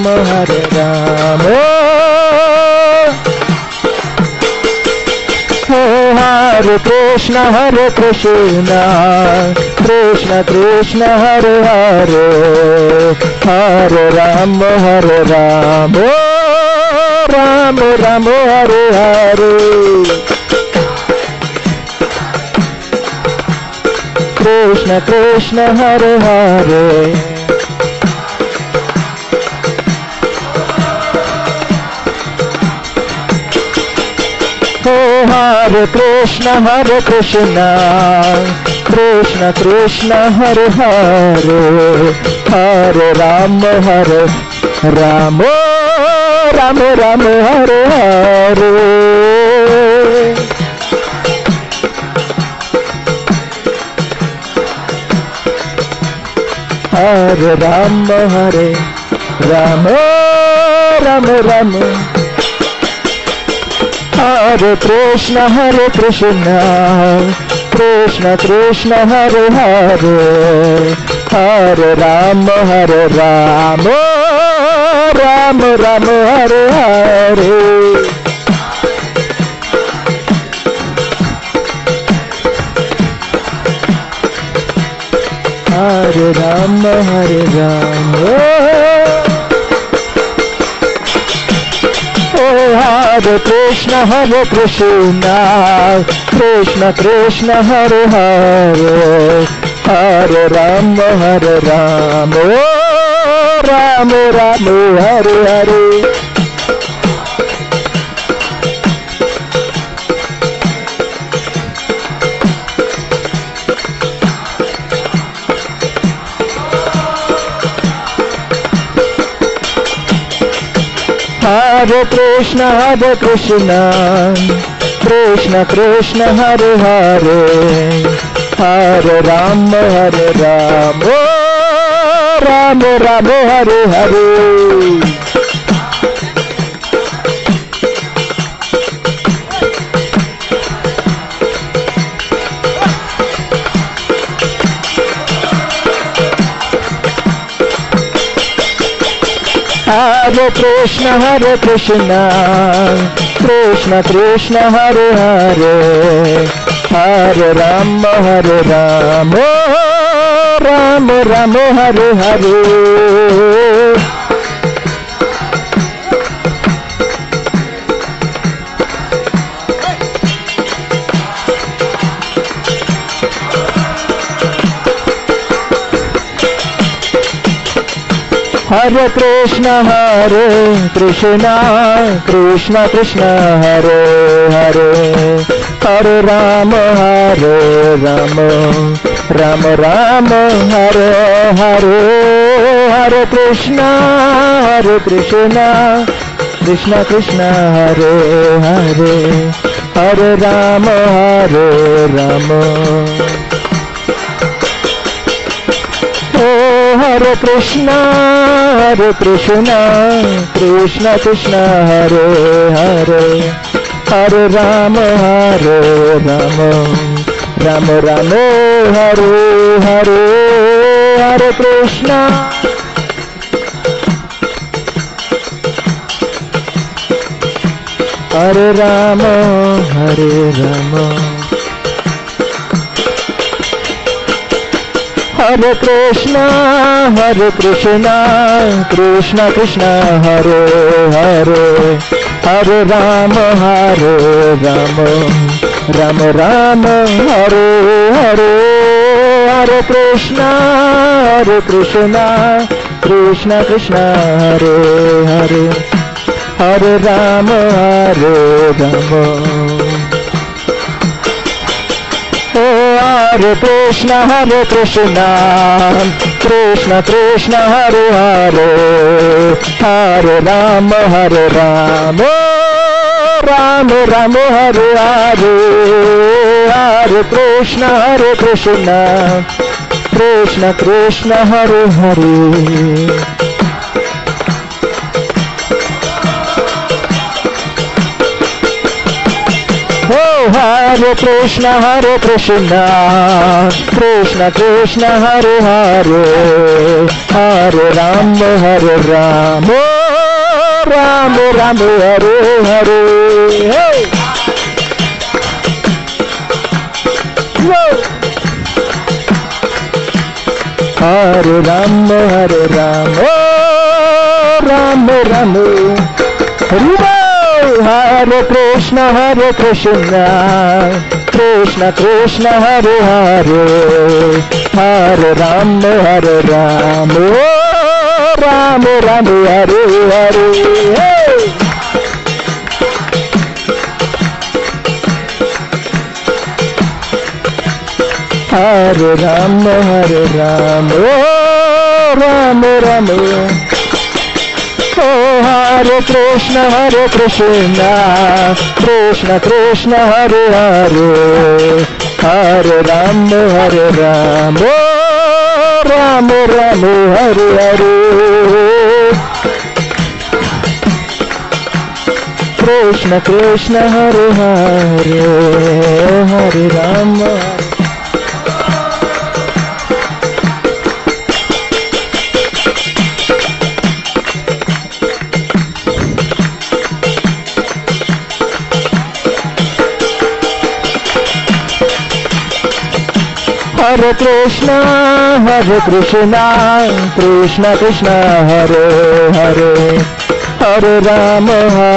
राम हरे राम हरे कृष्ण कृष्ण कृष्ण हरे हरे हरे राम राम राम हरे हरे कृष्ण कृष्ण हरे हरे हरे कृष्ण कृष्ण कृष्ण हरे हरे हरे राम राम राम हरे हरे हरे राम राम हरे कृष्ण कृष्ण कृष्ण हरे हरे हरे राम राम हरे हरे हरे राम हरे कृष्ण कृष्ण कृष्ण हरे हरे हरे राम राम हरे हरे हरे कृष्ण कृष्ण कृष्ण हरे हरे हरे राम राम हरे हरे हरे कृष्ण कृष्ण कृष्ण हरे हरे हरे राम राम हरे हरे हरे कृष्ण कृष्ण कृष्ण हरे हरे हरे राम राम हरे हरे हरे कृष्ण कृष्ण कृष्ण हरे हरे हरे राम हरे कृष्ण कृष्ण कृष्ण हरे हरे हरे राम राम हरे हरे हरे कृष्ण हरे राम हरे कृष्ण कृष्ण कृष्ण हरे हरे हरे राम राम हरे हरे हरे कृष्ण कृष्ण कृष्ण हरे हरे हरे राम हरे Krishna Krishna Krishna Hare Hare Hare Ram Ram Hare Hare Hare Krishna Krishna Krishna Hare Hare Hare Krishna Krishna Krishna Hare Hare, Hare Rama Hare Rama, Rama Rama Hare Hare. Hey! Whoa! Hare Rama Hare Rama, Rama Rama Hare. Hare Krishna Krishna Krishna Hare Hare, Hare Rama Hare Rama, Rama Rama Hare Hare. Hey! Hare Rama Hare Rama, Rama Rama. Oh, Hare Krishna Krishna Krishna Hare Hare, Hare Rama Hare Rama, Rama Rama Hare Hare. Krishna Krishna Hare Hare, Hare Rama. Hare Krishna Krishna Krishna Hare Hare, Hare Rama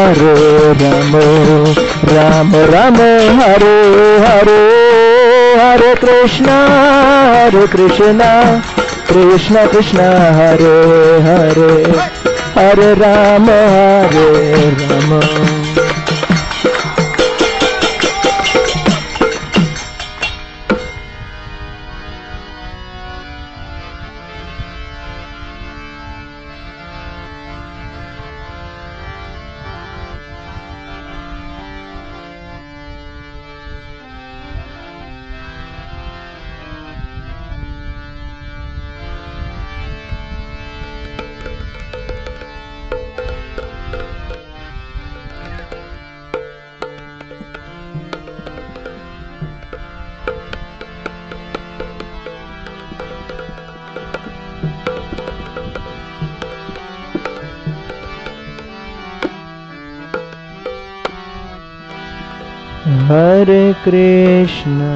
Rama Rama Hare Hare. Hare Krishna Krishna Krishna Hare Hare, Hare Rama Rama. Hare Krishna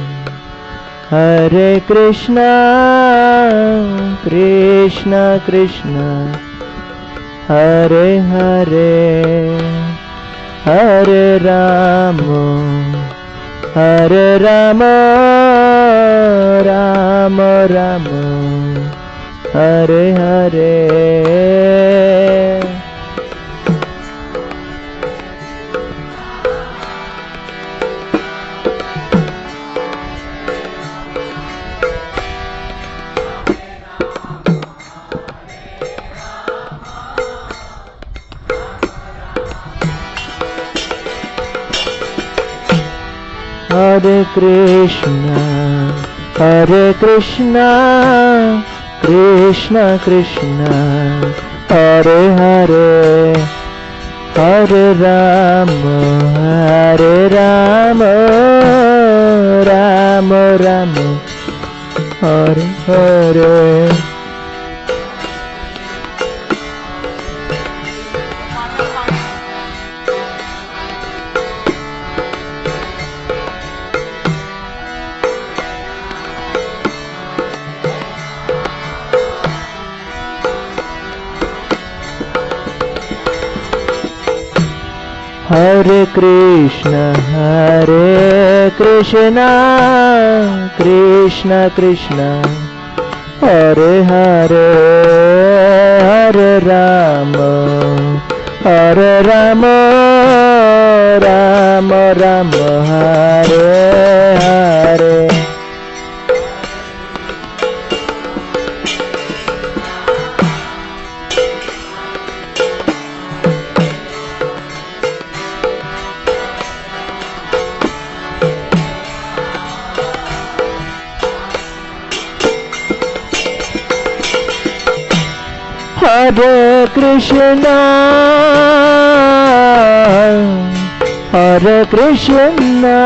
Krishna Krishna Hare Hare, Hare Rama Rama Rama Hare Hare. Hare Krishna Krishna Krishna Hare Hare, Hare Rama Rama Rama Hare Hare. Hare Krishna Krishna Krishna Hare Hare, Hare Rama Rama Rama Hare Hare. Hare Krishna Hare Krishna,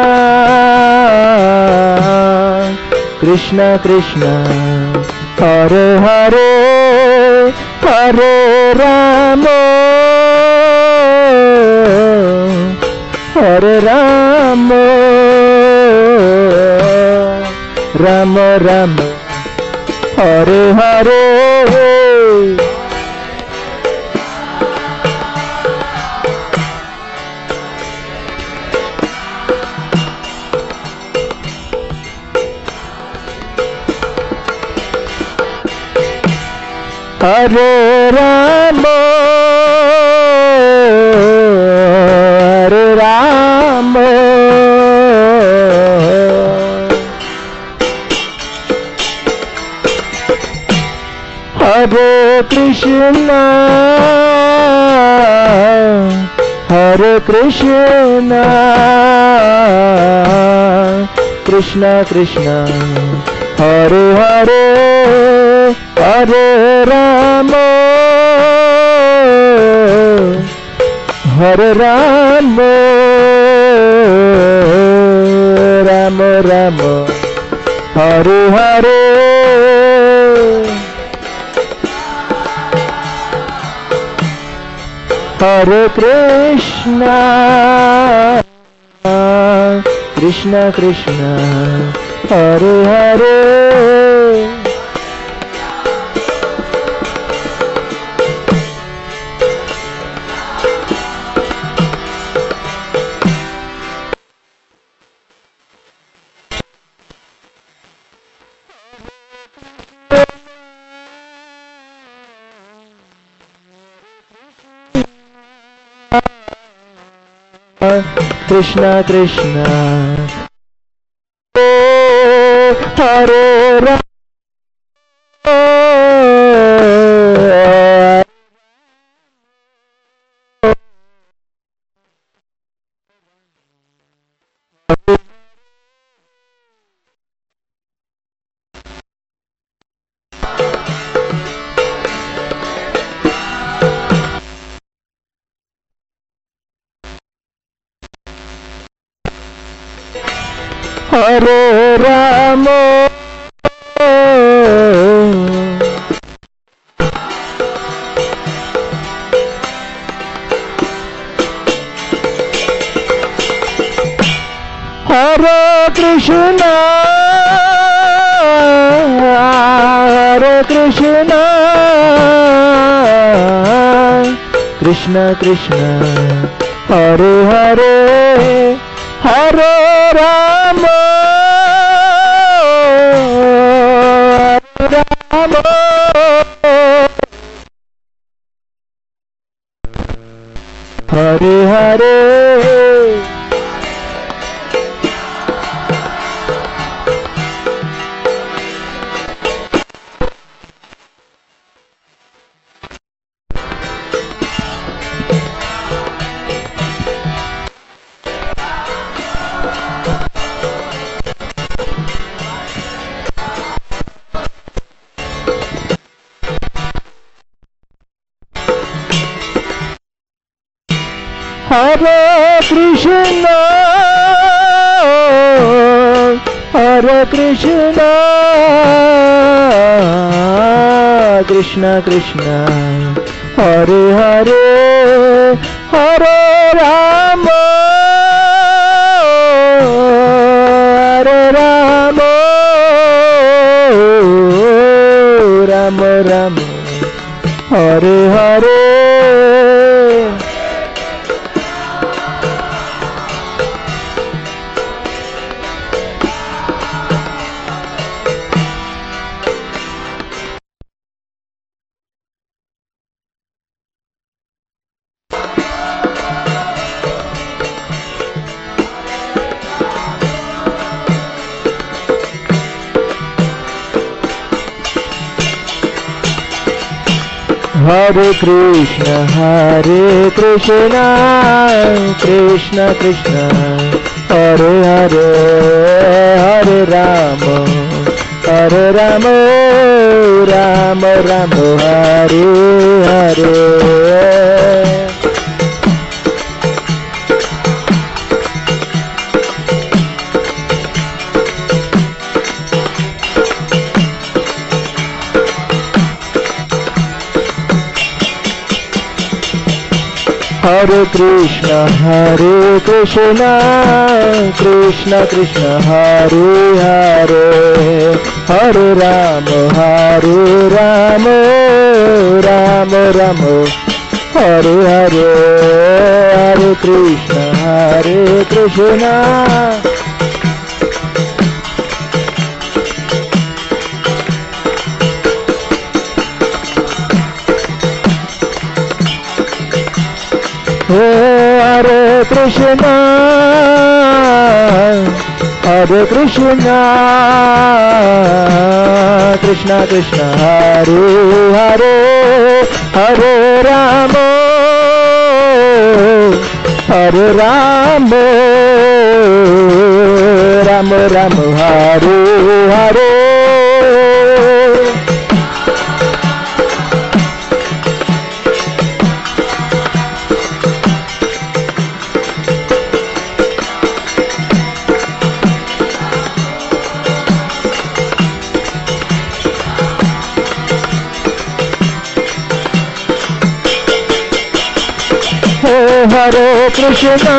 Krishna Krishna, Hare Hare, Hare Rama, Hare Rama, Rama Rama, Hare Hare. Hare Rama, Hare Rama, Hare Krishna, Hare Krishna, Krishna Krishna, Hare Hare, Hare Rama, Hare Rama, Rama Rama, Hare Hare. Hare Krishna, Krishna Krishna, Hare Hare. Krishna Krishna, Hare Rama, Hare Rama, Hare Krishna, Hare Krishna, Krishna Krishna, Hare Hare, Hare Rama, Hare Rama, Hare Hare. Hare Krishna, Hare Krishna, Krishna Krishna, Hare Hare, Hare Rama, Hare Rama, Rama Rama, Hare Hare. Hare Krishna, Hare Krishna, Krishna Krishna, Hare Hare, Hare Rama, Hare Rama, Rama Rama, Hare Hare. Hare Krishna Krishna Krishna Hare Hare, Hare Rama Rama Rama Hare Hare, Hare Krishna Hare Krishna, Hare Krishna, Krishna Krishna Hare Hare, Hare Rama Rama Rama Hare Hare. Hare Krishna,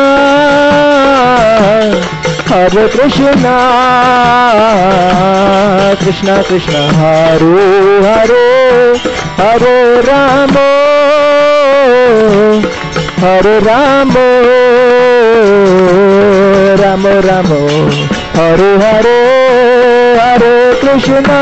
Hare Krishna, Krishna Krishna Hare Hare, Hare Rama Rama Rama Hare Hare, Hare Krishna.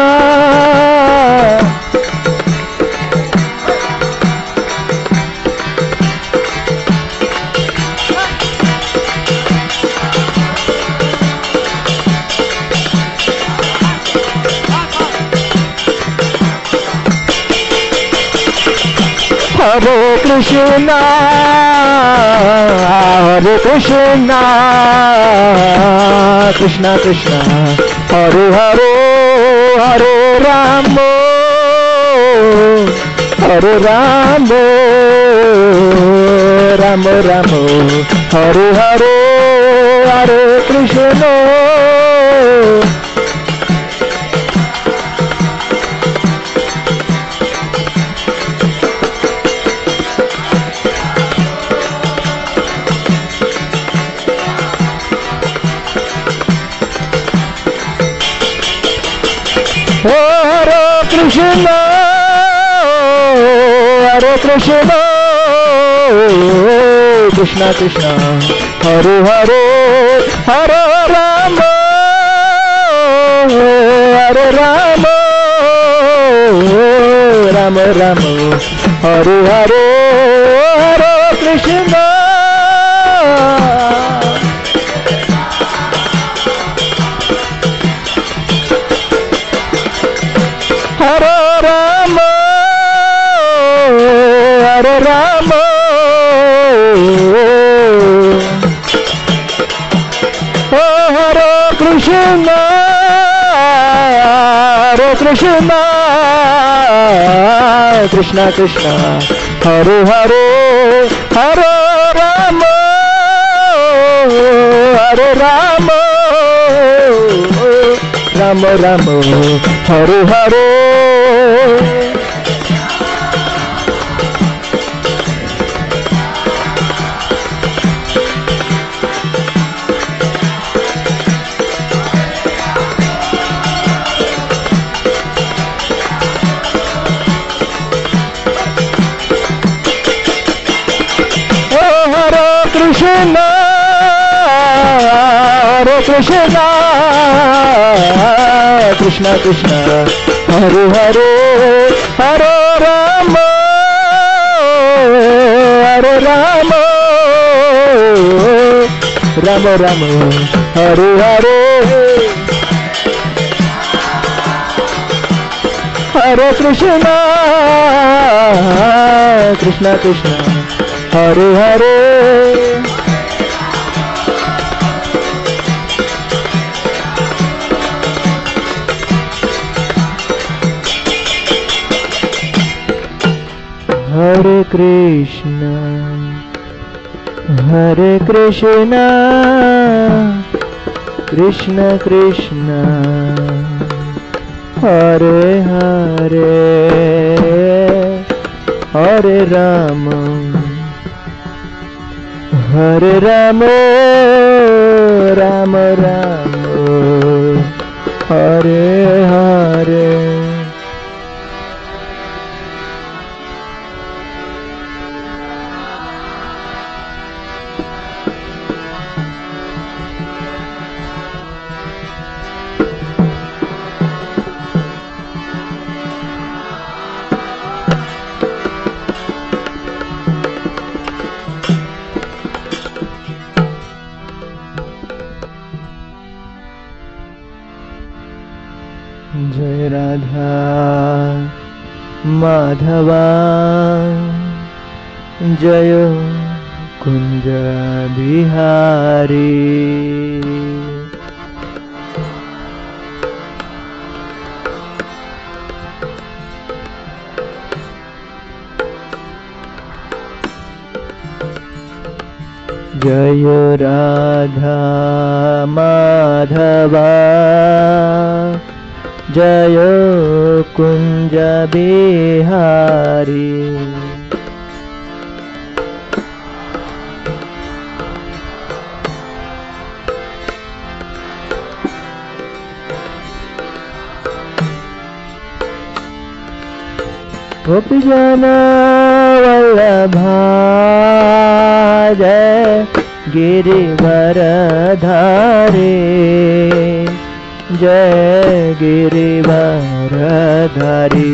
Hare Krishna, Hare Krishna, Krishna Krishna Hare Hare, Hare Rama Rama Rama Hare Hare, Hare Krishna. Hare Krishna, Hare Krishna, Krishna Krishna Hare Hare, Hare Rama Rama Rama Hare Hare, Hare Krishna. Hare Rama, Hare Rama, Hare Krishna, Hare Krishna, Krishna Krishna Hare Hare, Hare Rama Rama Rama Hare Hare. Krishna, Hare Krishna, Krishna Krishna Hare Hare, Hare Rama Rama Rama Hare Hare, Hare Krishna, Krishna Krishna Hare Hare. Hare Krishna, Hare Krishna, Krishna Krishna, Hare Hare, Hare Rama हरे राम राम राम हरे हरे। जय राधा माधवा जय कुंज बिहारी। जय राधा माधवा जय कुंज बिहारी। गोपीजन वल्लभा जय गिरिवरधारी जय गिरिवरधारी।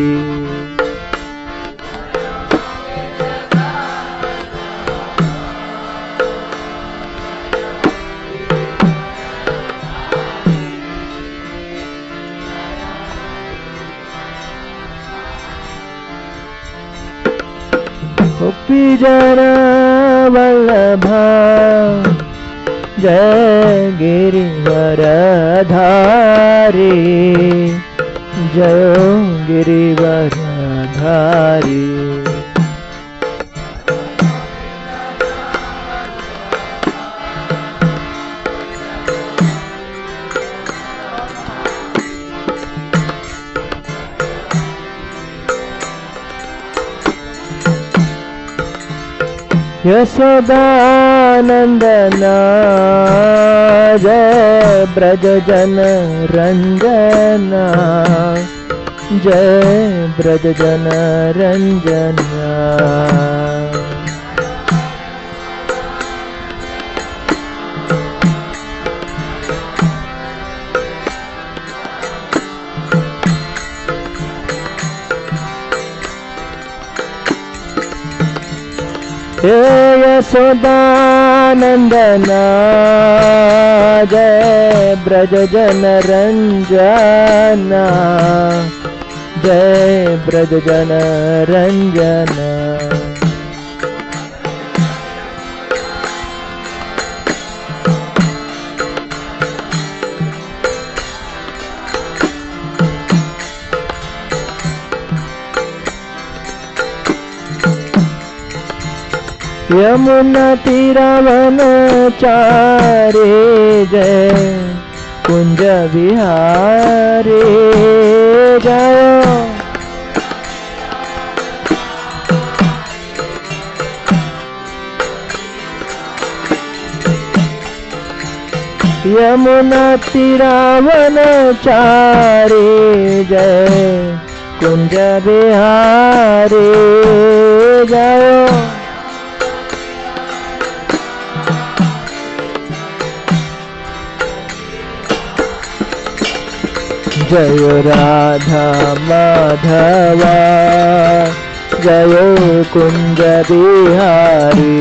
गोपीजन वल्लभा जय गिरिवरधारी जय गिरिवरधारी। यशोदानंदना जय ब्रज जन रंजना जय ब्रज जन रंजना। हे यशोदानंदना जय ब्रज जन रंजना जय ब्रज जन रंजना। यमुना तीरावन चारे जय कुंज बिहारी जय। यमुना तीरावन चारे जय कुंज बिहारी जय। जय राधा माधवा जय कुंज बिहारी।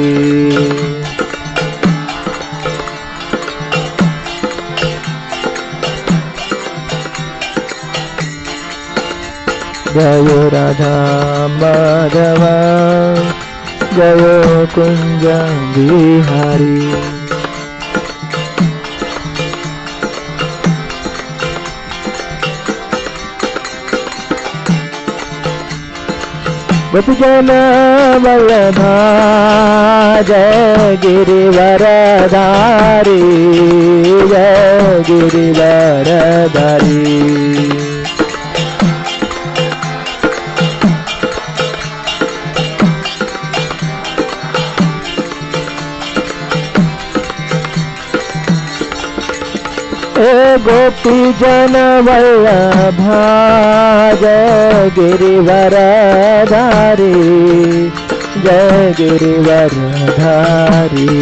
जय राधा माधवा जय कुंज बिहारी। गोपीजन वल्लभा जय गिरिवरधारी जय गिरिवरधारी। गोपी जन वल्लभा जय गिरिवरधारी जय गिरिवरधारी।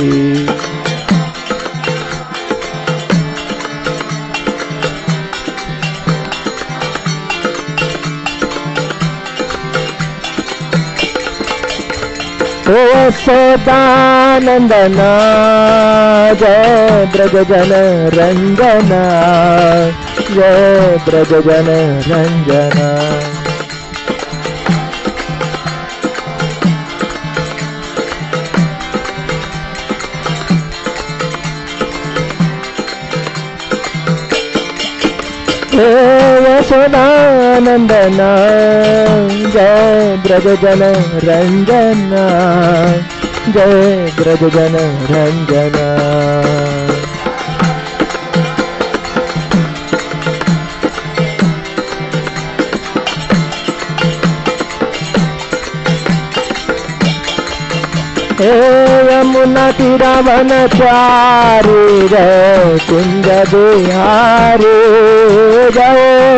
ओ सदानंदना जय ब्रज जन रंजना जय ब्रज जन रंजना। यशोदानंदना जय ब्रज जन रंजना जय ब्रज जन रंजना। यमुना तीरावन चारी जय कुंज बिहारी जय।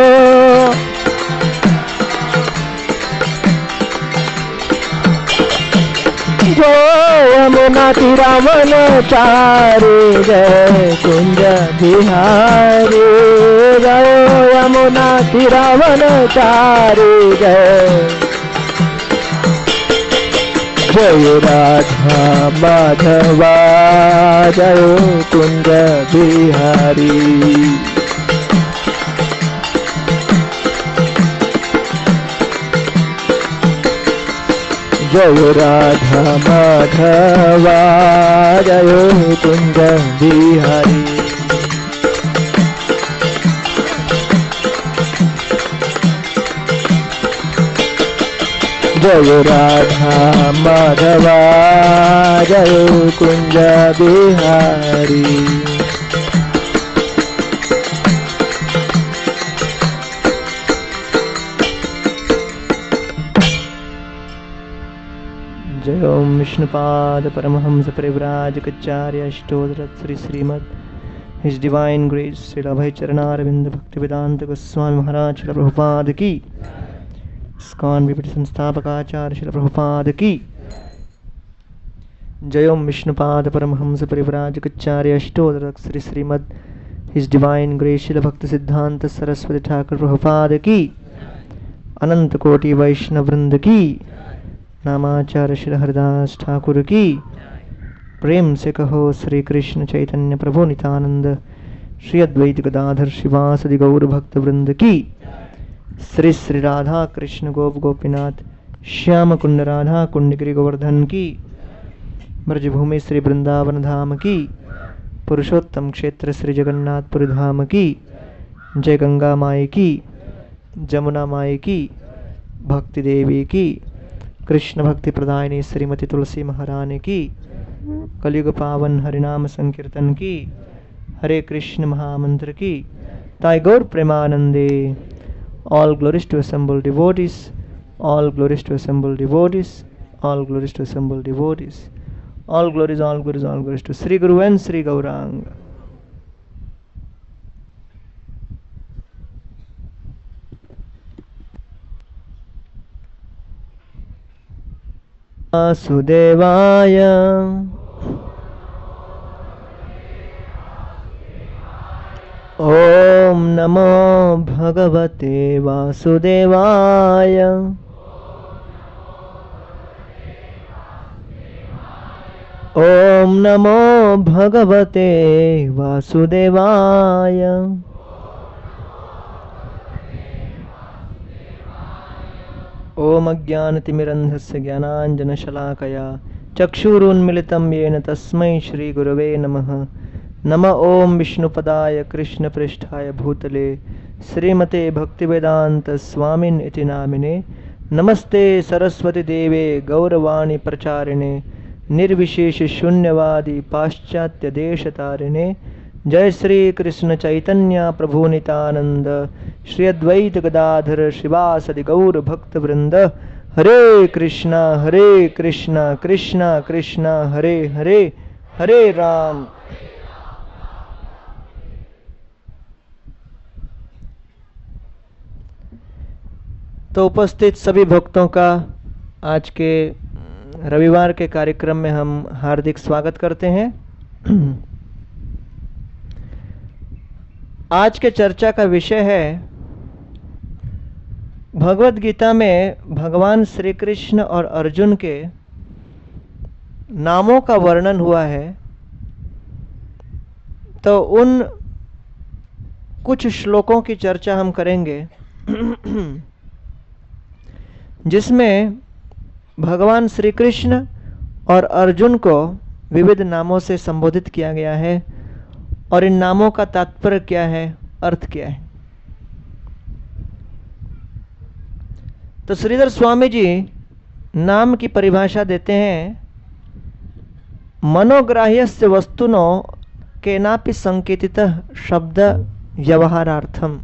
जो यमुना तीरावन चारी जय कुंज बिहारी जय। यमुना तीरावन चारी जय। जय राधा माधवा जय कुंज बिहारी। जय राधा माधवा जय कुंज बिहारी। जय राधा माधवा जय कुंज बिहारी। जय ओम विष्णुपाद परमहंस परिव्राजकाचार्य अष्टोत्तर श्री श्रीमद his divine grace Shri Abhay Charanaravinda Bhaktivedanta Goswami Maharaj Shri Prabhupada की। इस्कॉन विपट संस्थापकाचार्य श्री प्रभुपाद की। जय ओम विष्णुपाद परमहंस परिव्राजकाचार्य अष्टोत्तर श्री श्रीमद his divine grace Shri Bhaktisiddhanta Saraswati Thakur Prabhupada की। अनंत कोटि वैष्णव वृंद की। नामाचार्य श्री हरिदास ठाकुर की। प्रेम से कहो श्री कृष्ण चैतन्य प्रभु नित्यानंद श्री अद्वैत गदाधर शिवासदि गौर भक्त वृंद की। श्री श्री राधा कृष्ण गोप गोपीनाथ श्याम कुंड राधा कुंड गिरि गोवर्धन की। ब्रजभूमि श्री वृंदावन धाम की। पुरुषोत्तम क्षेत्र श्री जगन्नाथपुर धाम की। जय गंगा माई की। जमुना माई की। भक्ति देवी की। कृष्ण भक्ति प्रदायिनी श्रीमती तुलसी महारानी की। कलयुग पावन हरिनाम संकीर्तन की। हरे कृष्ण महामंत्र की। ताई गौर प्रेमानंदे। All glories to assembled devotees. All glories to assembled devotees. All glories to assembled devotees. All glories, all glories, all glories to Sri Guru and Sri Gauranga. Vasudevaya. Om Namo Bhagavate Vasudevaya. Om Namo Bhagavate Vasudevaya. ओम अज्ञानतिमिरन्धस्य ज्ञानाञ्जनशलाकया चक्षुरुन्मिलितं येन तस्मै श्रीगुरवे नमः। नमः ओम विष्णुपदाय कृष्णपृष्ठाय भूतले श्रीमते भक्तिवेदांत स्वामिन् इति नामिने। नमस्ते सरस्वती देवे गौरवाणी प्रचारिणे निर्विशेष शून्यवादी पाश्चात्य देशतारिणे। जय श्री कृष्ण चैतन्य प्रभु नित्यानंद श्री अद्वैत गदाधर शिवासदि गौर भक्त वृंद। हरे कृष्णा कृष्णा कृष्णा हरे हरे, हरे राम तो उपस्थित सभी भक्तों का आज के रविवार के कार्यक्रम में हम हार्दिक स्वागत करते हैं। आज के चर्चा का विषय है, भगवद गीता में भगवान श्री कृष्ण और अर्जुन के नामों का वर्णन हुआ है। तो उन कुछ श्लोकों की चर्चा हम करेंगे जिसमें भगवान श्री कृष्ण और अर्जुन को विविध नामों से संबोधित किया गया है और इन नामों का तात्पर्य क्या है, अर्थ क्या है। तो श्रीधर स्वामी जी नाम की परिभाषा देते हैं, मनोग्राह्यस्य वस्तुनो केनापि संकेतितः शब्द व्यवहारार्थम।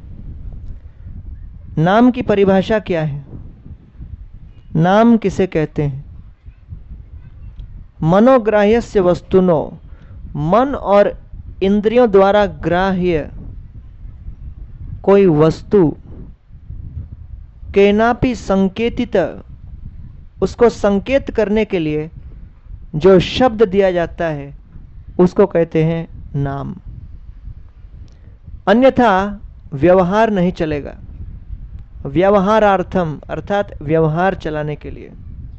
नाम की परिभाषा क्या है, नाम किसे कहते हैं। मनोग्राह्यस्य वस्तुनो, मन और इंद्रियों द्वारा ग्राह्य कोई वस्तु, केनापि संकेतित, उसको संकेत करने के लिए जो शब्द दिया जाता है उसको कहते हैं नाम। अन्यथा व्यवहार नहीं चलेगा। व्यवहारार्थम अर्थात व्यवहार चलाने के लिए।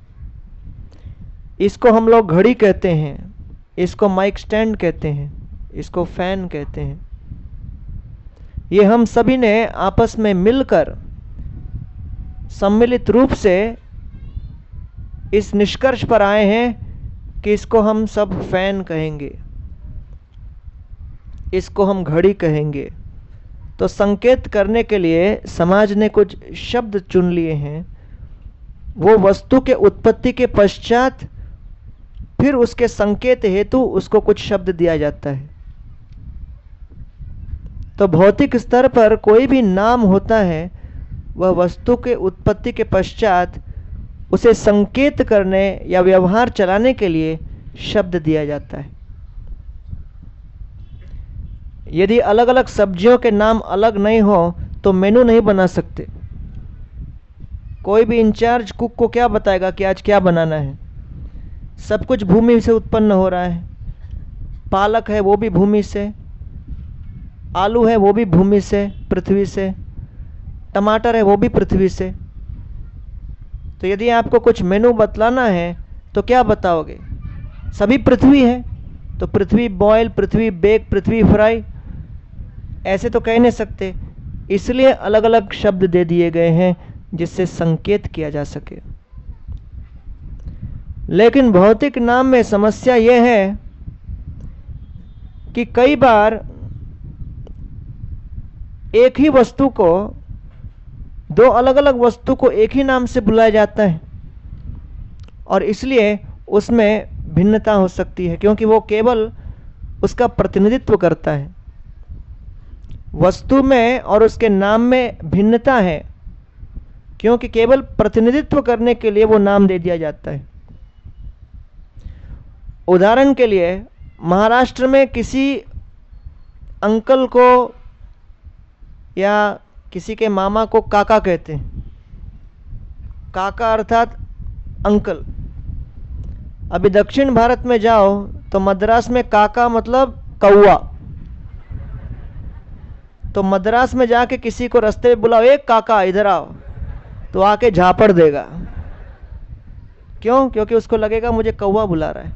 इसको हम लोग घड़ी कहते हैं, इसको माइक स्टैंड कहते हैं, इसको फैन कहते हैं। ये हम सभी ने आपस में मिलकर सम्मिलित रूप से इस निष्कर्ष पर आए हैं कि इसको हम सब फैन कहेंगे, इसको हम घड़ी कहेंगे। तो संकेत करने के लिए समाज ने कुछ शब्द चुन लिए हैं। वो वस्तु के उत्पत्ति के पश्चात फिर उसके संकेत हेतु उसको कुछ शब्द दिया जाता है। तो भौतिक स्तर पर कोई भी नाम होता है, वह वस्तु के उत्पत्ति के पश्चात उसे संकेत करने या व्यवहार चलाने के लिए शब्द दिया जाता है। यदि अलग अलग सब्जियों के नाम अलग नहीं हो तो मेनू नहीं बना सकते। कोई भी इंचार्ज कुक को क्या बताएगा कि आज क्या बनाना है। सब कुछ भूमि से उत्पन्न हो रहा है। पालक है वो भी भूमि से, आलू है वो भी भूमि से, पृथ्वी से, टमाटर है वो भी पृथ्वी से। तो यदि आपको कुछ मेनू बतलाना है तो क्या बताओगे? सभी पृथ्वी है तो पृथ्वी बॉयल, पृथ्वी बेक, पृथ्वी फ्राई, ऐसे तो कह नहीं सकते। इसलिए अलग अलग शब्द दे दिए गए हैं जिससे संकेत किया जा सके। लेकिन भौतिक नाम में समस्या यह है कि कई बार एक ही वस्तु को, दो अलग अलग वस्तु को एक ही नाम से बुलाया जाता है और इसलिए उसमें भिन्नता हो सकती है, क्योंकि वो केवल उसका प्रतिनिधित्व करता है। वस्तु में और उसके नाम में भिन्नता है क्योंकि केवल प्रतिनिधित्व करने के लिए वो नाम दे दिया जाता है। उदाहरण के लिए महाराष्ट्र में किसी अंकल को या किसी के मामा को काका कहते हैं। काका अर्थात अंकल। अभी दक्षिण भारत में जाओ तो मद्रास में काका मतलब कौवा। तो मद्रास में जाके किसी को रास्ते में बुलाओ, एक काका इधर आओ, तो आके झापड़ देगा। क्यों? क्योंकि उसको लगेगा मुझे कौवा बुला रहा है।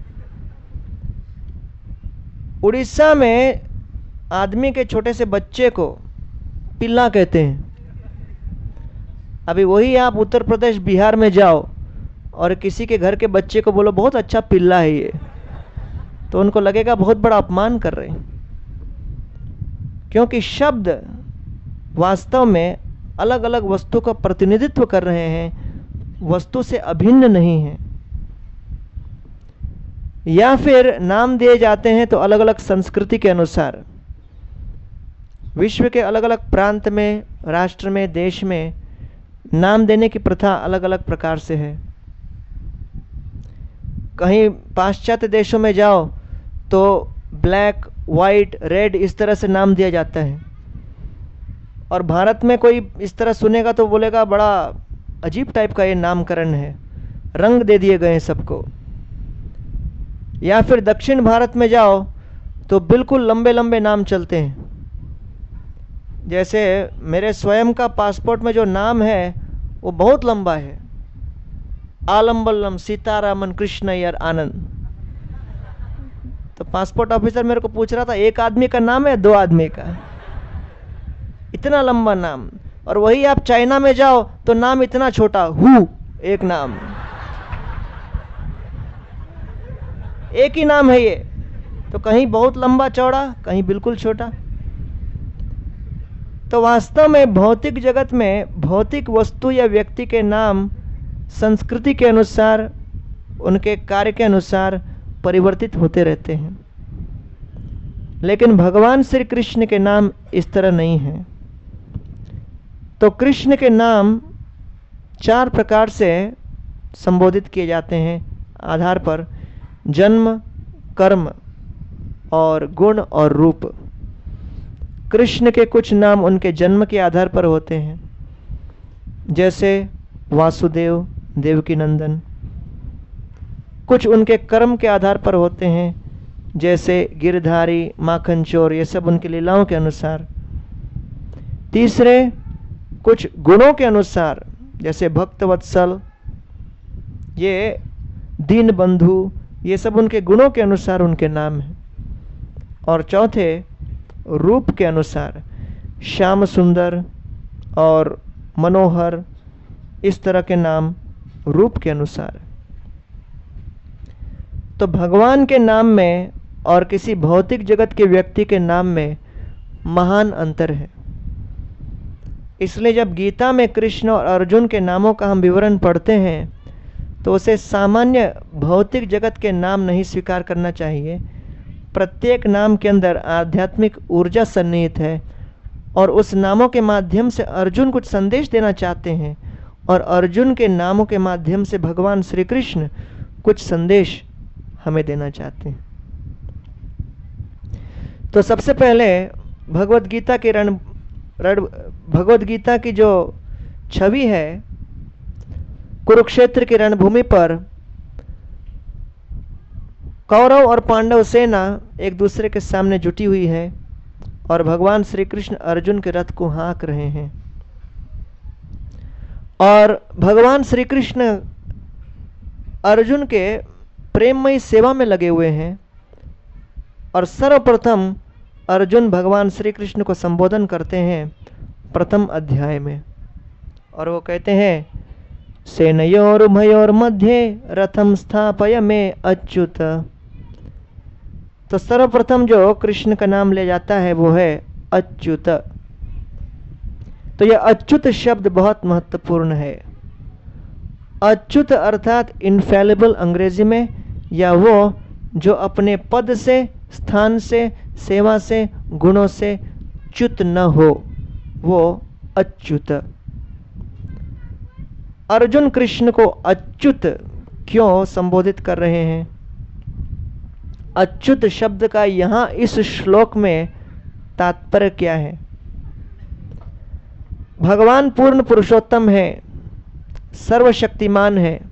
उड़ीसा में आदमी के छोटे से बच्चे को पिल्ला कहते हैं। अभी वही आप उत्तर प्रदेश, बिहार में जाओ और किसी के घर के बच्चे को बोलो बहुत अच्छा पिल्ला है ये, तो उनको लगेगा बहुत बड़ा अपमान कर रहे हैं। क्योंकि शब्द वास्तव में अलग अलग वस्तु का प्रतिनिधित्व कर रहे हैं, वस्तु से अभिन्न नहीं है। या फिर नाम दिए जाते हैं तो अलग अलग संस्कृति के अनुसार। विश्व के अलग अलग प्रांत में, राष्ट्र में, देश में नाम देने की प्रथा अलग अलग प्रकार से है। कहीं पाश्चात्य देशों में जाओ तो ब्लैक, वाइट, रेड इस तरह से नाम दिया जाता है। और भारत में कोई इस तरह सुनेगा तो बोलेगा बड़ा अजीब टाइप का ये नामकरण है, रंग दे दिए गए सबको। या फिर दक्षिण भारत में जाओ तो बिल्कुल लंबे लंबे नाम चलते हैं। जैसे मेरे स्वयं का पासपोर्ट में जो नाम है वो बहुत लंबा है, आलम्बल्लम सीतारामन कृष्णय्यर आनंद। तो पासपोर्ट ऑफिसर मेरे को पूछ रहा था एक आदमी का नाम है, 2 आदमी का, इतना लंबा नाम। और वही आप चाइना में जाओ तो नाम इतना छोटा, हु एक नाम, एक ही नाम है ये। तो कहीं बहुत लंबा चौड़ा, कहीं बिल्कुल छोटा। तो वास्तव में भौतिक जगत में भौतिक वस्तु या व्यक्ति के नाम संस्कृति के अनुसार, उनके कार्य के अनुसार परिवर्तित होते रहते हैं। लेकिन भगवान श्री कृष्ण के नाम इस तरह नहीं हैं। तो कृष्ण के नाम 4 प्रकार से संबोधित किए जाते हैं आधार पर: जन्म, कर्म और गुण और रूप। कृष्ण के कुछ नाम उनके जन्म के आधार पर होते हैं, जैसे वासुदेव, देवकी नंदन। कुछ उनके कर्म के आधार पर होते हैं, जैसे गिरधारी, माखन चोर, ये सब उनकी लीलाओं के अनुसार। तीसरे कुछ गुणों के अनुसार, जैसे भक्तवत्सल, ये दीन बंधु, ये सब उनके गुणों के अनुसार उनके नाम हैं। और चौथे रूप के अनुसार, श्याम सुंदर और मनोहर, इस तरह के नाम रूप के अनुसार। तो भगवान के नाम में और किसी भौतिक जगत के व्यक्ति के नाम में महान अंतर है। इसलिए जब गीता में कृष्ण और अर्जुन के नामों का हम विवरण पढ़ते हैं तो उसे सामान्य भौतिक जगत के नाम नहीं स्वीकार करना चाहिए। प्रत्येक नाम के अंदर आध्यात्मिक ऊर्जा सन्निहित है और उस नामों के माध्यम से अर्जुन कुछ संदेश देना चाहते हैं और अर्जुन के नामों के माध्यम से भगवान श्री कृष्ण कुछ संदेश हमें देना चाहते हैं। तो सबसे पहले भगवत गीता की जो छवि है, कुरुक्षेत्र की रणभूमि पर कौरव और पांडव सेना एक दूसरे के सामने जुटी हुई है और भगवान श्री कृष्ण अर्जुन के रथ को हाँक रहे हैं। और भगवान श्री कृष्ण अर्जुन के प्रेममयी सेवा में लगे हुए हैं। और सर्वप्रथम अर्जुन भगवान श्री कृष्ण को संबोधन करते हैं प्रथम अध्याय में, और वो कहते हैं, सेनयोरुभयोर मध्ये रथम स्थापय में अच्युत। तो सर्वप्रथम जो कृष्ण का नाम ले जाता है वो है अच्युत। तो यह अच्युत शब्द बहुत महत्वपूर्ण है। अच्युत अर्थात इनफैलिबल अंग्रेजी में, या वो जो अपने पद से, स्थान से, सेवा से, गुणों से च्युत न हो, वो अच्युत। अर्जुन कृष्ण को अच्युत क्यों संबोधित कर रहे हैं? अच्युत शब्द का यहां इस श्लोक में तात्पर्य क्या है? भगवान पूर्ण पुरुषोत्तम है, सर्वशक्तिमान है,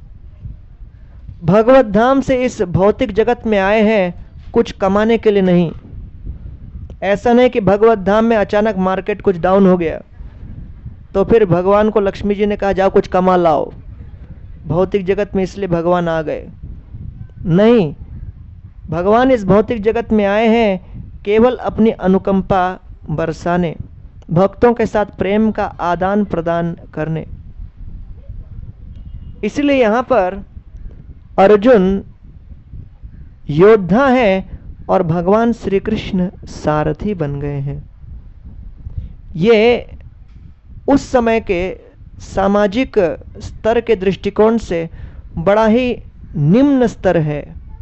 भगवत धाम से इस भौतिक जगत में आए हैं कुछ कमाने के लिए नहीं। ऐसा नहीं कि भगवत धाम में अचानक मार्केट कुछ डाउन हो गया तो फिर भगवान को लक्ष्मी जी ने कहा जाओ कुछ कमा लाओ, भौतिक जगत में इसलिए भगवान आ गए। नहीं, भगवान इस भौतिक जगत में आए हैं केवल अपनी अनुकंपा बरसाने, भक्तों के साथ प्रेम का आदान प्रदान करने। इसलिए यहां पर अर्जुन योद्धा है और भगवान श्री कृष्ण सारथी बन गए हैं। ये उस समय के सामाजिक स्तर के दृष्टिकोण से बड़ा ही निम्न स्तर है।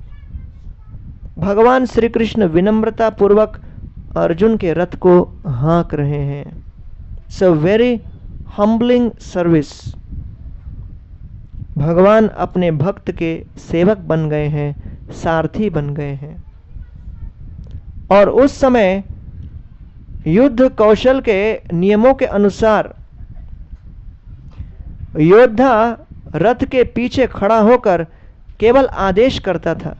भगवान श्री कृष्ण विनम्रता पूर्वक अर्जुन के रथ को हाँक रहे हैं। It's a very humbling service. भगवान अपने भक्त के सेवक बन गए हैं, सारथी बन गए हैं। और उस समय युद्ध कौशल के नियमों के अनुसार योद्धा रथ के पीछे खड़ा होकर केवल आदेश करता था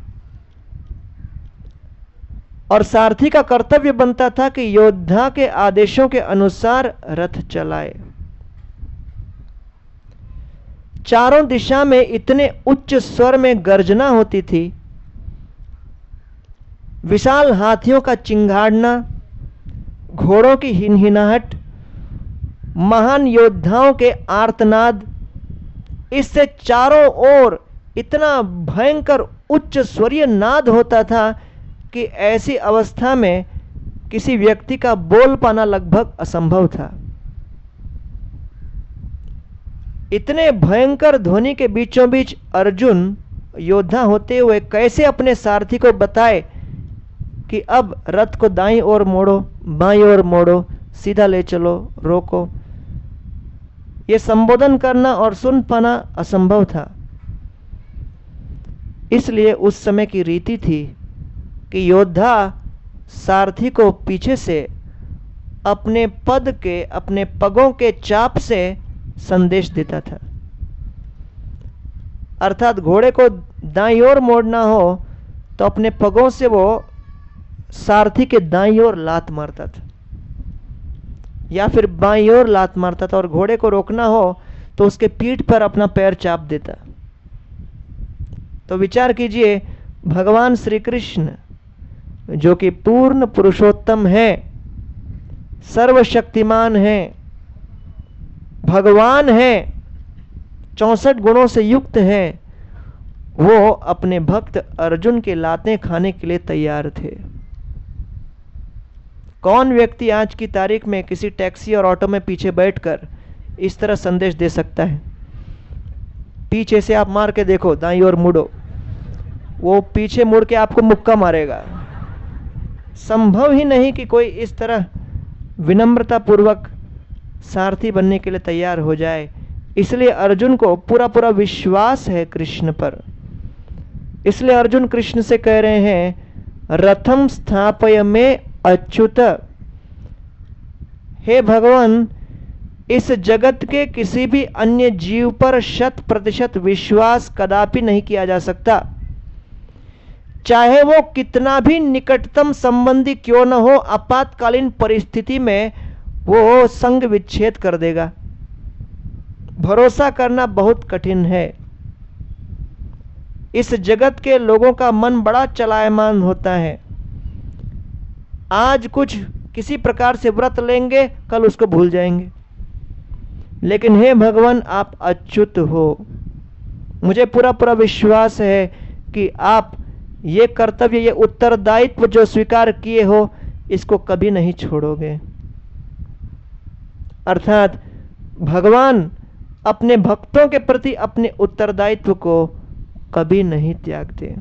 और सारथी का कर्तव्य बनता था कि योद्धा के आदेशों के अनुसार रथ चलाए। चारों दिशा में इतने उच्च स्वर में गर्जना होती थी, विशाल हाथियों का चिंगाड़ना, घोड़ों की हिनहिनाहट, महान योद्धाओं के आर्तनाद, इससे चारों ओर इतना भयंकर उच्च स्वरीय नाद होता था कि ऐसी अवस्था में किसी व्यक्ति का बोल पाना लगभग असंभव था। इतने भयंकर ध्वनि के बीचों बीच अर्जुन योद्धा होते हुए कैसे अपने सारथी को बताए कि अब रथ को दाईं ओर मोड़ो, बाईं ओर मोड़ो, सीधा ले चलो, रोको। यह संबोधन करना और सुन पाना असंभव था। इसलिए उस समय की रीति थी कि योद्धा सारथी को पीछे से अपने पद के, अपने पगों के चाप से संदेश देता था। अर्थात घोड़े को दाईं ओर मोड़ना हो तो अपने पगों से वो सारथी के दाईं ओर लात मारता था या फिर बाईं ओर लात मारता था, और घोड़े को रोकना हो तो उसके पीठ पर अपना पैर चाप देता। तो विचार कीजिए, भगवान श्री कृष्ण जो कि पूर्ण पुरुषोत्तम है, सर्वशक्तिमान है, भगवान है, 64 गुणों से युक्त है, वो अपने भक्त अर्जुन के लातें खाने के लिए तैयार थे। कौन व्यक्ति आज की तारीख में किसी टैक्सी और ऑटो में पीछे बैठकर इस तरह संदेश दे सकता है? पीछे से आप मार के देखो, दाईं ओर मुड़ो, वो पीछे मुड़ के आपको मुक्का मारेगा। संभव ही नहीं कि कोई इस तरह विनम्रता पूर्वक सारथी बनने के लिए तैयार हो जाए। इसलिए अर्जुन को पूरा पूरा विश्वास है कृष्ण पर। इसलिए अर्जुन कृष्ण से कह रहे हैं, रथम स्थापय में अच्युत। हे भगवान, इस जगत के किसी भी अन्य जीव पर 100% विश्वास कदापि नहीं किया जा सकता, चाहे वो कितना भी निकटतम संबंधी क्यों न हो। आपातकालीन परिस्थिति में वो संग विच्छेद कर देगा। भरोसा करना बहुत कठिन है। इस जगत के लोगों का मन बड़ा चलायमान होता है। आज कुछ किसी प्रकार से व्रत लेंगे, कल उसको भूल जाएंगे। लेकिन हे भगवान, आप अच्युत हो। मुझे पूरा पूरा विश्वास है कि आप ये कर्तव्य, ये उत्तरदायित्व जो स्वीकार किए हो, इसको कभी नहीं छोड़ोगे। अर्थात भगवान अपने भक्तों के प्रति अपने उत्तरदायित्व को कभी नहीं त्यागते।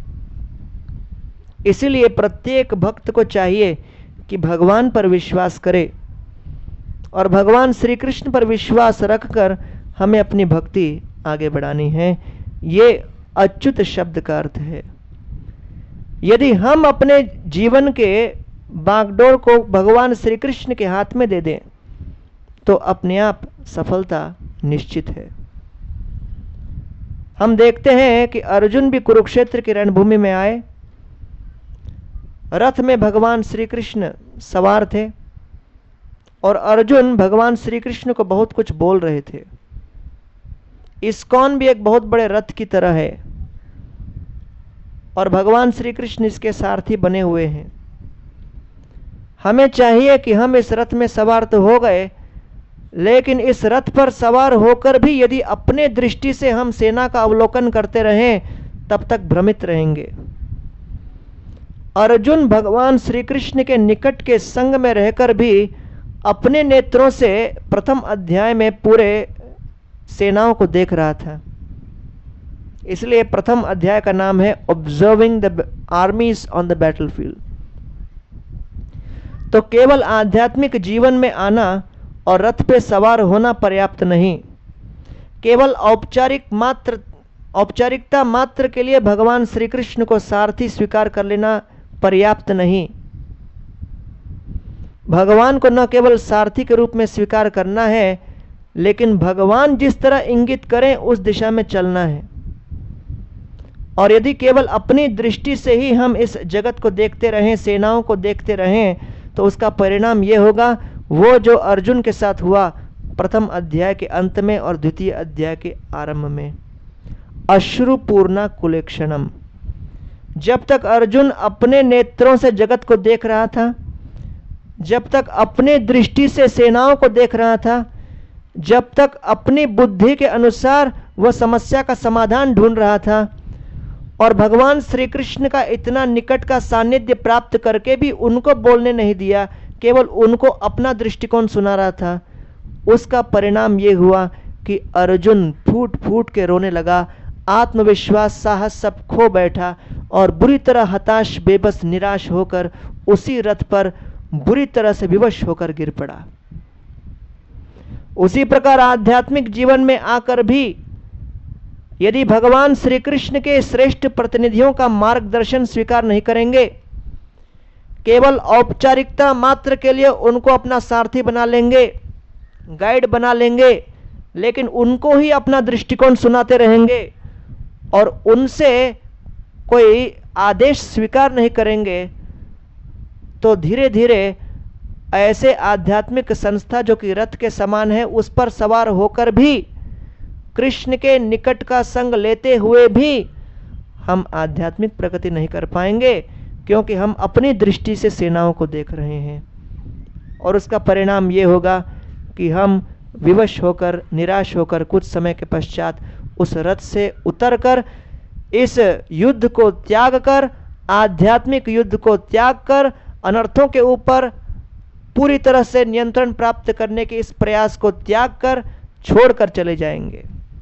इसीलिए प्रत्येक भक्त को चाहिए कि भगवान पर विश्वास करे और भगवान श्री कृष्ण पर विश्वास रखकर हमें अपनी भक्ति आगे बढ़ानी है। ये अच्युत शब्द का अर्थ है। यदि हम अपने जीवन के बागडोर को भगवान श्री कृष्ण के हाथ में दे दें तो अपने आप सफलता निश्चित है। हम देखते हैं कि अर्जुन भी कुरुक्षेत्र की रणभूमि में आए। रथ में भगवान श्री कृष्ण सवार थे और अर्जुन भगवान श्री कृष्ण को बहुत कुछ बोल रहे थे। इस्कॉन भी एक बहुत बड़े रथ की तरह है और भगवान श्री कृष्ण इसके सारथी बने हुए हैं। हमें चाहिए कि हम इस रथ में सवार तो हो गए, लेकिन इस रथ पर सवार होकर भी यदि अपने दृष्टि से हम सेना का अवलोकन करते रहें, तब तक भ्रमित रहेंगे। अर्जुन भगवान श्री कृष्ण के निकट के संग में रहकर भी अपने नेत्रों से प्रथम अध्याय में पूरे सेनाओं को देख रहा था। इसलिए प्रथम अध्याय का नाम है observing the armies on the battlefield. तो केवल आध्यात्मिक जीवन में आना और रथ पे सवार होना पर्याप्त नहीं। केवल औपचारिकता मात्र के लिए भगवान श्री कृष्ण को सारथी स्वीकार कर लेना पर्याप्त नहीं। भगवान को न केवल सारथी के रूप में स्वीकार करना है, लेकिन भगवान जिस तरह इंगित करें उस दिशा में चलना है। और यदि केवल अपनी दृष्टि से ही हम इस जगत को देखते रहें, सेनाओं को देखते रहें, तो उसका परिणाम यह होगा वो जो अर्जुन के साथ हुआ प्रथम अध्याय के अंत में और द्वितीय अध्याय के आरंभ में, अश्रुपूर्णा कुलेक्षणम। जब तक अर्जुन अपने नेत्रों से जगत को देख रहा था, जब तक अपने दृष्टि से सेनाओं को देख रहा था, जब तक अपनी बुद्धि के अनुसार वह समस्या का समाधान ढूंढ रहा था, और भगवान श्री कृष्ण का इतना निकट का सानिध्य प्राप्त करके भी उनको बोलने नहीं दिया, केवल उनको अपना दृष्टिकोण सुना रहा था, उसका परिणाम ये हुआ कि अर्जुन फूट फूट के रोने लगा, आत्मविश्वास साहस सब खो बैठा और बुरी तरह हताश बेबस निराश होकर उसी रथ पर बुरी तरह से विवश होकर गिर पड़ा। उसी प्रकार आध्यात्मिक जीवन में आकर भी यदि भगवान श्री कृष्ण के श्रेष्ठ प्रतिनिधियों का मार्गदर्शन स्वीकार नहीं करेंगे, केवल औपचारिकता मात्र के लिए उनको अपना सारथी बना लेंगे, गाइड बना लेंगे, लेकिन उनको ही अपना दृष्टिकोण सुनाते रहेंगे और उनसे कोई आदेश स्वीकार नहीं करेंगे, तो धीरे धीरे ऐसे आध्यात्मिक संस्था जो कि रथ के समान है उस पर सवार होकर भी कृष्ण के निकट का संग लेते हुए भी हम आध्यात्मिक प्रगति नहीं कर पाएंगे, क्योंकि हम अपनी दृष्टि से सेनाओं को देख रहे हैं। और उसका परिणाम ये होगा कि हम विवश होकर निराश होकर कुछ समय के पश्चात उस रथ से उतरकर इस युद्ध को त्याग कर, आध्यात्मिक युद्ध को त्याग कर, अनर्थों के ऊपर पूरी तरह से नियंत्रण प्राप्त करने के इस प्रयास को त्याग कर छोड़कर चले जाएंगे।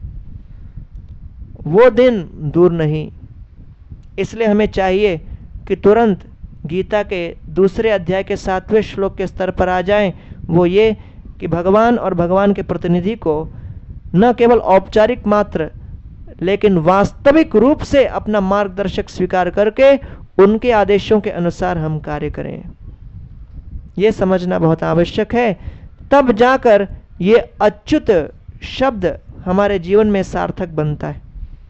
वो दिन दूर नहीं। इसलिए हमें चाहिए कि तुरंत गीता के दूसरे अध्याय के 7वें श्लोक के स्तर पर आ जाएं। वो ये कि भगवान और भगवान के प्रतिनिधि को न केवल औपचारिक मात्र लेकिन वास्तविक रूप से अपना मार्गदर्शक स्वीकार करके उनके आदेशों के अनुसार हम कार्य करें। यह समझना बहुत आवश्यक है। तब जाकर ये अच्युत शब्द हमारे जीवन में सार्थक बनता है।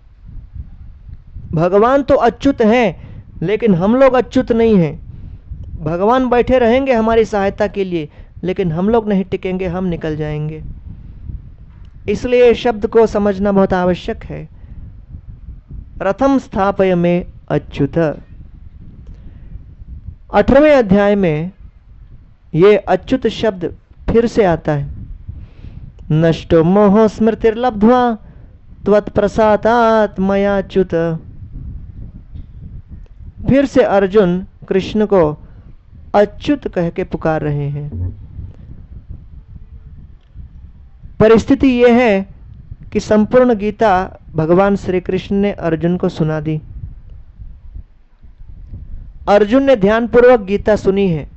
भगवान तो अच्युत हैं, लेकिन हम लोग अच्युत नहीं हैं। भगवान बैठे रहेंगे हमारी सहायता के लिए, लेकिन हम लोग नहीं टिकेंगे, हम निकल जाएंगे। इसलिए शब्द को समझना बहुत आवश्यक है। रथम स्थापय में अच्युत। 18वें अध्याय में ये अच्युत शब्द फिर से आता है। नष्टो मोह स्मृतिर्लब्ध्वा त्वत्प्रसादात् मयाच्युत। फिर से अर्जुन कृष्ण को अच्युत कह के पुकार रहे हैं। परिस्थिति यह है कि संपूर्ण गीता भगवान श्री कृष्ण ने अर्जुन को सुना दी। अर्जुन ने ध्यानपूर्वक गीता सुनी है।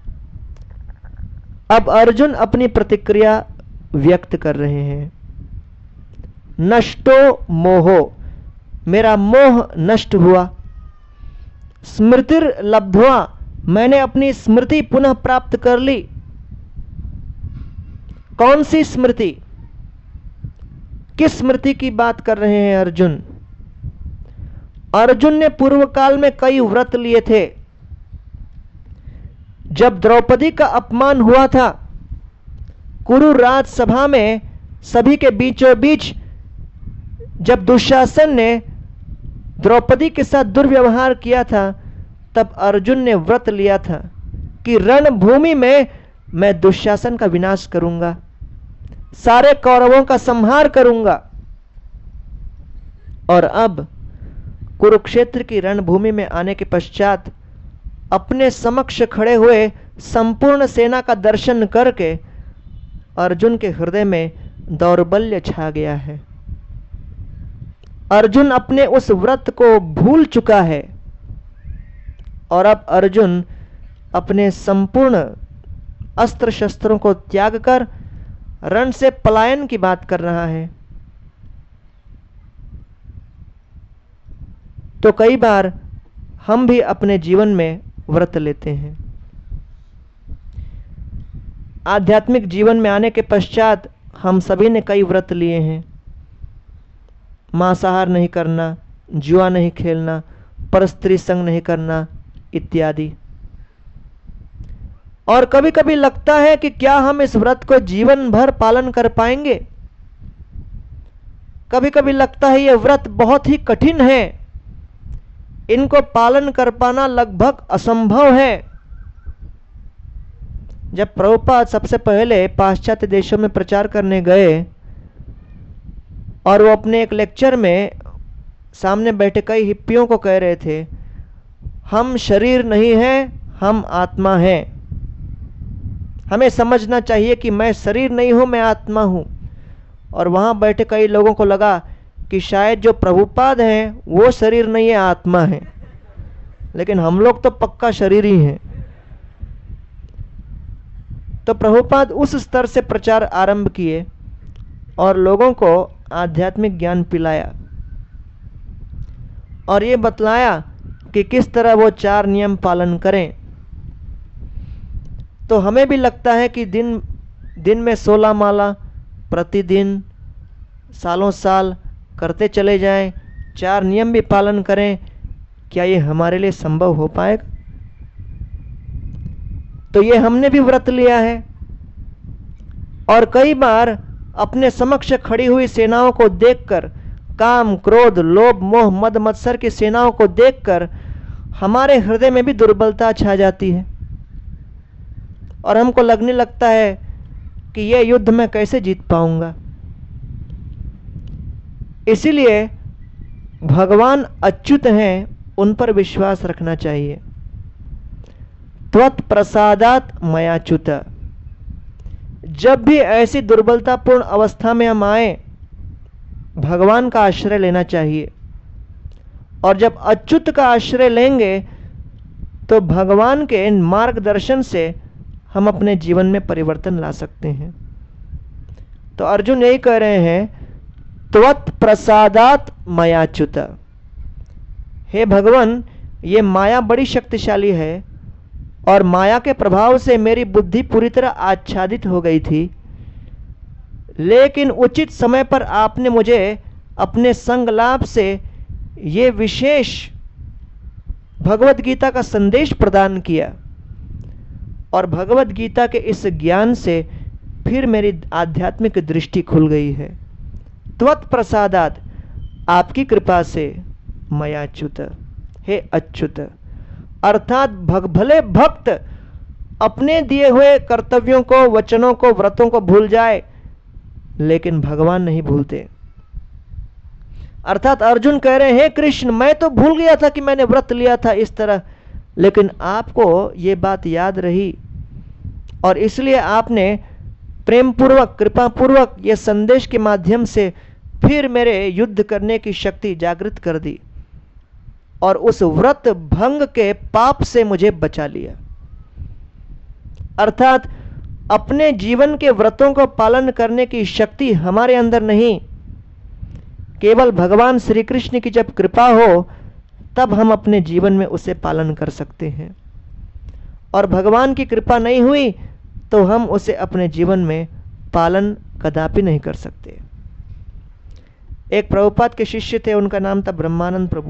अब अर्जुन अपनी प्रतिक्रिया व्यक्त कर रहे हैं। नष्टो मोहो, मेरा मोह नष्ट हुआ। स्मृतिर लब्ध्वा, मैंने अपनी स्मृति पुनः प्राप्त कर ली। कौन सी स्मृति? किस स्मृति की बात कर रहे हैं अर्जुन? अर्जुन ने पूर्व काल में कई व्रत लिए थे। जब द्रौपदी का अपमान हुआ था, कुरु राजसभा में सभी के बीचों बीच जब दुशासन ने द्रौपदी के साथ दुर्व्यवहार किया था, तब अर्जुन ने व्रत लिया था कि रणभूमि में मैं दुशासन का विनाश करूंगा, सारे कौरवों का संहार करूंगा। और अब कुरुक्षेत्र की रणभूमि में आने के पश्चात अपने समक्ष खड़े हुए संपूर्ण सेना का दर्शन करके अर्जुन के हृदय में दौर्बल्य छा गया है। अर्जुन अपने उस व्रत को भूल चुका है और अब अर्जुन अपने संपूर्ण अस्त्र शस्त्रों को त्याग कर रण से पलायन की बात कर रहा है। तो कई बार हम भी अपने जीवन में व्रत लेते हैं। आध्यात्मिक जीवन में आने के पश्चात हम सभी ने कई व्रत लिए हैं। मांसाहार नहीं करना, जुआ नहीं खेलना, परस्त्री संग नहीं करना इत्यादि। और कभी कभी लगता है कि क्या हम इस व्रत को जीवन भर पालन कर पाएंगे। कभी कभी लगता है यह व्रत बहुत ही कठिन है, इनको पालन कर पाना लगभग असंभव है। जब प्रभुपाद सबसे पहले पाश्चात्य देशों में प्रचार करने गए और वो अपने एक लेक्चर में सामने बैठे कई हिप्पियों को कह रहे थे, हम शरीर नहीं हैं, हम आत्मा हैं। हमें समझना चाहिए कि मैं शरीर नहीं हूं, मैं आत्मा हूं। और वहां बैठे कई लोगों को लगा कि शायद जो प्रभुपाद हैं वो शरीर नहीं है, आत्मा है, लेकिन हम लोग तो पक्का शरीर ही हैं। तो प्रभुपाद उस स्तर से प्रचार आरंभ किए और लोगों को आध्यात्मिक ज्ञान पिलाया और ये बतलाया कि किस तरह वो 4 नियम पालन करें। तो हमें भी लगता है कि दिन में 16 माला प्रतिदिन सालों साल करते चले जाएं, 4 नियम भी पालन करें। क्या ये हमारे लिए संभव हो पाएगा? तो ये हमने भी व्रत लिया है और कई बार अपने समक्ष खड़ी हुई सेनाओं को देखकर, काम क्रोध लोभ मोह मद मत्सर की सेनाओं को देखकर हमारे हृदय में भी दुर्बलता छा जाती है और हमको लगने लगता है कि यह युद्ध मैं कैसे जीत पाऊंगा। इसीलिए भगवान अच्युत हैं, उन पर विश्वास रखना चाहिए। त्वत् प्रसादात मयाच्युत। जब भी ऐसी दुर्बलतापूर्ण अवस्था में हम आए, भगवान का आश्रय लेना चाहिए और जब अच्युत का आश्रय लेंगे तो भगवान के मार्गदर्शन से हम अपने जीवन में परिवर्तन ला सकते हैं। तो अर्जुन यही कह रहे हैं, त्वत् प्रसादात मयाच्युत। हे भगवान, ये माया बड़ी शक्तिशाली है और माया के प्रभाव से मेरी बुद्धि पूरी तरह आच्छादित हो गई थी, लेकिन उचित समय पर आपने मुझे अपने संग लाभ से ये विशेष भगवत गीता का संदेश प्रदान किया और भगवत गीता के इस ज्ञान से फिर मेरी आध्यात्मिक दृष्टि खुल गई है। त्वत् प्रसादात, आपकी कृपा से, मयाच्युत, हे अच्युत। अर्थात भले भक्त अपने दिए हुए कर्तव्यों को, वचनों को, व्रतों को भूल जाए, लेकिन भगवान नहीं भूलते। अर्थात अर्जुन कह रहे हैं, कृष्ण, मैं तो भूल गया था कि मैंने व्रत लिया था इस तरह, लेकिन आपको ये बात याद रही और इसलिए आपने प्रेम पूर्वक, कृपा पूर्वक ये संदेश के माध्यम से फिर मेरे युद्ध करने की शक्ति जागृत कर दी और उस व्रत भंग के पाप से मुझे बचा लिया। अर्थात अपने जीवन के व्रतों को पालन करने की शक्ति हमारे अंदर नहीं, केवल भगवान श्री कृष्ण की जब कृपा हो तब हम अपने जीवन में उसे पालन कर सकते हैं और भगवान की कृपा नहीं हुई तो हम उसे अपने जीवन में पालन कदापि नहीं कर सकते। एक प्रभुपाद के शिष्य थे, उनका नाम था ब्रह्मानंद प्रभु।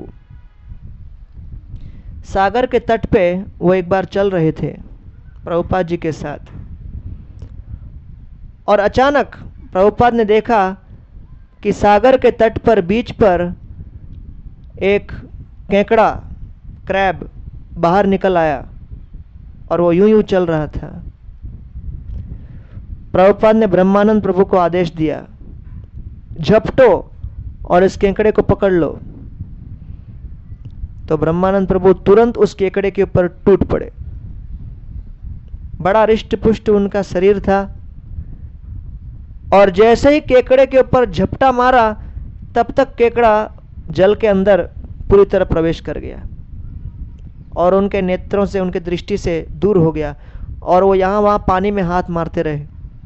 सागर के तट पे वो एक बार चल रहे थे प्रभुपाद जी के साथ और अचानक प्रभुपाद ने देखा कि सागर के तट पर, बीच पर एक केकड़ा, क्रैब बाहर निकल आया और वो यूं यूं चल रहा था। प्रभुपाद ने ब्रह्मानंद प्रभु को आदेश दिया, झपटो और इस केकड़े को पकड़ लो। तो ब्रह्मानंद प्रभु तुरंत उस केकड़े के ऊपर टूट पड़े। बड़ा रिष्ट पुष्ट उनका शरीर था और जैसे ही केकड़े के ऊपर झपटा मारा तब तक केकड़ा जल के अंदर पूरी तरह प्रवेश कर गया और उनके नेत्रों से, उनके दृष्टि से दूर हो गया और वो यहां वहां पानी में हाथ मारते रहे।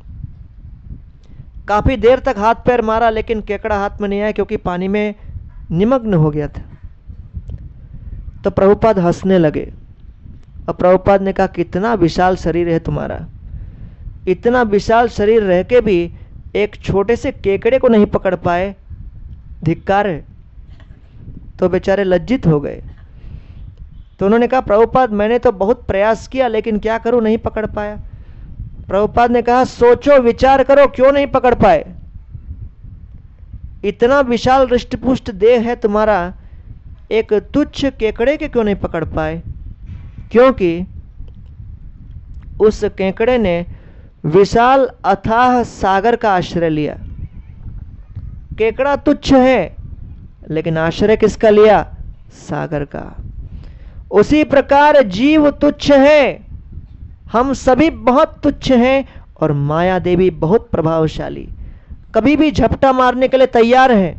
काफी देर तक हाथ पैर मारा लेकिन केकड़ा हाथ में नहीं आया क्योंकि पानी में निमग्न हो गया था। तो प्रभुपाद हंसने लगे और प्रभुपाद ने कहा, कितना विशाल शरीर है तुम्हारा, इतना विशाल शरीर रह के भी एक छोटे से केकड़े को नहीं पकड़ पाए, धिक्कार है। तो बेचारे लज्जित हो गए। तो उन्होंने कहा, प्रभुपाद मैंने तो बहुत प्रयास किया लेकिन क्या करूं, नहीं पकड़ पाया। प्रभुपाद ने कहा, सोचो विचार करो, क्यों नहीं पकड़ पाए? इतना विशाल हृष्टपुष्ट देह है तुम्हारा, एक तुच्छ केकड़े के क्यों नहीं पकड़ पाए? क्योंकि उस केकड़े ने विशाल अथाह सागर का आश्रय लिया। केकड़ा तुच्छ है लेकिन आश्रय किसका लिया? सागर का। उसी प्रकार जीव तुच्छ है, हम सभी बहुत तुच्छ हैं और माया देवी बहुत प्रभावशाली, कभी भी झपटा मारने के लिए तैयार है।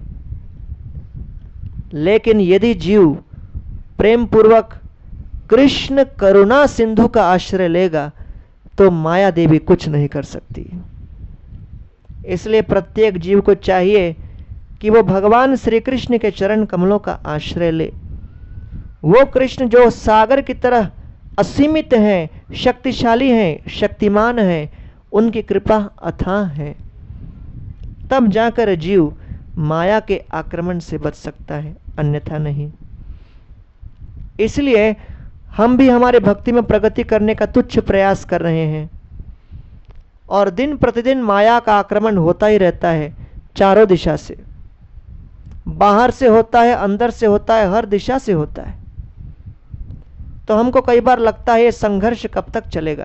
लेकिन यदि जीव प्रेम पूर्वक कृष्ण करुणा सिंधु का आश्रय लेगा तो माया देवी कुछ नहीं कर सकती। इसलिए प्रत्येक जीव को चाहिए कि वो भगवान श्री कृष्ण के चरण कमलों का आश्रय ले। वो कृष्ण जो सागर की तरह असीमित हैं, शक्तिशाली हैं, शक्तिमान हैं, उनकी कृपा अथाह है। तब जाकर जीव माया के आक्रमण से बच सकता है, अन्यथा नहीं। इसलिए हम भी हमारे भक्ति में प्रगति करने का तुच्छ प्रयास कर रहे हैं और दिन प्रतिदिन माया का आक्रमण होता ही रहता है, चारों दिशा से। बाहर से होता है, अंदर से होता है, हर दिशा से होता है। तो हमको कई बार लगता है ये संघर्ष कब तक चलेगा।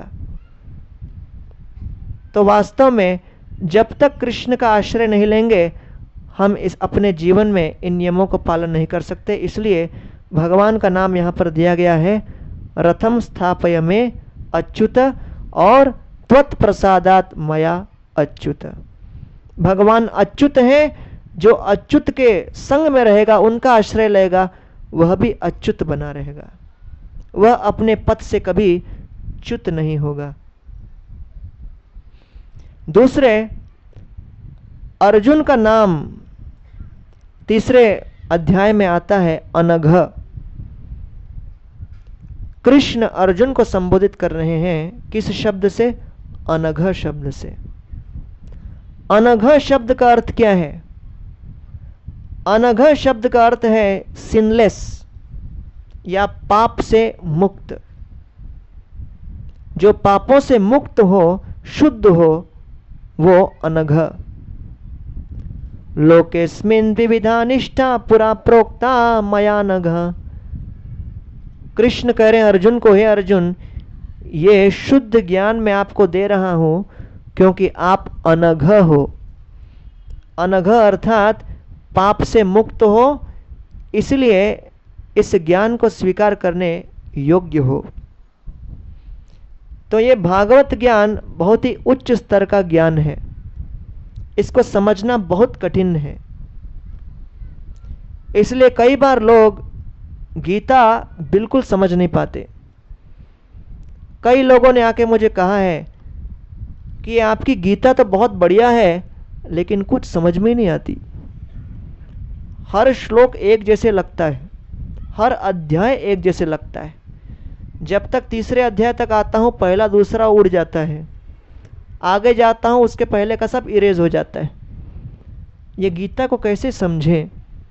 तो वास्तव में जब तक कृष्ण का आश्रय नहीं लेंगे हम इस अपने जीवन में इन नियमों को पालन नहीं कर सकते। इसलिए भगवान का नाम यहाँ पर दिया गया है, रथम स्थापय में अच्युत और त्वत् प्रसादात मया अच्युत। भगवान अच्युत हैं, जो अच्युत के संग में रहेगा, उनका आश्रय लेगा, वह भी अच्युत बना रहेगा, वह अपने पथ से कभी च्युत नहीं होगा। दूसरे, अर्जुन का नाम तीसरे अध्याय में आता है अनघ। कृष्ण अर्जुन को संबोधित कर रहे हैं किस शब्द से? अनघ शब्द से। अनघ शब्द का अर्थ क्या है? अनघ शब्द का अर्थ है सिनलेस या पाप से मुक्त। जो पापों से मुक्त हो, शुद्ध हो, वो अनघ। लोकेस्मिन् विविधा निष्ठा पुरा प्रोक्ता मया नघ। कृष्ण कह रहे हैं अर्जुन को, हे अर्जुन, ये शुद्ध ज्ञान मैं आपको दे रहा हूं क्योंकि आप अनघ हो। अनघ अर्थात पाप से मुक्त हो, इसलिए इस ज्ञान को स्वीकार करने योग्य हो। तो ये भागवत ज्ञान बहुत ही उच्च स्तर का ज्ञान है, इसको समझना बहुत कठिन है। इसलिए कई बार लोग गीता बिल्कुल समझ नहीं पाते। कई लोगों ने आके मुझे कहा है कि आपकी गीता तो बहुत बढ़िया है लेकिन कुछ समझ में नहीं आती। हर श्लोक एक जैसे लगता है, हर अध्याय एक जैसे लगता है। जब तक तीसरे अध्याय तक आता हूं पहला दूसरा उड़ जाता है, आगे जाता हूं उसके पहले का सब इरेज हो जाता है। ये गीता को कैसे समझें?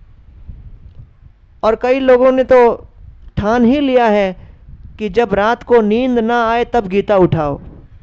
और कई लोगों ने तो ठान ही लिया है कि जब रात को नींद ना आए तब गीता उठाओ।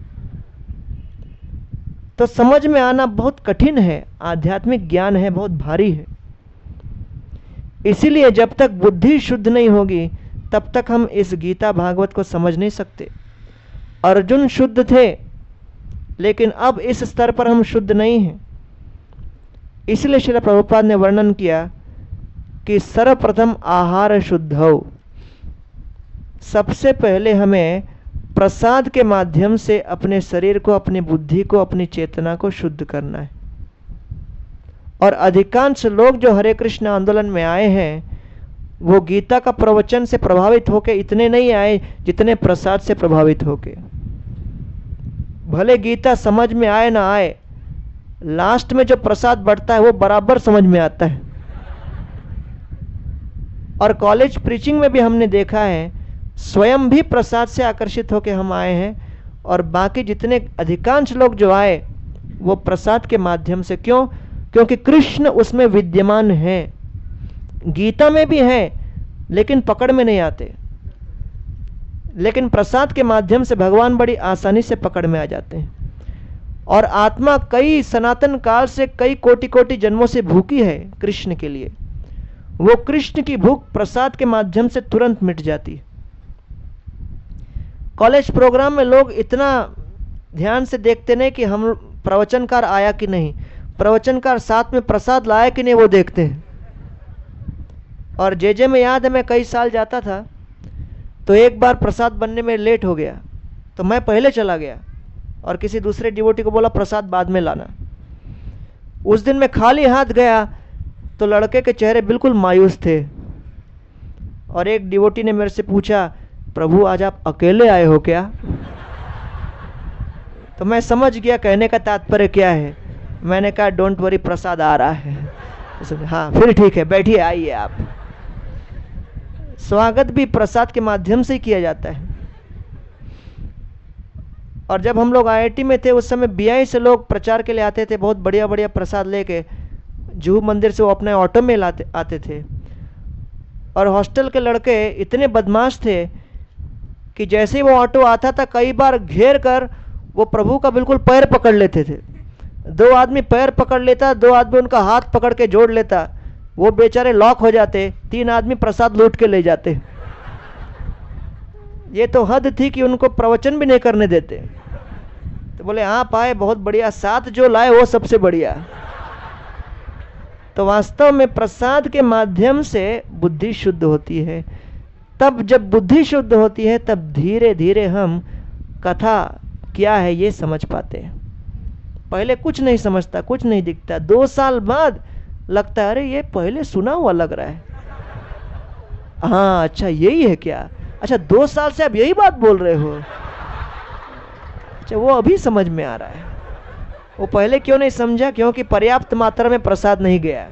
तो समझ में आना बहुत कठिन है, आध्यात्मिक ज्ञान है, बहुत भारी है। इसीलिए जब तक बुद्धि शुद्ध नहीं होगी तब तक हम इस गीता भागवत को समझ नहीं सकते। अर्जुन शुद्ध थे लेकिन अब इस स्तर पर हम शुद्ध नहीं हैं। इसलिए श्रील प्रभुपाद ने वर्णन किया कि सर्वप्रथम आहार शुद्ध हो। सबसे पहले हमें प्रसाद के माध्यम से अपने शरीर को, अपनी बुद्धि को, अपनी चेतना को शुद्ध करना है। और अधिकांश लोग जो हरे कृष्ण आंदोलन में आए हैं वो गीता का प्रवचन से प्रभावित होकर इतने नहीं आए जितने प्रसाद से प्रभावित होके। भले गीता समझ में आए ना आए, लास्ट में जो प्रसाद बढ़ता है वो बराबर समझ में आता है। और कॉलेज प्रीचिंग में भी हमने देखा है, स्वयं भी प्रसाद से आकर्षित होकर हम आए हैं और बाकी जितने अधिकांश लोग जो आए वो प्रसाद के माध्यम से। क्यों? क्योंकि कृष्ण उसमें विद्यमान है, गीता में भी है, लेकिन पकड़ में नहीं आते। लेकिन प्रसाद के माध्यम से भगवान बड़ी आसानी से पकड़ में आ जाते हैं। और आत्मा कई सनातन काल से, कई कोटि कोटि जन्मों से भूखी है कृष्ण के लिए। वो कृष्ण की भूख प्रसाद के माध्यम से तुरंत मिट जाती है। कॉलेज प्रोग्राम में लोग इतना ध्यान से देखते नहीं कि हम प्रवचनकार आया कि नहीं, प्रवचनकार साथ में प्रसाद लाया कि नहीं वो देखते हैं। और जे में याद है, मैं कई साल जाता था तो एक बार प्रसाद बनने में लेट हो गया तो मैं पहले चला गया और किसी दूसरे डिवोटी को बोला प्रसाद बाद में लाना। उस दिन मैं खाली हाथ गया तो लड़के के चेहरे बिल्कुल मायूस थे और एक डिवोटी ने मेरे से पूछा, प्रभु आज आप अकेले आए हो क्या? तो मैं समझ गया कहने का तात्पर्य क्या है। मैंने कहा डोंट वरी, प्रसाद आ रहा है। हाँ फिर ठीक है, बैठिए, आइए आप। स्वागत भी प्रसाद के माध्यम से ही किया जाता है। और जब हम लोग IIT में थे उस समय BI से लोग प्रचार के लिए आते थे, बहुत बढ़िया बढ़िया प्रसाद लेके। जुहू मंदिर से वो अपने ऑटो में आते थे। और हॉस्टल के लड़के इतने बदमाश थे कि जैसे ही वो ऑटो आता था कई बार घेर कर वो प्रभु का बिल्कुल पैर पकड़ लेते थे। 2 आदमी पैर पकड़ लेता, 2 आदमी उनका हाथ पकड़ के जोड़ लेता, वो बेचारे लॉक हो जाते, 3 आदमी प्रसाद लूट के ले जाते। ये तो हद थी कि उनको प्रवचन भी नहीं करने देते। तो बोले आप आए बहुत बढ़िया, साथ जो लाए वो सबसे बढ़िया। तो वास्तव में प्रसाद के माध्यम से बुद्धि शुद्ध होती है। तब जब बुद्धि शुद्ध होती है तब धीरे धीरे हम कथा क्या है ये समझ पाते हैं। पहले कुछ नहीं समझता, कुछ नहीं दिखता। 2 साल बाद लगता है अरे ये पहले सुना हुआ लग रहा है। हाँ अच्छा यही है क्या? अच्छा 2 साल से आप यही बात बोल रहे हो? अच्छा वो अभी समझ में आ रहा है। वो पहले क्यों नहीं समझा? क्योंकि पर्याप्त मात्रा में प्रसाद नहीं गया।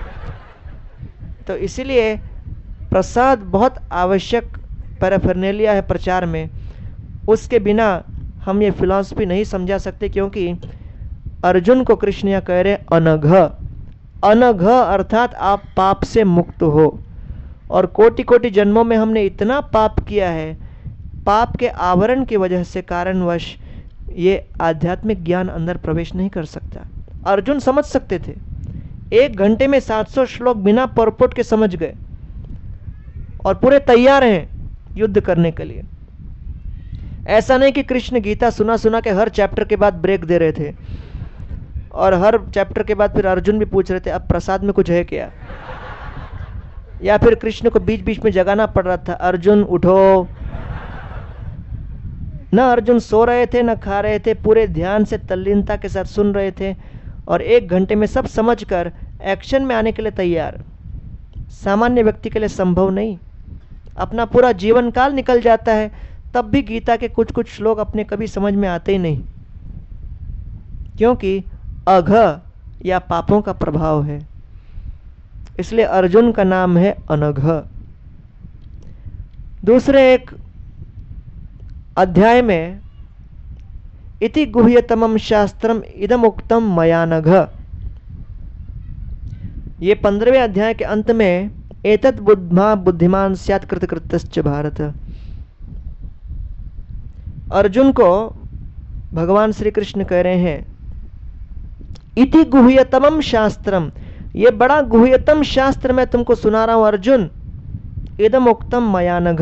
तो इसीलिए प्रसाद बहुत आवश्यक पैराफर्नेलिया है प्रचार में। उसके बिना हम ये फिलॉसफी नहीं समझा सकते। क्योंकि अर्जुन को कृष्ण यहाँ कह रहे अनघ। अनघ अर्थात आप पाप से मुक्त हो। और कोटि कोटि जन्मों में हमने इतना पाप किया है, पाप के आवरण की वजह से कारणवश ये आध्यात्मिक ज्ञान अंदर प्रवेश नहीं कर सकता। अर्जुन समझ सकते थे, 1 घंटे में 700 श्लोक बिना परपोट के समझ गए और पूरे तैयार हैं युद्ध करने के लिए। ऐसा नहीं कि कृष्ण गीता सुना सुना के हर चैप्टर के बाद ब्रेक दे रहे थे और हर चैप्टर के बाद फिर अर्जुन भी पूछ रहे थे अब प्रसाद में कुछ है क्या, या फिर कृष्ण को बीच बीच में जगाना पड़ रहा था, अर्जुन उठो। न अर्जुन सो रहे थे न खा रहे थे, पूरे ध्यान से तल्लीनता के साथ सुन रहे थे और 1 घंटे में सब समझकर एक्शन में आने के लिए तैयार। सामान्य व्यक्ति के लिए संभव नहीं। अपना पूरा जीवन काल निकल जाता है तब भी गीता के कुछ कुछ श्लोक अपने कभी समझ में आते ही नहीं, क्योंकि अघ या पापों का प्रभाव है। इसलिए अर्जुन का नाम है अनघ। दूसरे एक अध्याय में इति गुह्यतमं शास्त्रम इदम उक्तम मया नघ, ये 15वें अध्याय के अंत में एतत् बुद्धा बुद्धिमान स्यात् कृतकृत्यश्च भारत। अर्जुन को भगवान श्री कृष्ण कह रहे हैं इति गुह्यतमं शास्त्रम, ये बड़ा गुह्यतम शास्त्र मैं तुमको सुना रहा हूं अर्जुन। इदम उक्तम मया नघ,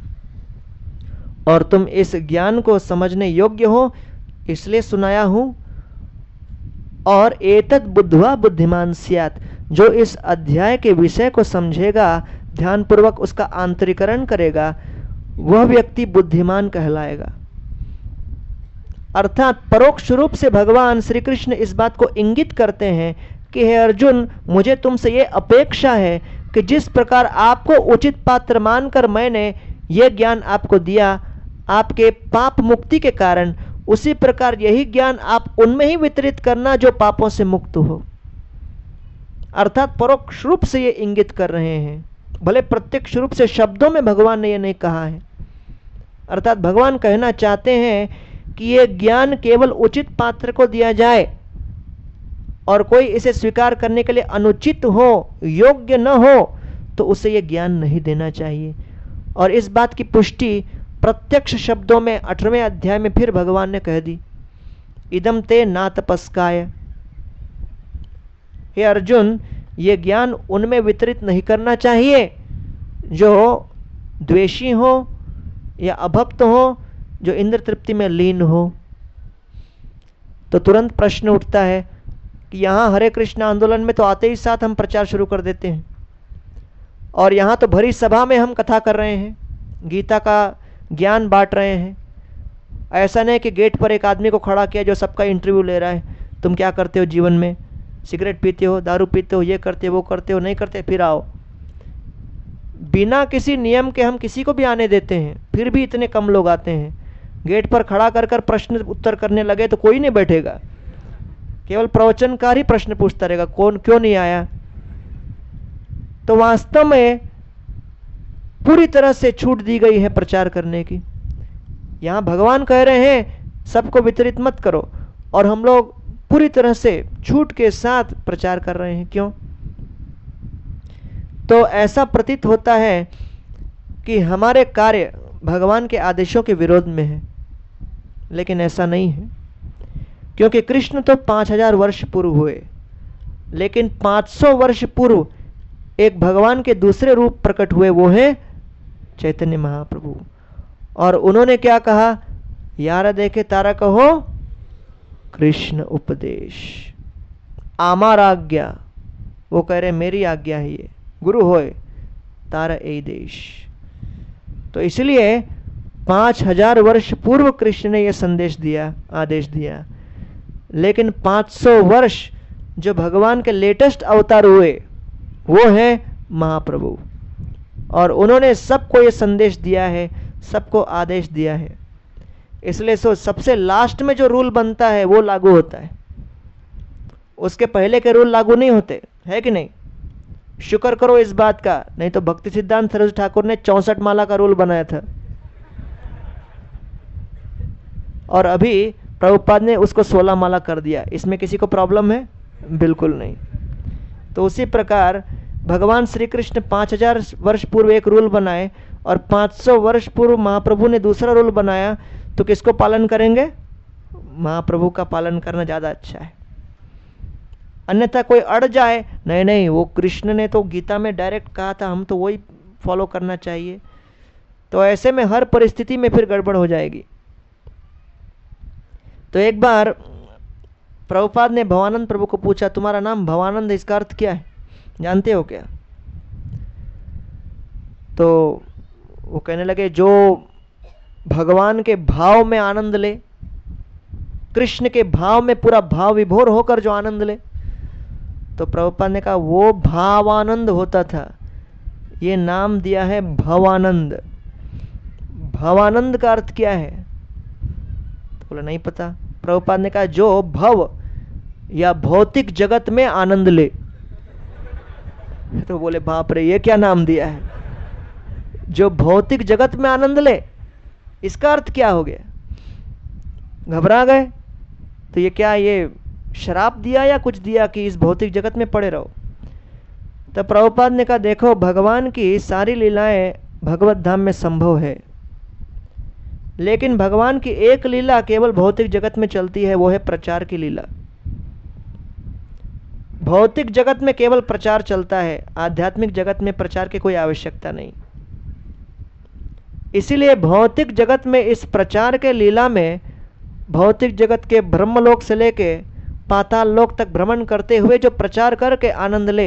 और तुम इस ज्ञान को समझने योग्य हो इसलिए सुनाया हूं। और एतत् बुद्ध्वा बुद्धिमान स्यात्, जो इस अध्याय के विषय को समझेगा, ध्यानपूर्वक उसका आंतरिकरण करेगा, वह व्यक्ति बुद्धिमान कहलाएगा। अर्थात परोक्ष रूप से भगवान श्री कृष्ण इस बात को इंगित करते हैं कि हे अर्जुन, मुझे तुमसे ये अपेक्षा है कि जिस प्रकार आपको उचित पात्र मानकर मैंने ये ज्ञान आपको दिया आपके पाप मुक्ति के कारण, उसी प्रकार यही ज्ञान आप उनमें ही वितरित करना जो पापों से मुक्त हो। अर्थात परोक्ष रूप से ये इंगित कर रहे हैं, भले प्रत्यक्ष रूप से शब्दों में भगवान ने ये नहीं कहा है। अर्थात भगवान कहना चाहते हैं कि ये ज्ञान केवल उचित पात्र को दिया जाए और कोई इसे स्वीकार करने के लिए अनुचित हो, योग्य न हो, तो उसे ये ज्ञान नहीं देना चाहिए। और इस बात की पुष्टि प्रत्यक्ष शब्दों में 18वें अध्याय में फिर भगवान ने कह दी, इदम ते ना तपस्काय। हे अर्जुन, ये ज्ञान उनमें वितरित नहीं करना चाहिए जो द्वेषी हो या अभक्त हो, जो इंद्र तृप्ति में लीन हो। तो तुरंत प्रश्न उठता है कि यहां हरे कृष्ण आंदोलन में तो आते ही साथ हम प्रचार शुरू कर देते हैं, और यहां तो भरी सभा में हम कथा कर रहे हैं, गीता का ज्ञान बांट रहे हैं। ऐसा नहीं कि गेट पर एक आदमी को खड़ा किया जो सबका इंटरव्यू ले रहा है, तुम क्या करते हो जीवन में, सिगरेट पीते हो, दारू पीते हो, ये करते हो, वो करते हो, नहीं करते, फिर आओ। बिना किसी नियम के हम किसी को भी आने देते हैं, फिर भी इतने कम लोग आते हैं। गेट पर खड़ा कर कर प्रश्न उत्तर करने लगे तो कोई नहीं बैठेगा, केवल प्रवचनकार ही प्रश्न पूछता रहेगा, कौन क्यों नहीं आया। तो वास्तव में पूरी तरह से छूट दी गई है प्रचार करने की। यहां भगवान कह रहे हैं सबको वितरित मत करो, और हम लोग पूरी तरह से छूट के साथ प्रचार कर रहे हैं। क्यों? तो ऐसा प्रतीत होता है कि हमारे कार्य भगवान के आदेशों के विरोध में है, लेकिन ऐसा नहीं है, क्योंकि कृष्ण तो 5000 वर्ष पूर्व हुए, लेकिन 500 वर्ष पूर्व एक भगवान के दूसरे रूप प्रकट हुए, वो है चैतन्य महाप्रभु। और उन्होंने क्या कहा, यार देखे तारा कहो कृष्ण उपदेश, आमार आज्ञा। वो कह रहे मेरी आज्ञा है, ये गुरु होए तारा ए देश। तो इसलिए 5000 वर्ष पूर्व कृष्ण ने यह संदेश दिया, आदेश दिया, लेकिन 500 वर्ष जो भगवान के लेटेस्ट अवतार हुए वो है महाप्रभु, और उन्होंने सबको ये संदेश दिया है, सबको आदेश दिया है। इसलिए सबसे लास्ट में जो रूल बनता है वो लागू होता है, उसके पहले के रूल लागू नहीं होते, है कि नहीं? शुक्र करो इस बात का, नहीं तो भक्ति सिद्धांत सरस्वती ठाकुर ने 64 माला का रूल बनाया था, और अभी प्रभुपाद ने उसको 16 माला कर दिया। इसमें किसी को प्रॉब्लम है? बिल्कुल नहीं। तो उसी प्रकार भगवान श्री कृष्ण 5000 वर्ष पूर्व एक रूल बनाए और 500 वर्ष पूर्व महाप्रभु ने दूसरा रूल बनाया, तो किसको पालन करेंगे? महाप्रभु का पालन करना ज्यादा अच्छा है। अन्यथा कोई अड़ जाए, नहीं नहीं वो कृष्ण ने तो गीता में डायरेक्ट कहा था, हम तो वही फॉलो करना चाहिए, तो ऐसे में हर परिस्थिति में फिर गड़बड़ हो जाएगी। तो एक बार प्रभुपाद ने भवानंद प्रभु को पूछा, तुम्हारा नाम भवानंद, इसका अर्थ क्या है, जानते हो क्या? तो वो कहने लगे, जो भगवान के भाव में आनंद ले, कृष्ण के भाव में पूरा भाव विभोर होकर जो आनंद ले। तो प्रभुपाद ने कहा वो भावानंद होता था, ये नाम दिया है भवानंद। भवानंद का अर्थ क्या है? तो बोला नहीं पता। प्रभुपाद ने कहा जो भव या भौतिक जगत में आनंद ले। तो बोले बाप रे, ये क्या नाम दिया है, जो भौतिक जगत में आनंद ले, इसका अर्थ क्या हो गया? घबरा गए। तो ये क्या, ये शराब दिया या कुछ दिया कि इस भौतिक जगत में पड़े रहो? तो प्रभुपाद ने कहा देखो, भगवान की सारी लीलाएं भगवत धाम में संभव है, लेकिन भगवान की एक लीला केवल भौतिक जगत में चलती है, वो है प्रचार की लीला। भौतिक जगत में केवल प्रचार चलता है, आध्यात्मिक जगत में प्रचार की कोई आवश्यकता नहीं। इसीलिए भौतिक जगत में इस प्रचार के लीला में भौतिक जगत के ब्रह्मलोक से लेके पाताल लोक तक भ्रमण करते हुए जो प्रचार करके आनंद ले,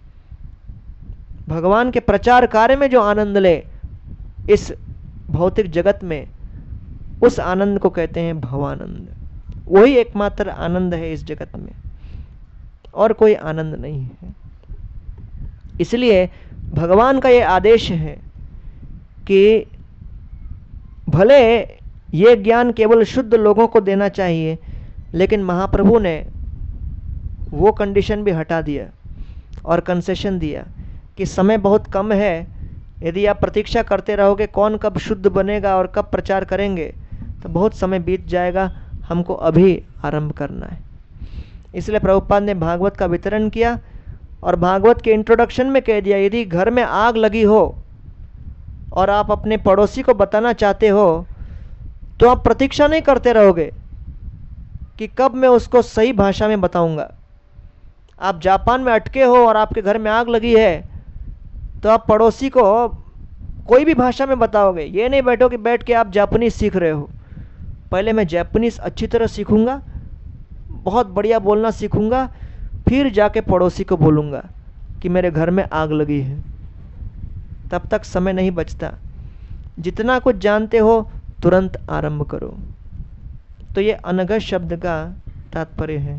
भगवान के प्रचार कार्य में जो आनंद ले इस भौतिक जगत में, उस आनंद को कहते हैं भवानंद। वही एकमात्र आनंद है इस जगत में, और कोई आनंद नहीं है। इसलिए भगवान का यह आदेश है कि भले ये ज्ञान केवल शुद्ध लोगों को देना चाहिए, लेकिन महाप्रभु ने वो कंडीशन भी हटा दिया और कंसेशन दिया कि समय बहुत कम है, यदि आप प्रतीक्षा करते रहोगे कौन कब शुद्ध बनेगा और कब प्रचार करेंगे, तो बहुत समय बीत जाएगा, हमको अभी आरंभ करना है। इसलिए प्रभुपाद ने भागवत का वितरण किया और भागवत के इंट्रोडक्शन में कह दिया, यदि घर में आग लगी हो और आप अपने पड़ोसी को बताना चाहते हो तो आप प्रतीक्षा नहीं करते रहोगे कि कब मैं उसको सही भाषा में बताऊंगा। आप जापान में अटके हो और आपके घर में आग लगी है तो आप पड़ोसी को कोई भी भाषा में बताओगे, ये नहीं बैठो कि बैठ के आप जापानीज सीख रहे हो। पहले मैं जापानीज अच्छी तरह सीखूंगा, बहुत बढ़िया बोलना सीखूंगा, फिर जाके पड़ोसी को बोलूंगा कि मेरे घर में आग लगी है। तब तक समय नहीं बचता। जितना कुछ जानते हो तुरंत आरंभ करो। तो ये अनघ शब्द का तात्पर्य है।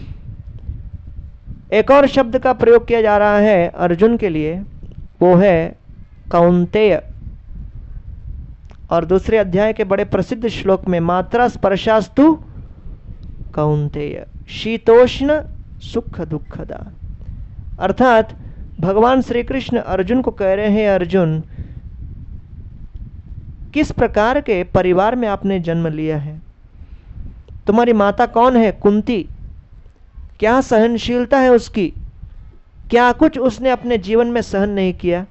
एक और शब्द का प्रयोग किया जा रहा है अर्जुन के लिए, वो है कौन्तेय। और दूसरे अध्याय के बड़े प्रसिद्ध श्लोक में मात्रा स्पर्शास्तु कौन्तेय शीतोष्ण सुख दुखदा। अर्थात भगवान श्री कृष्ण अर्जुन को कह रहे हैं, अर्जुन किस प्रकार के परिवार में आपने जन्म लिया है, तुम्हारी माता कौन है, कुंती, क्या सहनशीलता है उसकी, क्या कुछ उसने अपने जीवन में सहन नहीं किया।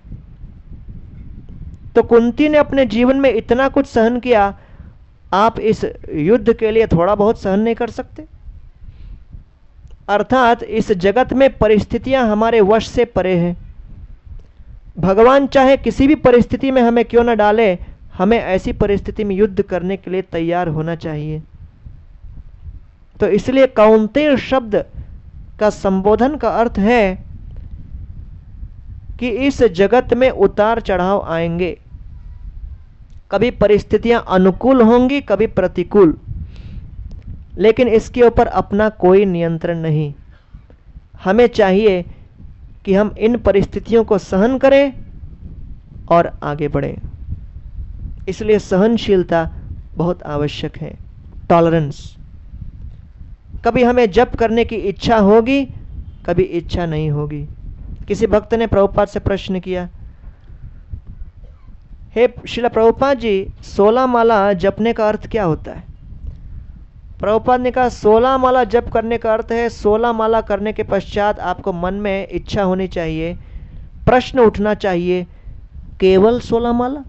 तो कुंती ने अपने जीवन में इतना कुछ सहन किया, आप इस युद्ध के लिए थोड़ा बहुत सहन नहीं कर सकते। अर्थात इस जगत में परिस्थितियां हमारे वश से परे हैं। भगवान चाहे किसी भी परिस्थिति में हमें क्यों न डाले, हमें ऐसी परिस्थिति में युद्ध करने के लिए तैयार होना चाहिए। तो इसलिए कौन्तेय शब्द का संबोधन का अर्थ है कि इस जगत में उतार चढ़ाव आएंगे, कभी परिस्थितियां अनुकूल होंगी, कभी प्रतिकूल, लेकिन इसके ऊपर अपना कोई नियंत्रण नहीं। हमें चाहिए कि हम इन परिस्थितियों को सहन करें और आगे बढ़ें। इसलिए सहनशीलता बहुत आवश्यक है, टॉलरेंस। कभी हमें जप करने की इच्छा होगी, कभी इच्छा नहीं होगी। किसी भक्त ने प्रभुपाद से प्रश्न किया, हे श्रील प्रभुपाद जी, 16 माला जपने का अर्थ क्या होता है? प्रभुपाद ने कहा 16 माला जप करने का अर्थ है 16 माला करने के पश्चात आपको मन में इच्छा होनी चाहिए, प्रश्न उठना चाहिए, केवल 16 माला,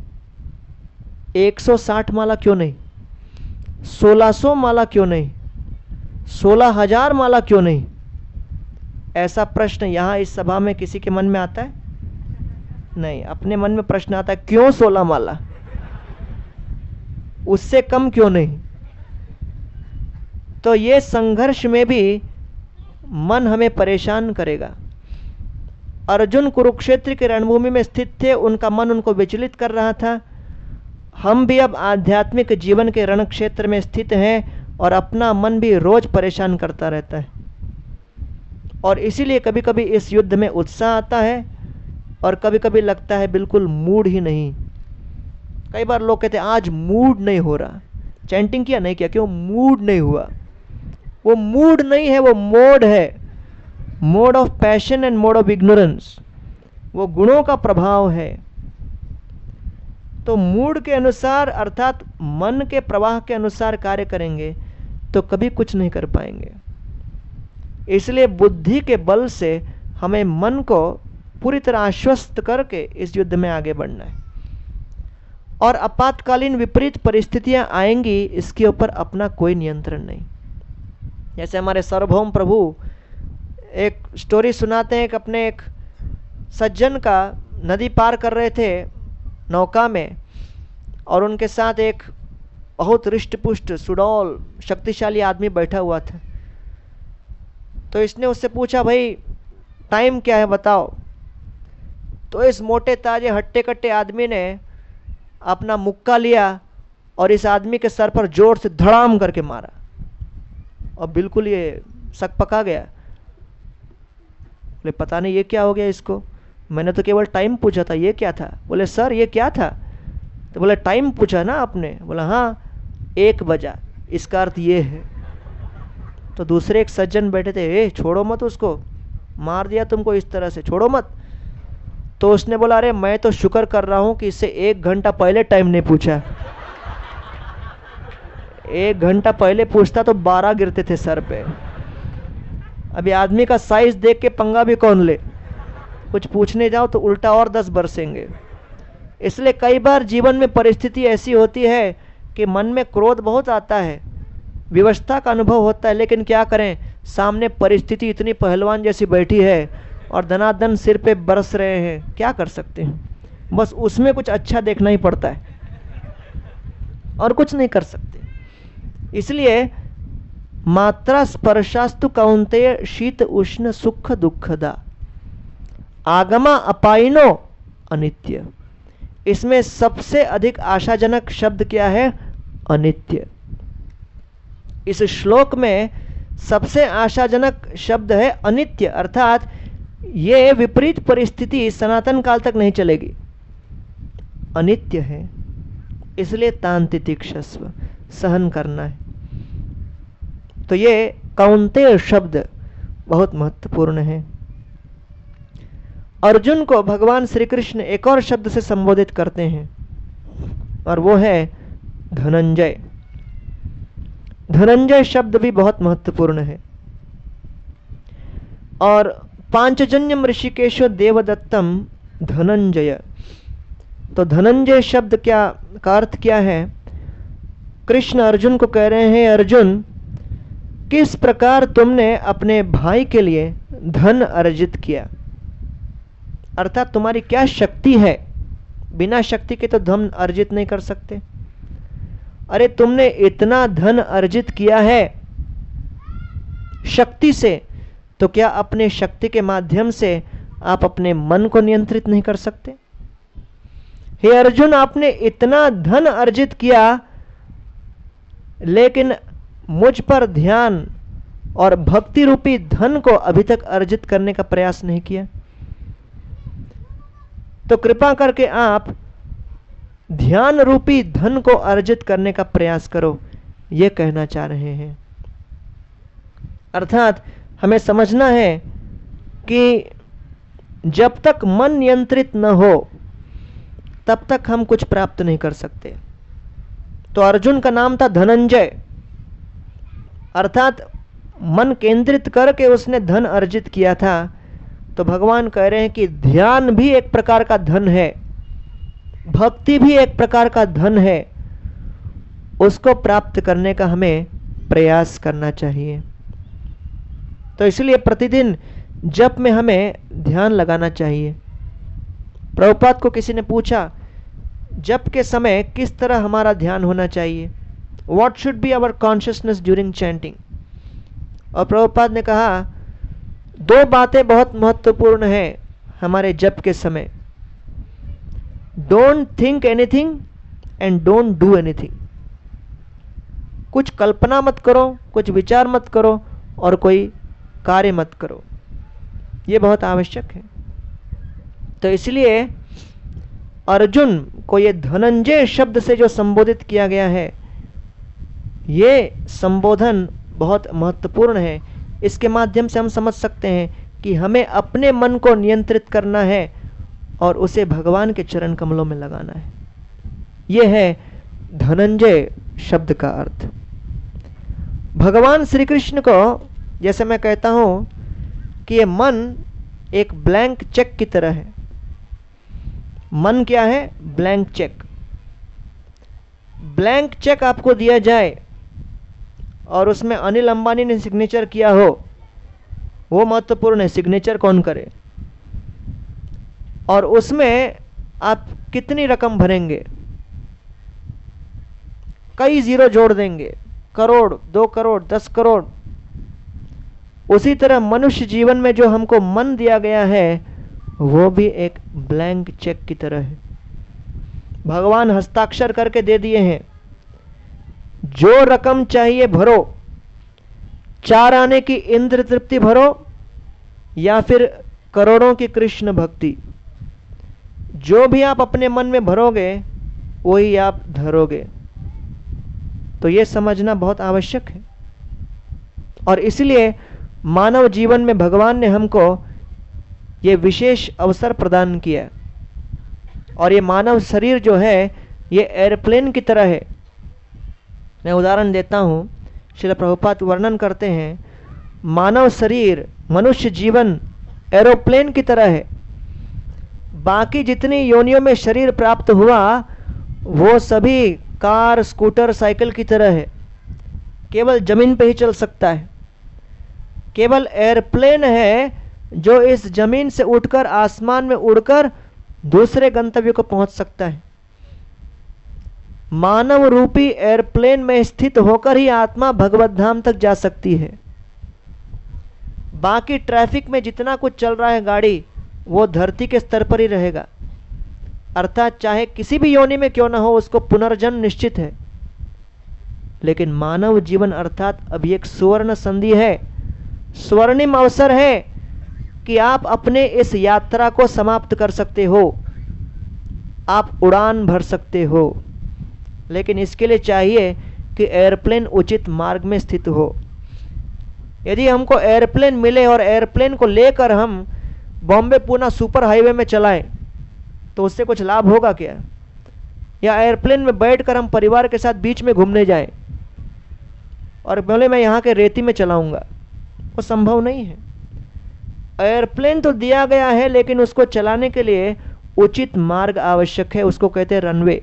160 माला क्यों नहीं, 1600 माला क्यों नहीं, 16,000 माला क्यों नहीं? ऐसा प्रश्न यहां इस सभा में किसी के मन में आता है? नहीं। अपने मन में प्रश्न आता है, क्यों 16 माला, उससे कम क्यों नहीं? तो ये संघर्ष में भी मन हमें परेशान करेगा। अर्जुन कुरुक्षेत्र के रणभूमि में स्थित थे, उनका मन उनको विचलित कर रहा था। हम भी अब आध्यात्मिक जीवन के रण क्षेत्र में स्थित हैं और अपना मन भी रोज परेशान करता रहता है। और इसीलिए कभी कभी इस युद्ध में उत्साह आता है और कभी कभी लगता है बिल्कुल मूड ही नहीं। कई बार लोग कहते हैं आज मूड नहीं हो रहा, चैंटिंग किया नहीं किया, क्यों? मूड नहीं हुआ। वो मूड नहीं है, वो मोड है, mode of passion and mode of ignorance. वो गुणों का प्रभाव है। तो मूड के अनुसार अर्थात मन के प्रवाह के अनुसार कार्य करेंगे तो कभी कुछ नहीं कर पाएंगे। इसलिए बुद्धि के बल से हमें मन को पूरी तरह आश्वस्त करके इस युद्ध में आगे बढ़ना है। और आपातकालीन विपरीत परिस्थितियां आएंगी, इसके ऊपर अपना कोई नियंत्रण नहीं। जैसे हमारे सार्वभौम प्रभु एक स्टोरी सुनाते हैं कि अपने एक सज्जन का नदी पार कर रहे थे नौका में, और उनके साथ एक बहुत रिष्टपुष्ट सुडौल शक्तिशाली आदमी बैठा हुआ था। तो इसने उससे पूछा, भाई टाइम क्या है बताओ। तो इस मोटे ताजे हट्टे कट्टे आदमी ने अपना मुक्का लिया और इस आदमी के सर पर जोर से धड़ाम करके मारा और बिल्कुल ये सकपका गया। बोले पता नहीं ये क्या हो गया इसको, मैंने तो केवल टाइम पूछा था, ये क्या था? बोले सर ये क्या था? तो बोले टाइम पूछा ना आपने? बोला हाँ 1 बजा, इसका अर्थ ये है। तो दूसरे एक सज्जन बैठे थे, ए छोड़ो मत उसको, मार दिया तुमको इस तरह से, छोड़ो मत। तो उसने बोला अरे मैं तो शुक्र कर रहा हूं कि इससे 1 घंटा पहले टाइम नहीं पूछा। 1 घंटा पहले पूछता तो 12 गिरते थे सर पे। अभी आदमी का साइज देख के पंगा भी कौन ले, कुछ पूछने जाओ तो उल्टा और 10 बरसेंगे। इसलिए कई बार जीवन में परिस्थिति ऐसी होती है कि मन में क्रोध बहुत आता है, विवशता का अनुभव होता है, लेकिन क्या करें, सामने परिस्थिति इतनी पहलवान जैसी बैठी है और धनाधन सिर पे बरस रहे हैं, क्या कर सकते हैं। बस उसमें कुछ अच्छा देखना ही पड़ता है और कुछ नहीं कर सकते। इसलिए मात्रा स्पर्शास्तु कौन्तेय शीत उष्ण सुख दुखदा आगमा अपाइनो अनित्य। इसमें सबसे अधिक आशाजनक शब्द क्या है? अनित्य। इस श्लोक में सबसे आशाजनक शब्द है अनित्य, अर्थात ये विपरीत परिस्थिति सनातन काल तक नहीं चलेगी, अनित्य है। इसलिए तांतितिक्षस्व, सहन करना है। तो ये कौन्तेय शब्द बहुत महत्वपूर्ण है। अर्जुन को भगवान श्री कृष्ण एक और शब्द से संबोधित करते हैं और वो है धनंजय। धनंजय शब्द भी बहुत महत्वपूर्ण है। और पांचजन्यम ऋषिकेशो देवदत्तम धनंजय, तो धनंजय शब्द का अर्थ क्या है? कृष्ण अर्जुन को कह रहे हैं, अर्जुन किस प्रकार तुमने अपने भाई के लिए धन अर्जित किया, अर्थात तुम्हारी क्या शक्ति है, बिना शक्ति के तो धन अर्जित नहीं कर सकते। अरे तुमने इतना धन अर्जित किया है शक्ति से, तो क्या अपने शक्ति के माध्यम से आप अपने मन को नियंत्रित नहीं कर सकते? हे अर्जुन, आपने इतना धन अर्जित किया लेकिन मुझ पर ध्यान और भक्ति रूपी धन को अभी तक अर्जित करने का प्रयास नहीं किया। तो कृपा करके आप ध्यान रूपी धन को अर्जित करने का प्रयास करो, ये कहना चाह रहे हैं। अर्थात हमें समझना है कि जब तक मन नियंत्रित न हो तब तक हम कुछ प्राप्त नहीं कर सकते। तो अर्जुन का नाम था धनंजय, अर्थात मन केंद्रित करके उसने धन अर्जित किया था। तो भगवान कह रहे हैं कि ध्यान भी एक प्रकार का धन है, भक्ति भी एक प्रकार का धन है, उसको प्राप्त करने का हमें प्रयास करना चाहिए। तो इसलिए प्रतिदिन जप में हमें ध्यान लगाना चाहिए। प्रभुपाद को किसी ने पूछा, जप के समय किस तरह हमारा ध्यान होना चाहिए, what should be our consciousness during chanting. और प्रभुपाद ने कहा, 2 बातें बहुत महत्वपूर्ण हैं हमारे जप के समय, don't think anything and don't do anything. कुछ कल्पना मत करो, कुछ विचार मत करो और कोई कार्य मत करो, ये बहुत आवश्यक है। तो इसलिए अर्जुन को ये धनंजय शब्द से जो संबोधित किया गया है, ये संबोधन बहुत महत्वपूर्ण है। इसके माध्यम से हम समझ सकते हैं कि हमें अपने मन को नियंत्रित करना है और उसे भगवान के चरण कमलों में लगाना है। यह है धनंजय शब्द का अर्थ। भगवान श्री कृष्ण को, जैसे मैं कहता हूं कि ये मन एक ब्लैंक चेक की तरह है। मन क्या है? Blank cheque. ब्लैंक चेक आपको दिया जाए और उसमें अनिल अंबानी ने सिग्नेचर किया हो, वो महत्वपूर्ण है, सिग्नेचर कौन करे, और उसमें आप कितनी रकम भरेंगे, कई जीरो जोड़ देंगे, करोड़, 2 करोड़, 10 करोड़। उसी तरह मनुष्य जीवन में जो हमको मन दिया गया है वो भी एक ब्लैंक चेक की तरह है। भगवान हस्ताक्षर करके दे दिए हैं, जो रकम चाहिए भरो, 4 आने की इंद्र तृप्ति भरो या फिर करोड़ों की कृष्ण भक्ति, जो भी आप अपने मन में भरोगे वही आप धरोगे। तो यह समझना बहुत आवश्यक है। और इसलिए मानव जीवन में भगवान ने हमको ये विशेष अवसर प्रदान किया। और ये मानव शरीर जो है ये एयरप्लेन की तरह है, मैं उदाहरण देता हूँ, श्रील प्रभुपाद वर्णन करते हैं, मानव शरीर, मनुष्य जीवन एरोप्लेन की तरह है। बाकी जितनी योनियों में शरीर प्राप्त हुआ वो सभी कार, स्कूटर, साइकिल की तरह है, केवल जमीन पे ही चल सकता है। केवल एयरप्लेन है जो इस जमीन से उठकर आसमान में उड़कर दूसरे गंतव्य को पहुंच सकता है। मानव रूपी एयरप्लेन में स्थित होकर ही आत्मा भगवत धाम तक जा सकती है। बाकी ट्रैफिक में जितना कुछ चल रहा है गाड़ी, वो धरती के स्तर पर ही रहेगा, अर्थात चाहे किसी भी योनि में क्यों ना हो, उसको पुनर्जन्म निश्चित है। लेकिन मानव जीवन अर्थात अभी एक सुवर्ण संधि है, स्वर्णिम अवसर है कि आप अपने इस यात्रा को समाप्त कर सकते हो, आप उड़ान भर सकते हो। लेकिन इसके लिए चाहिए कि एयरप्लेन उचित मार्ग में स्थित हो। यदि हमको एयरप्लेन मिले और एयरप्लेन को लेकर हम बॉम्बे पूना सुपर हाईवे में चलाएं, तो उससे कुछ लाभ होगा क्या? या एयरप्लेन में बैठकर हम परिवार के साथ बीच में घूमने जाएं और बोले मैं यहाँ के रेती में चलाऊंगा, वो संभव नहीं है। एयरप्लेन तो दिया गया है, लेकिन उसको चलाने के लिए उचित मार्ग आवश्यक है, उसको कहते हैं रनवे।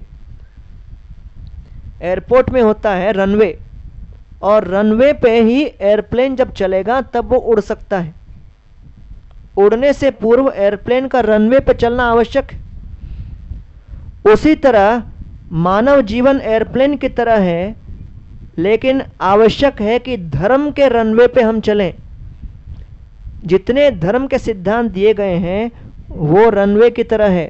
एयरपोर्ट में होता है रनवे, और रनवे पे ही एयरप्लेन जब चलेगा तब वो उड़ सकता है। उड़ने से पूर्व एयरप्लेन का रनवे पे चलना आवश्यक है। उसी तरह मानव जीवन एयरप्लेन की तरह है, लेकिन आवश्यक है कि धर्म के रनवे पे हम चलें। जितने धर्म के सिद्धांत दिए गए हैं वो रनवे की तरह है।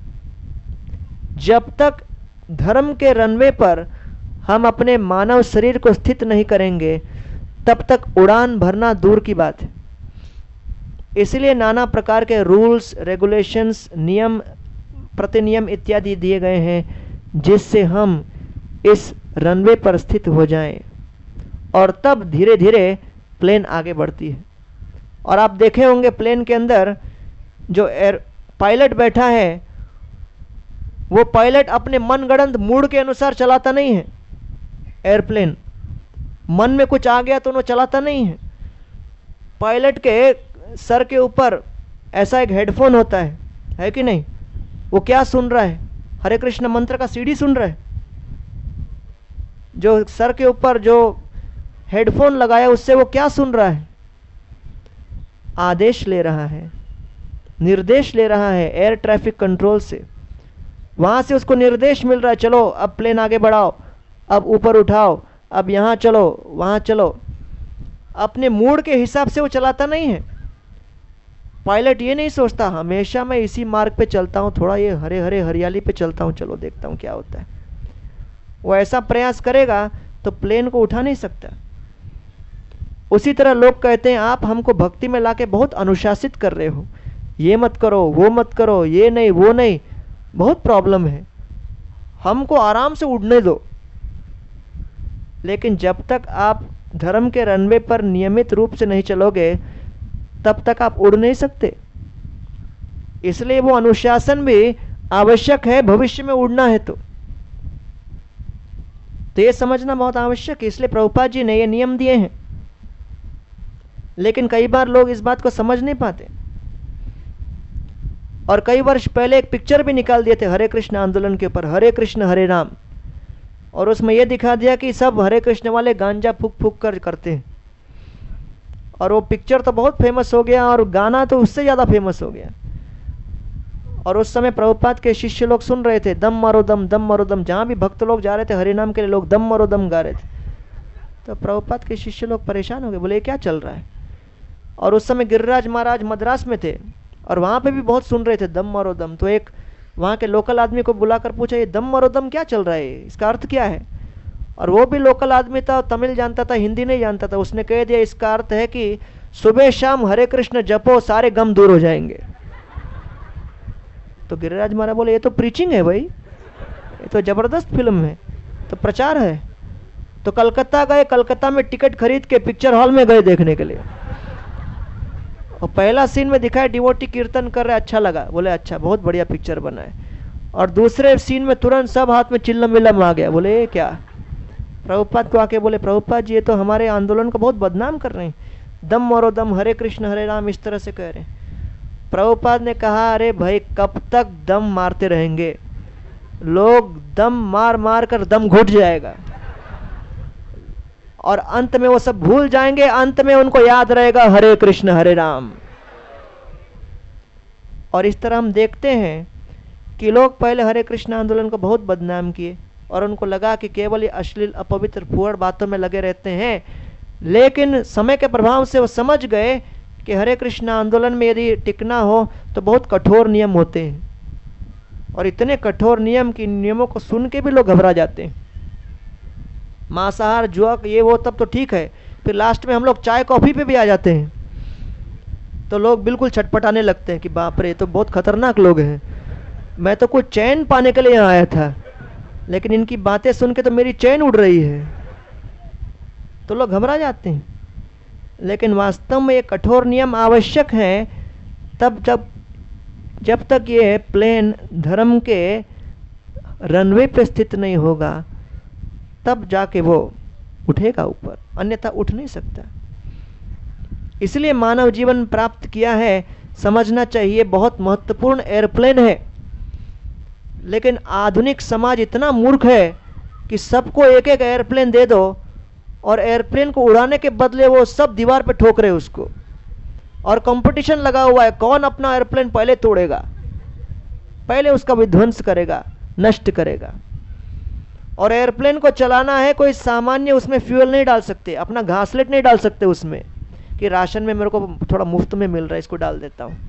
जब तक धर्म के रनवे पर हम अपने मानव शरीर को स्थित नहीं करेंगे, तब तक उड़ान भरना दूर की बात है। इसलिए नाना प्रकार के रूल्स, रेगुलेशंस, नियम, प्रतिनियम इत्यादि दिए गए हैं, जिससे हम इस रनवे पर स्थित हो जाएं, और तब धीरे धीरे प्लेन आगे बढ़ती है। और आप देखे होंगे प्लेन के अंदर जो पायलट बैठा है, वो पायलट अपने मनगढ़ंत मूड के अनुसार चलाता नहीं है। एयरप्लेन मन में कुछ आ गया तो वो चलाता नहीं है। पायलट के सर के ऊपर ऐसा एक हेडफोन होता है कि नहीं? वो क्या सुन रहा है? हरे कृष्ण मंत्र का सीडी सुन रहा है। जो सर के ऊपर जो हेडफोन लगाया उससे वो क्या सुन रहा है? आदेश ले रहा है, निर्देश ले रहा है एयर ट्रैफिक कंट्रोल से। वहां से उसको निर्देश मिल रहा है, चलो अब प्लेन आगे बढ़ाओ, अब ऊपर उठाओ, अब यहाँ चलो, वहां चलो। अपने मूड के हिसाब से वो चलाता नहीं है। पायलट ये नहीं सोचता हमेशा मैं इसी मार्ग पे चलता हूँ, थोड़ा ये हरे हरे हरियाली पे चलता हूँ, चलो देखता हूँ क्या होता है। वो ऐसा प्रयास करेगा तो प्लेन को उठा नहीं सकता। उसी तरह लोग कहते हैं आप हमको भक्ति में लाके बहुत अनुशासित कर रहे हो, ये मत करो, वो मत करो, ये नहीं, वो नहीं, बहुत प्रॉब्लम है, हमको आराम से उड़ने दो। लेकिन जब तक आप धर्म के रनवे पर नियमित रूप से नहीं चलोगे, तब तक आप उड़ नहीं सकते। इसलिए वो अनुशासन भी आवश्यक है, भविष्य में उड़ना है तो ये समझना बहुत आवश्यक है। इसलिए प्रभुपाद जी ने ये नियम दिए हैं। लेकिन कई बार लोग इस बात को समझ नहीं पाते, और कई वर्ष पहले एक पिक्चर भी निकाल दिए थे हरे कृष्ण आंदोलन के ऊपर, हरे कृष्ण हरे राम, और उसमें यह दिखा दिया कि सब हरे कृष्ण वाले गांजा फूक फूक कर करते हैं। और वो पिक्चर तो बहुत फेमस हो गया और गाना तो उससे ज़्यादा फेमस हो गया। और उस समय प्रभुपाद के शिष्य लोग सुन रहे थे, दम मारो दम, दम मारो दम। जहाँ भी भक्त लोग जा रहे थे हरे नाम के लिए, लोग दम मारो दम गा रहे थे। तो प्रभुपाद के शिष्य लोग परेशान हो गए, बोले क्या चल रहा है? और उस समय गिरिराज महाराज मद्रास में थे और वहाँ पे भी बहुत सुन रहे थे दम मारो दम। तो एक वहाँ के लोकल आदमी को बुलाकर पूछा, ये दम मारो दम क्या चल रहा है, इसका अर्थ क्या है? और वो भी लोकल आदमी था, तमिल जानता था, हिंदी नहीं जानता था। उसने कह दिया इसका अर्थ है कि सुबह शाम हरे कृष्ण जपो, सारे गम दूर हो जाएंगे। तो गिरिराज महाराज बोले ये तो प्रीचिंग है भाई, ये तो जबरदस्त फिल्म है, तो प्रचार है। तो कलकत्ता गए, कलकत्ता में टिकट खरीद के पिक्चर हॉल में गए देखने के लिए। और पहला सीन में दिखाया डिवोटी कीर्तन कर रहे, अच्छा लगा, बोले अच्छा बहुत बढ़िया पिक्चर बना है। और दूसरे सीन में तुरंत सब हाथ में चिल्लम विल्लम आ गया, बोले क्या? प्रभुपाद को आके बोले, प्रभुपाद जी ये तो हमारे आंदोलन को बहुत बदनाम कर रहे हैं, दम मारो दम, हरे कृष्ण हरे राम इस तरह से कह रहे हैं। प्रभुपाद ने कहा, अरे भाई कब तक दम मारते रहेंगे, लोग दम मार मार कर दम घुट जाएगा और अंत में वो सब भूल जाएंगे, अंत में उनको याद रहेगा हरे कृष्ण हरे राम। और इस तरह हम देखते हैं कि लोग पहले हरे कृष्ण आंदोलन को बहुत बदनाम किए और उनको लगा कि केवल ये अश्लील अपवित्र फूहड़ बातों में लगे रहते हैं, लेकिन समय के प्रभाव से वो समझ गए कि हरे कृष्ण आंदोलन में यदि टिकना हो तो बहुत कठोर नियम होते हैं, और इतने कठोर नियम कि नियमों को सुन के भी लोग घबरा जाते हैं। मांसाहार जुआ ये वो तब तो ठीक है, फिर लास्ट में हम लोग चाय कॉफी पे भी आ जाते हैं तो लोग बिल्कुल छटपटाने लगते हैं कि बाप रे, तो बहुत खतरनाक लोग हैं, मैं तो कुछ चैन पाने के लिए यहाँ आया था, लेकिन इनकी बातें सुन के तो मेरी चैन उड़ रही है, तो लोग घबरा जाते हैं। लेकिन वास्तव में ये कठोर नियम आवश्यक हैं तब जब तक ये प्लेन धर्म के रनवे पे स्थित नहीं होगा, तब जाके वो उठेगा ऊपर, अन्यथा उठ नहीं सकता। इसलिए मानव जीवन प्राप्त किया है, समझना चाहिए बहुत महत्वपूर्ण एयरप्लेन है। लेकिन आधुनिक समाज इतना मूर्ख है कि सबको एक एक एयरप्लेन दे दो और एयरप्लेन को उड़ाने के बदले वो सब दीवार पे ठोक रहे उसको, और कंपटीशन लगा हुआ है कौन अपना एयरप्लेन पहले तोड़ेगा, पहले उसका विध्वंस करेगा, नष्ट करेगा। और एयरप्लेन को चलाना है, कोई सामान्य उसमें फ्यूल नहीं डाल सकते, अपना घासलेट नहीं डाल सकते उसमें कि राशन में मेरे को थोड़ा मुफ्त में मिल रहा है इसको डाल देता हूँ।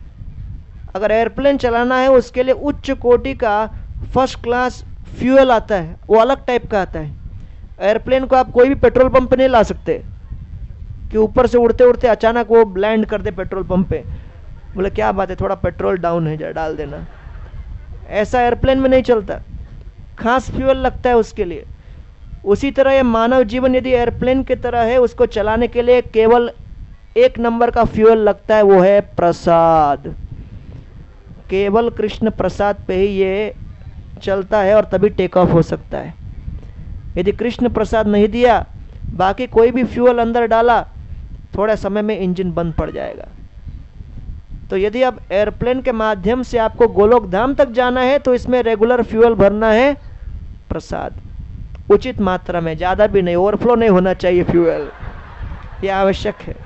अगर एयरप्लेन चलाना है उसके लिए उच्च कोटि का फर्स्ट क्लास फ्यूल आता है, वो अलग टाइप का आता है। एयरप्लेन को आप कोई भी पेट्रोल पंप पे नहीं ला सकते कि ऊपर से उड़ते उड़ते अचानक वो लैंड कर दे पेट्रोल पंप पे, बोले क्या बात है थोड़ा पेट्रोल डाउन है जरा डाल देना, ऐसा एयरप्लेन में नहीं चलता, खास फ्यूल लगता है उसके लिए। उसी तरह ये मानव जीवन यदि एयरप्लेन की तरह है, उसको चलाने के लिए केवल एक नंबर का फ्यूल लगता है, वो है प्रसाद। केवल कृष्ण प्रसाद पे ही ये चलता है और तभी टेक ऑफ हो सकता है। यदि कृष्ण प्रसाद नहीं दिया, बाकी कोई भी फ्यूल अंदर डाला, थोड़ा समय में इंजन बंद पड़ जाएगा। तो यदि अब एयरप्लेन के माध्यम से आपको गोलोक धाम तक जाना है तो इसमें रेगुलर फ्यूल भरना है प्रसाद, उचित मात्रा में, ज्यादा भी नहीं, ओवरफ्लो नहीं होना चाहिए फ्यूल, ये आवश्यक है।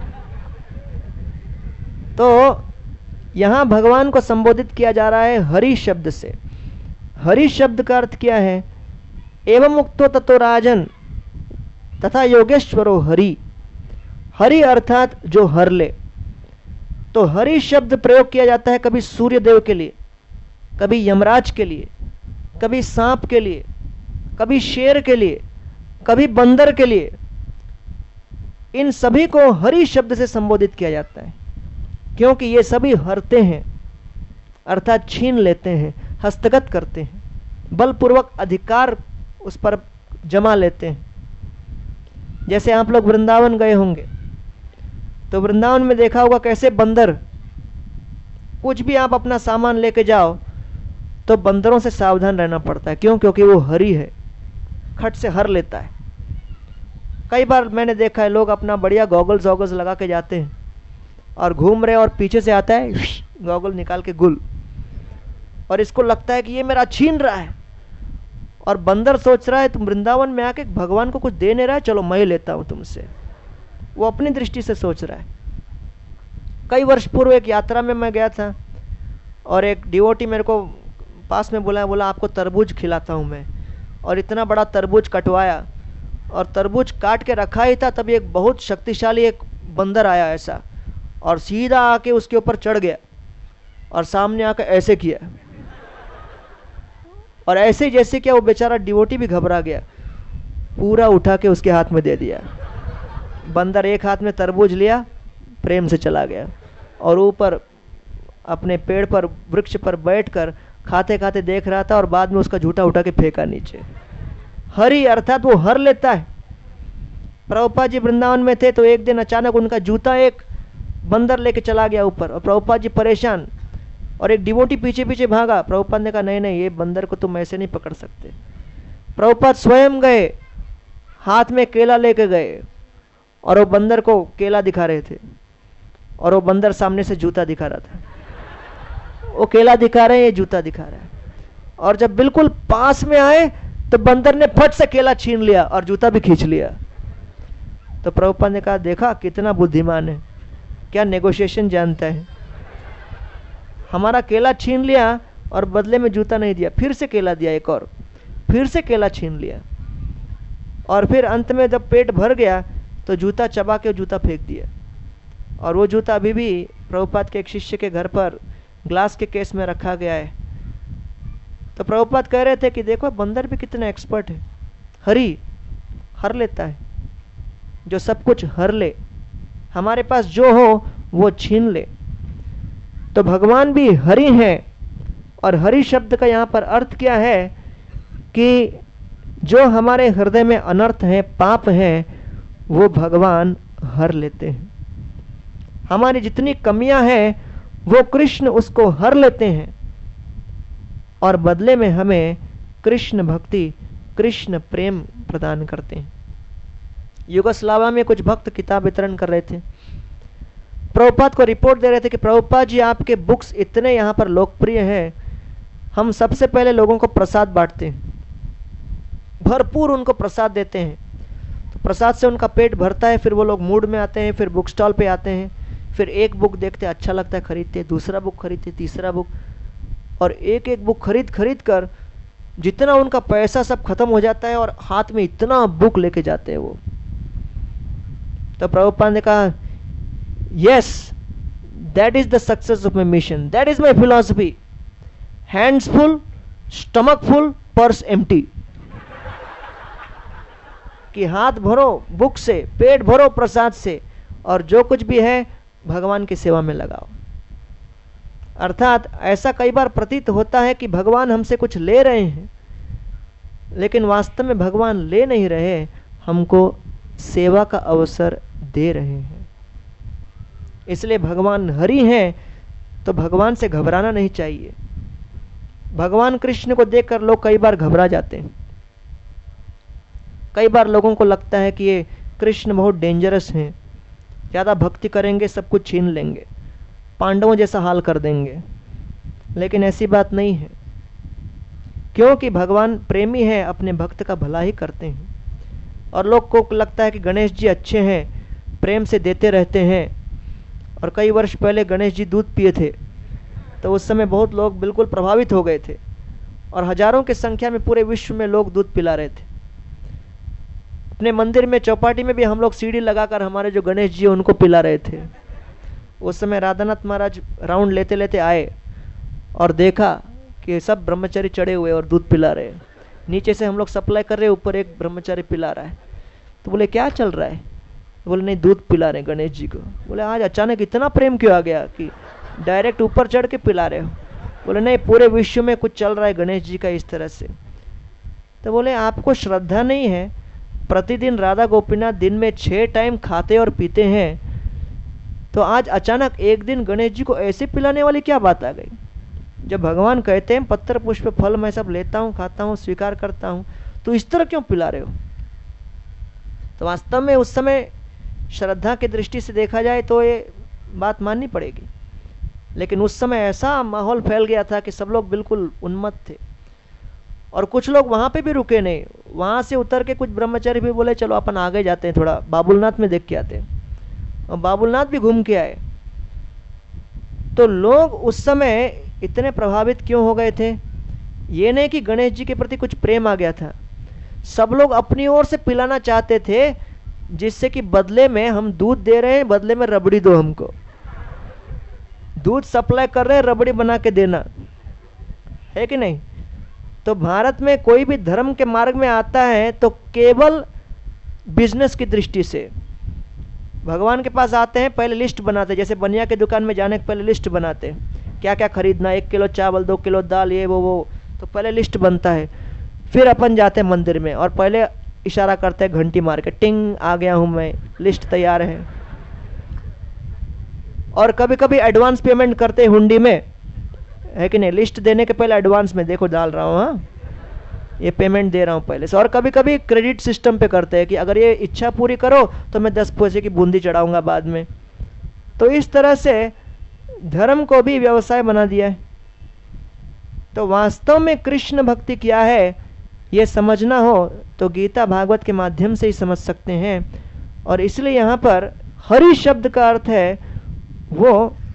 तो यहां भगवान को संबोधित किया जा रहा है हरि शब्द से। हरि शब्द का अर्थ क्या है? एवं मुक्तो ततो राजन तथा योगेश्वरो हरि। हरि अर्थात जो हर ले। तो हरि शब्द प्रयोग किया जाता है कभी सूर्य देव के लिए, कभी यमराज के लिए, कभी सांप के लिए, कभी शेर के लिए, कभी बंदर के लिए। इन सभी को हरि शब्द से संबोधित किया जाता है, क्योंकि ये सभी हरते हैं, अर्थात छीन लेते हैं, हस्तगत करते हैं, बलपूर्वक अधिकार उस पर जमा लेते हैं। जैसे आप लोग वृंदावन गए होंगे तो वृंदावन में देखा होगा कैसे बंदर, कुछ भी आप अपना सामान लेके जाओ तो बंदरों से सावधान रहना पड़ता है। क्यों? क्योंकि वो हरि है, खट से हर लेता है। कई बार मैंने देखा है लोग अपना बढ़िया गॉगल्स वॉगल्स लगा के जाते हैं और घूम रहे, और पीछे से आता है गॉगल निकाल के गुल, और इसको लगता है कि ये मेरा छीन रहा है। और बंदर सोच रहा है तुम वृंदावन में आके भगवान को कुछ दे नहीं रहा है, चलो मैं लेता हूं तुमसे। वो अपनी दृष्टि से सोच रहा है। कई वर्ष पूर्व एक यात्रा में मैं गया था और एक डिवोटी मेरे को पास में बोला आपको तरबूज खिलाता हूं मैं, और इतना बड़ा तरबूज कटवाया और तरबूज काट के रखा ही था, तभी एक बहुत शक्तिशाली एक बंदर आया ऐसा, और सीधा आके उसके ऊपर चढ़ गया और सामने आकर ऐसे किया, और ऐसे जैसे क्या वो बेचारा डिवोटी भी घबरा गया, पूरा उठा के उसके हाथ में दे दिया। बंदर एक हाथ में तरबूज लिया, प्रेम से चला गया, और ऊपर अपने पेड़ पर वृक्ष पर बैठकर खाते खाते देख रहा था, और बाद में उसका झूठा उठा के फेंका नीचे। हरि अर्थात वो हर लेता है। प्रभुपाद जी वृंदावन में थे तो एक दिन अचानक उनका जूता एक बंदर लेके चला गया ऊपर, और प्रभुपाद जी परेशान, और एक डिवोटी पीछे पीछे भागा। प्रभुपाद ने कहा नहीं नहीं, ये बंदर को तुम ऐसे नहीं पकड़ सकते। प्रभुपाद स्वयं गए हाथ में केला लेके गए और वो बंदर को केला दिखा रहे थे और वो बंदर सामने से जूता दिखा रहा था। वो केला दिखा रहे हैं, ये जूता दिखा रहा है। और जब बिल्कुल पास में आए तो बंदर ने फट से केला छीन लिया और जूता भी खींच लिया। तो प्रभुपाद ने कहा, देखा कितना बुद्धिमान है, क्या नेगोशिएशन जानता है। हमारा केला छीन लिया और बदले में जूता नहीं दिया, फिर से केला दिया एक और, फिर से केला छीन लिया और फिर अंत में जब पेट भर गया तो जूता चबा के जूता फेंक दिया। और वो जूता अभी भी प्रभुपाद के एक शिष्य के घर पर ग्लास के केस में रखा गया है। तो प्रभुपाद कह रहे थे कि देखो बंदर भी कितना एक्सपर्ट है, हरि हर लेता है, जो सब कुछ हर ले, हमारे पास जो हो वो छीन ले। तो भगवान भी हरि हैं। और हरि शब्द का यहाँ पर अर्थ क्या है कि जो हमारे हृदय में अनर्थ है, पाप है, वो भगवान हर लेते हैं। हमारी जितनी कमियां हैं वो कृष्ण उसको हर लेते हैं और बदले में हमें कृष्ण भक्ति, कृष्ण प्रेम प्रदान करते हैं। युगोस्लाविया में कुछ भक्त किताब वितरण कर रहे थे, प्रभुपाद को रिपोर्ट दे रहे थे कि प्रभुपाद जी आपके बुक्स इतने यहाँ पर लोकप्रिय हैं, हम सबसे पहले लोगों को प्रसाद बांटते हैं, भरपूर उनको प्रसाद देते हैं, तो प्रसाद से उनका पेट भरता है, फिर वो लोग मूड में आते हैं, फिर बुक स्टॉल पे आते हैं, फिर एक बुक देखते अच्छा लगता है खरीदते, दूसरा बुक खरीदते, तीसरा बुक, और एक एक बुक खरीद खरीद कर जितना उनका पैसा सब खत्म हो जाता है और हाथ में इतना बुक लेके जाते हैं वो। तो प्रभुपाद ने कहा, yes that is the success of my mission, that is my philosophy, hands full stomach full purse empty. कि हाथ भरो बुक से, पेट भरो प्रसाद से, और जो कुछ भी है भगवान की सेवा में लगाओ। अर्थात ऐसा कई बार प्रतीत होता है कि भगवान हमसे कुछ ले रहे हैं, लेकिन वास्तव में भगवान ले नहीं रहे, हमको सेवा का अवसर दे रहे हैं। इसलिए भगवान हरि हैं तो भगवान से घबराना नहीं चाहिए। भगवान कृष्ण को देखकर लोग कई बार घबरा जाते हैं। कई बार लोगों को लगता है कि ये कृष्ण बहुत डेंजरस हैं, ज़्यादा भक्ति करेंगे सब कुछ छीन लेंगे, पांडवों जैसा हाल कर देंगे। लेकिन ऐसी बात नहीं है, क्योंकि भगवान प्रेमी है, अपने भक्त का भला ही करते हैं। और लोग को लगता है कि गणेश जी अच्छे हैं, प्रेम से देते रहते हैं। और कई वर्ष पहले गणेश जी दूध पिए थे तो उस समय बहुत लोग बिल्कुल प्रभावित हो गए थे और हजारों की संख्या में पूरे विश्व में लोग दूध पिला रहे थे। अपने मंदिर में चौपाटी में भी हम लोग सीढ़ी लगाकर हमारे जो गणेश जी उनको पिला रहे थे। उस समय राधानाथ महाराज राउंड लेते लेते आए और देखा कि सब ब्रह्मचारी चढ़े हुए और दूध पिला रहे। नीचे से हम लोग सप्लाई कर रहे, ऊपर एक ब्रह्मचारी पिला रहा है। तो बोले क्या चल रहा है? तो बोले नहीं, दूध पिला रहे गणेश जी को। बोले आज अचानक इतना प्रेम क्यों आ गया कि डायरेक्ट ऊपर चढ़ के पिला रहे हो? बोले नहीं, पूरे विश्व में कुछ चल रहा है गणेश जी का इस तरह से। तो बोले आपको श्रद्धा नहीं है, प्रतिदिन राधा गोपीनाथ दिन में 6 टाइम खाते और पीते हैं, तो आज अचानक एक दिन गणेश जी को ऐसे पिलाने वाली क्या बात आ गई? जब भगवान कहते हैं पत्थर पुष्प फल मैं सब लेता हूँ, खाता हूँ, स्वीकार करता हूँ, तो इस तरह क्यों पिला रहे हो? तो वास्तव में उस समय श्रद्धा की दृष्टि से देखा जाए तो ये बात माननी पड़ेगी। लेकिन उस समय ऐसा माहौल फैल गया था कि सब लोग बिल्कुल उन्मत्त थे। और कुछ लोग वहाँ पे भी रुके नहीं, वहाँ से उतर के कुछ ब्रह्मचारी भी बोले चलो अपन आगे जाते हैं, थोड़ा बाबुलनाथ में देख के आते हैं, और बाबुलनाथ भी घूम के आए। तो लोग उस समय इतने प्रभावित क्यों हो गए थे? ये नहीं कि गणेश जी के प्रति कुछ प्रेम आ गया था, सब लोग अपनी ओर से पिलाना चाहते थे, जिससे कि बदले में हम दूध दे रहे हैं, बदले में रबड़ी दो हमको। दूध सप्लाई कर रहे हैं, रबड़ी बना के देना है कि नहीं? तो भारत में कोई भी धर्म के मार्ग में आता है तो केवल बिजनेस की दृष्टि से। भगवान के पास आते हैं, पहले लिस्ट बनाते, जैसे बनिया की दुकान में जाने के पहले लिस्ट बनाते, क्या क्या खरीदना, 1 किलो चावल, 2 किलो दाल, ये वो, तो पहले लिस्ट बनता है। फिर अपन जाते हैं मंदिर में और पहले इशारा करते हैं घंटी मार के, टिंग आ गया हूं मैं, लिस्ट तैयार है। और कभी कभी एडवांस पेमेंट करते हैं हुंडी में, है कि नहीं? लिस्ट देने के पहले एडवांस में देखो डाल रहा हूं, हाँ ये पेमेंट दे रहा हूँ पहले से। और कभी कभी क्रेडिट सिस्टम पे करते हैं कि अगर ये इच्छा पूरी करो तो मैं 10 पैसे की बूंदी चढ़ाऊंगा बाद में। तो इस तरह से धर्म को भी व्यवसाय बना दिया है। तो वास्तव में कृष्ण भक्ति क्या है ये समझना हो तो गीता भागवत के माध्यम से ही समझ सकते हैं। और इसलिए यहाँ पर हरि शब्द का अर्थ है वो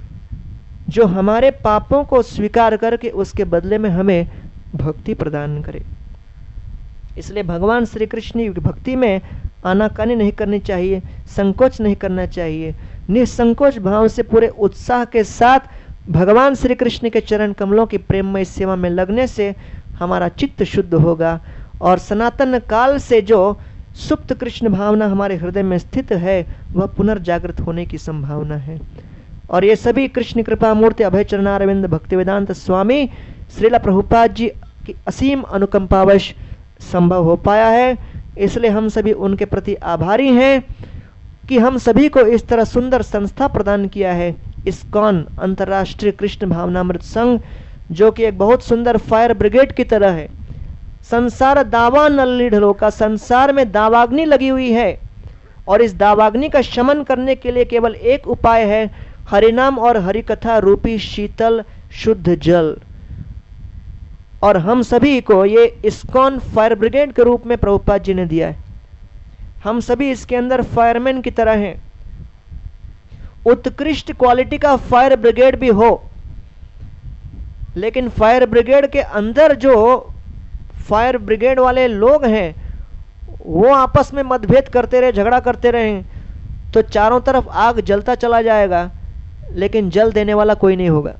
जो हमारे पापों को स्वीकार करके उसके बदले में हमें भक्ति प्रदान करे। इसलिए भगवान श्री कृष्ण की भक्ति में आनाकानी नहीं करनी चाहिए, संकोच नहीं करना चाहिए। निसंकोच भाव से पूरे उत्साह के साथ भगवान श्री कृष्ण के चरण कमलों की प्रेममय सेवा में लगने से हमारा चित्त शुद्ध होगा और सनातन काल से जो सुप्त कृष्ण भावना हमारे हृदय में स्थित है वह पुनर्जागृत होने की संभावना है। और ये सभी कृष्ण कृपा मूर्ति अभय चरणारविंद भक्तिवेदांत स्वामी श्रील प्रभुपाद जी की असीम अनुकंपावश संभव हो पाया है। इसलिए हम सभी उनके प्रति आभारी हैं कि हम सभी को इस तरह सुंदर संस्था प्रदान किया है इस्कॉन अंतर्राष्ट्रीय कृष्ण भावनामृत संघ, जो कि एक बहुत सुंदर फायर ब्रिगेड की तरह है। संसार दावा नल्ली ढलो का, संसार में दावाग्नि लगी हुई है और इस दावाग्नि का शमन करने के लिए केवल एक उपाय है, हरिनाम और हरिकथा रूपी शीतल शुद्ध जल। और हम सभी को ये इस्कॉन फायर ब्रिगेड के रूप में प्रभुपाद जी ने दिया है। हम सभी इसके अंदर फायरमैन की तरह हैं। उत्कृष्ट क्वालिटी का फायर ब्रिगेड भी हो, लेकिन फायर ब्रिगेड के अंदर जो फायर ब्रिगेड वाले लोग हैं वो आपस में मतभेद करते रहे, झगड़ा करते रहे तो चारों तरफ आग जलता चला जाएगा, लेकिन जल देने वाला कोई नहीं होगा।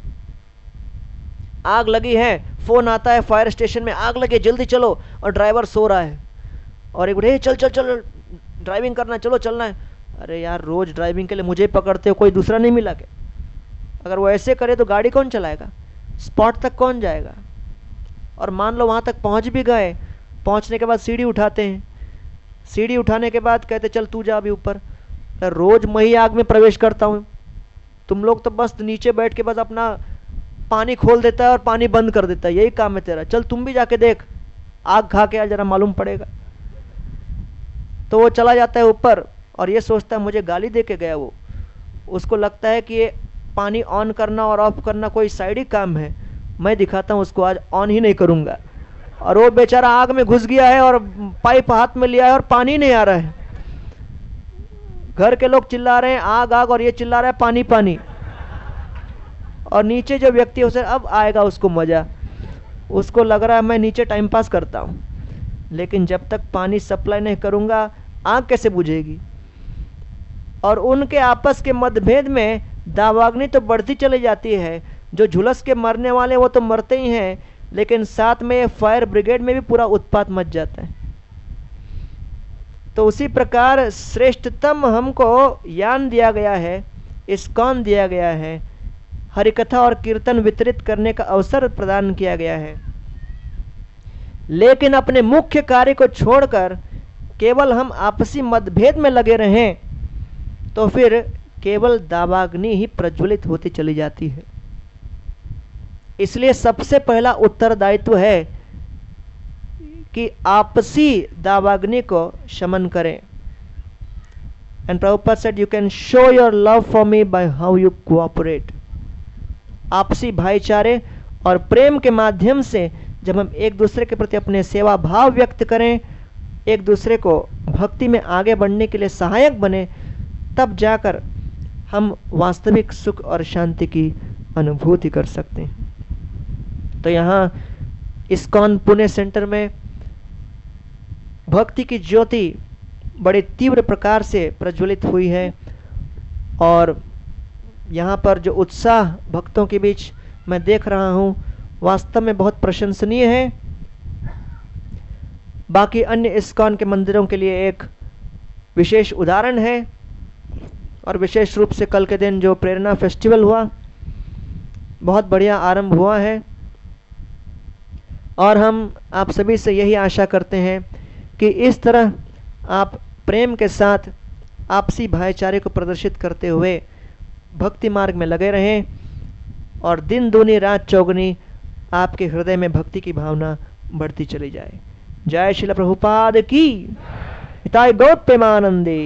आग लगी है, फोन आता है फायर स्टेशन में, आग लगी जल्दी चलो, और ड्राइवर सो रहा है और एक बोले चल चल चल ड्राइविंग करना, चलो चलना है। अरे यार रोज ड्राइविंग के लिए मुझे पकड़ते हो, कोई दूसरा नहीं मिला क्या? अगर वो ऐसे करे तो गाड़ी कौन चलाएगा, स्पॉट तक कौन जाएगा? और मान लो वहां तक पहुंच भी गए, पहुंचने के बाद सीढ़ी उठाते हैं, सीढ़ी उठाने के बाद कहते चल तू जा अभी ऊपर। रोज मैं ही आग में प्रवेश करता हूं, तुम लोग तो बस नीचे बैठ के बस अपना पानी खोल देता है और पानी बंद कर देता है, यही काम है तेरा, चल तुम भी जाके देख, आग खा के जरा मालूम पड़ेगा। तो वो चला जाता है ऊपर और ये सोचता है मुझे गाली दे के गया वो, उसको लगता है कि ये पानी ऑन करना और ऑफ करना कोई साइड ही काम है, मैं दिखाता हूं उसको, आज ऑन ही नहीं करूंगा। और वो बेचारा आग में घुस गया है और पाइप हाथ में लिया है और पानी नहीं आ रहा है। घर के लोग चिल्ला रहे हैं आग आग और ये चिल्ला रहा है पानी पानी। और नीचे जो व्यक्ति है उसे अब आएगा उसको मजा, उसको लग रहा है मैं नीचे टाइम पास करता हूं, लेकिन जब तक पानी सप्लाई नहीं करूंगा आग कैसे बुझेगी। और उनके आपस के मतभेद में दावाग्नि तो बढ़ती चली जाती है, जो झुलस के मरने वाले वो तो मरते ही हैं, लेकिन साथ में ये फायर ब्रिगेड में भी पूरा उत्पात मच जाता है। तो उसी प्रकार श्रेष्ठतम हमको ज्ञान दिया गया है, इस्कॉन दिया गया है, हरिकथा और कीर्तन वितरित करने का अवसर प्रदान किया गया है। लेकिन अपने मुख्य कार्य को छोड़कर केवल हम आपसी मतभेद में लगे रहें तो फिर केवल दावाग्नि ही प्रज्वलित होती चली जाती है। इसलिए सबसे पहला उत्तरदायित्व है कि आपसी दावाग्नि को शमन करें। And Prabhupada said you can show your love for me by how you cooperate. आपसी भाईचारे और प्रेम के माध्यम से जब हम एक दूसरे के प्रति अपने सेवा भाव व्यक्त करें, एक दूसरे को भक्ति में आगे बढ़ने के लिए सहायक बने, तब जाकर हम वास्तविक सुख और शांति की अनुभूति कर सकते हैं। तो यहाँ इस्कॉन पुणे सेंटर में भक्ति की ज्योति बड़े तीव्र प्रकार से प्रज्वलित हुई है और यहाँ पर जो उत्साह भक्तों के बीच मैं देख रहा हूँ वास्तव में बहुत प्रशंसनीय है। बाकी अन्य इस्कॉन के मंदिरों के लिए एक विशेष उदाहरण है और विशेष रूप से कल के दिन जो प्रेरणा फेस्टिवल हुआ बहुत बढ़िया आरंभ हुआ है और हम आप सभी से यही आशा करते हैं कि इस तरह आप प्रेम के साथ आपसी भाईचारे को प्रदर्शित करते हुए भक्ति मार्ग में लगे रहें और दिन दूनी रात चौगुनी आपके हृदय में भक्ति की भावना बढ़ती चली जाए। जय श्रील प्रभुपाद की। हिताय गौर प्रेमानंदे।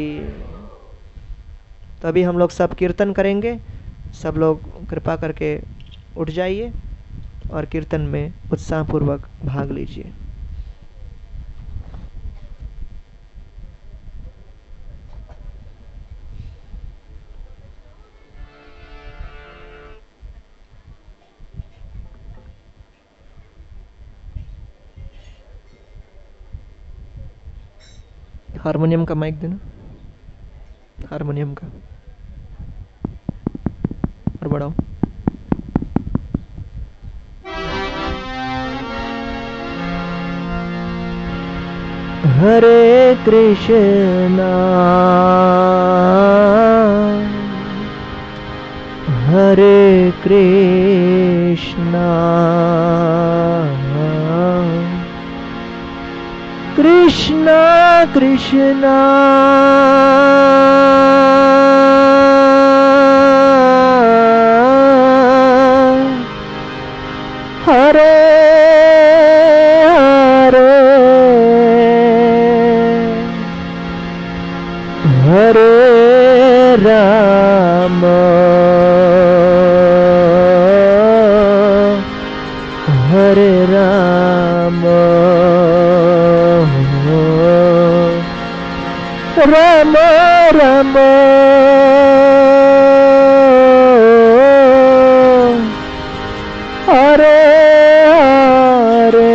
तो अभी हम लोग सब कीर्तन करेंगे। सब लोग कृपा करके उठ जाइए और कीर्तन में उत्साहपूर्वक भाग लीजिए। हारमोनियम का माइक देना, हारमोनियम का और बढ़ाओ। हरे कृष्णा हरे कृष्णा कृष्णा कृष्णा हरे हरे राम हरे राम राम राम हरे हरे।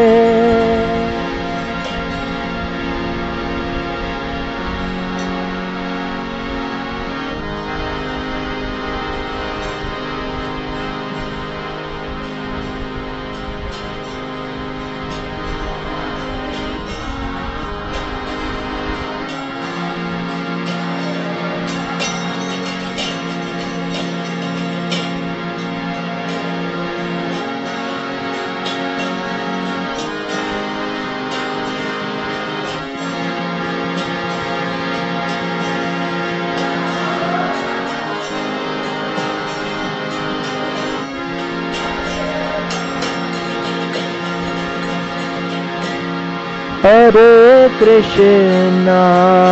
हरे कृष्णा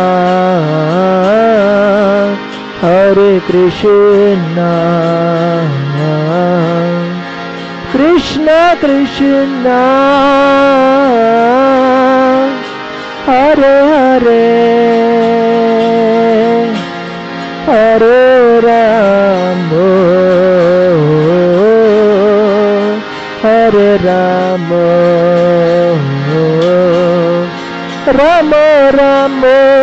हरे कृष्णा कृष्णा कृष्णा हरे हरे हरे राम हरे राम राम राम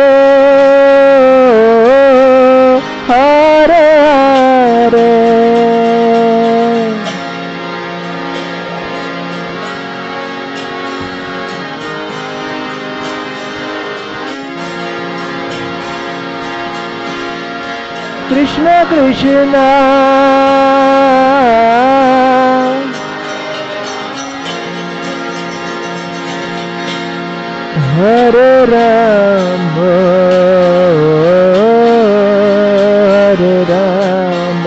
हरे हरे। कृष्ण कृष्ण हरे राम हरे राम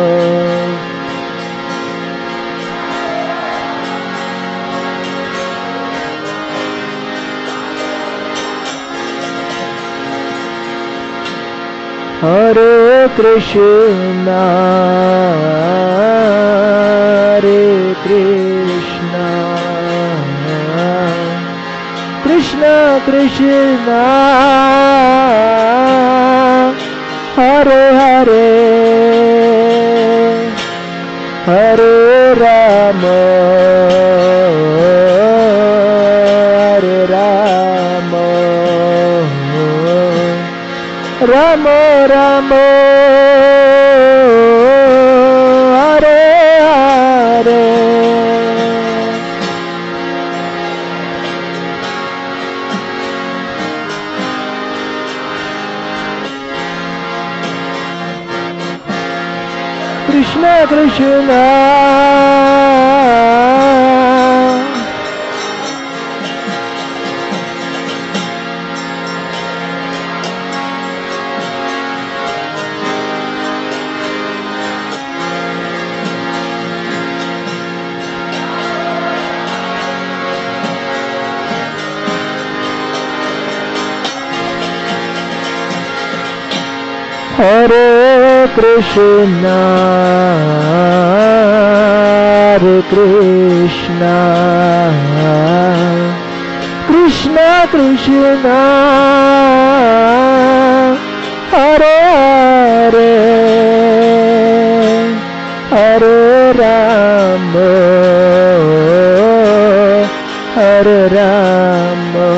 हरे कृष्णा हरे कृष्णा कृष्णा कृष्णा हरे हरे हरे राम हरे Ram Ram Ram Hare Hare. Krishna Krishna Hare Krishna, Hare Krishna, Krishna Krishna, Hare Hare, Hare Rama, Hare Rama,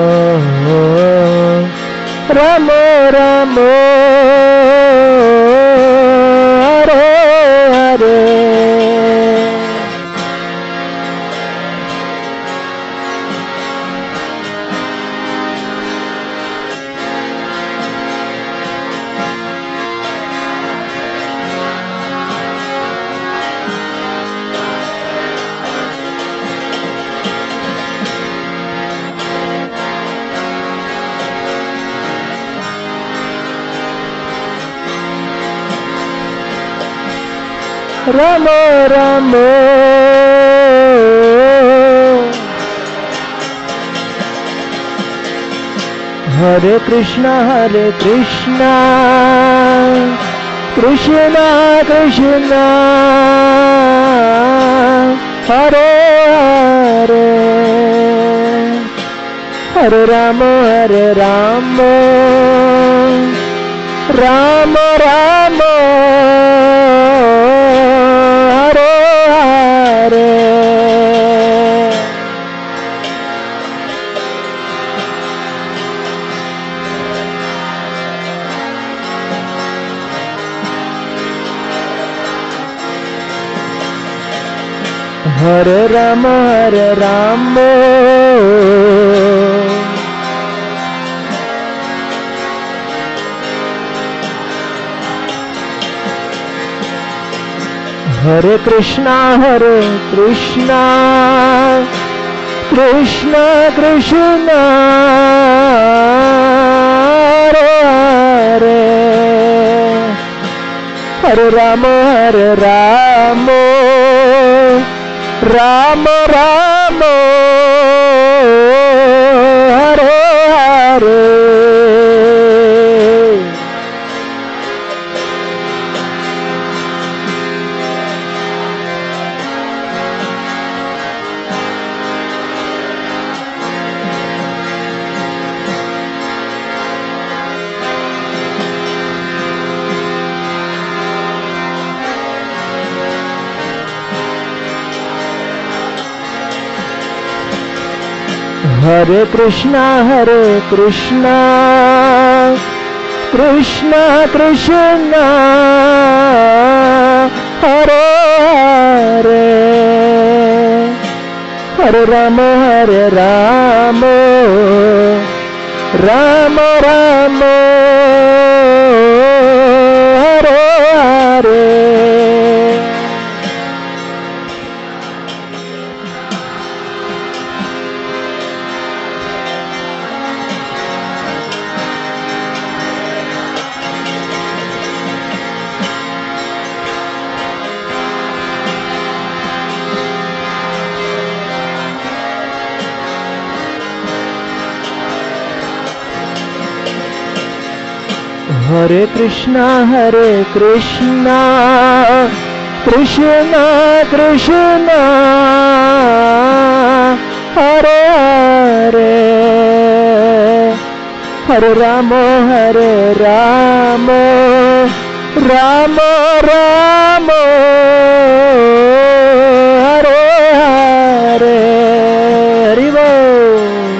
Rama Rama, Hare Hare. Rama Rama, Hare Krishna, Krishna Krishna, Hare Hare, Hare Rama, Rama Rama, Hare Hare. Hare Rama, Hare Krishna, Krishna Krishna, Hare Hare, Hare Rama, Rama Rama, Hare Hare. Hare Krishna, Krishna Krishna, Hare Hare, Hare Rama, Rama Rama, Hare Hare. Hare Krishna, Krishna Krishna, Hare Hare, Hare Rama, Rama Rama, Hare Hare. Hari Bol.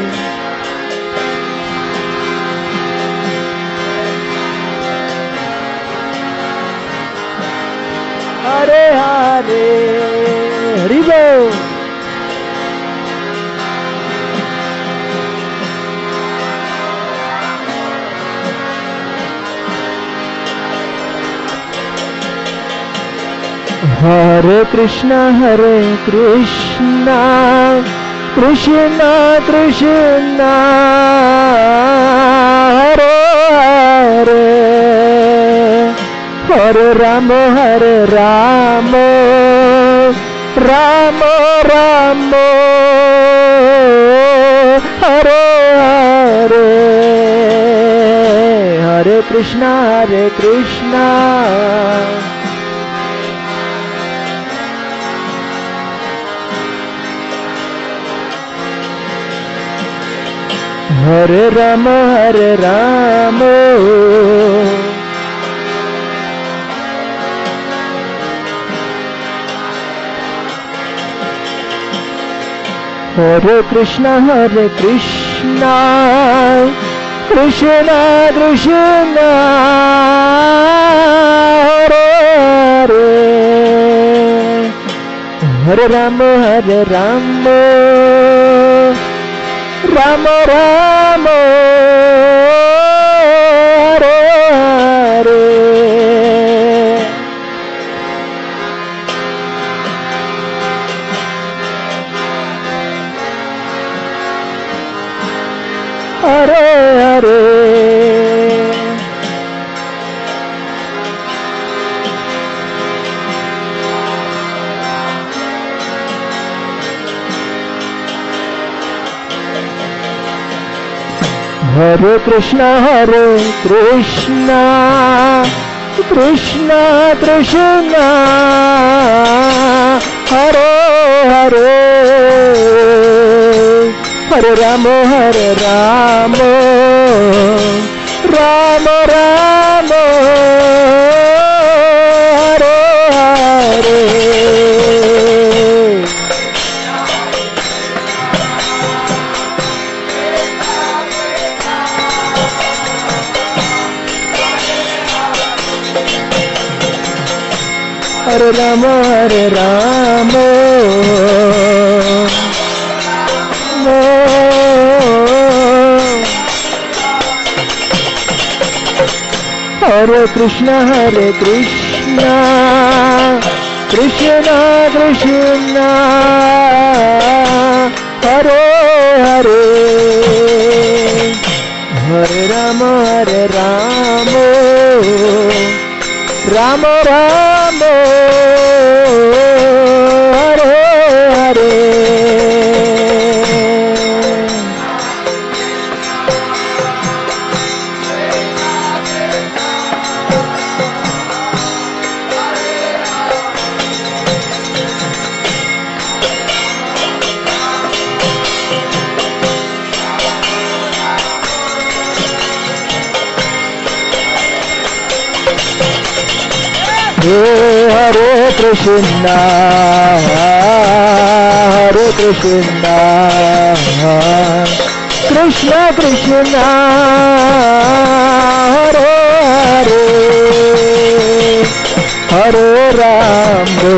Hare Hare, Hari Bol. Hare Krishna, Krishna Krishna, Hare Hare, Hare Rama, Rama Rama, Hare Hare, Hare Krishna Hare Krishna Hare Rama Hare Rama Hare Krishna Krishna Krishna Hare Hare Hare Rama Rama Rama Hare Hare Hare Hare Hare Krishna Krishna Krishna Hare Hare Hare Rama Rama Rama Hare Hare Hare Rama Hare Krishna Krishna Krishna Hare Hare Hare Rama Rama Rama Hare Hare Hare Krishna Krishna Krishna Hare Hare Hare Rama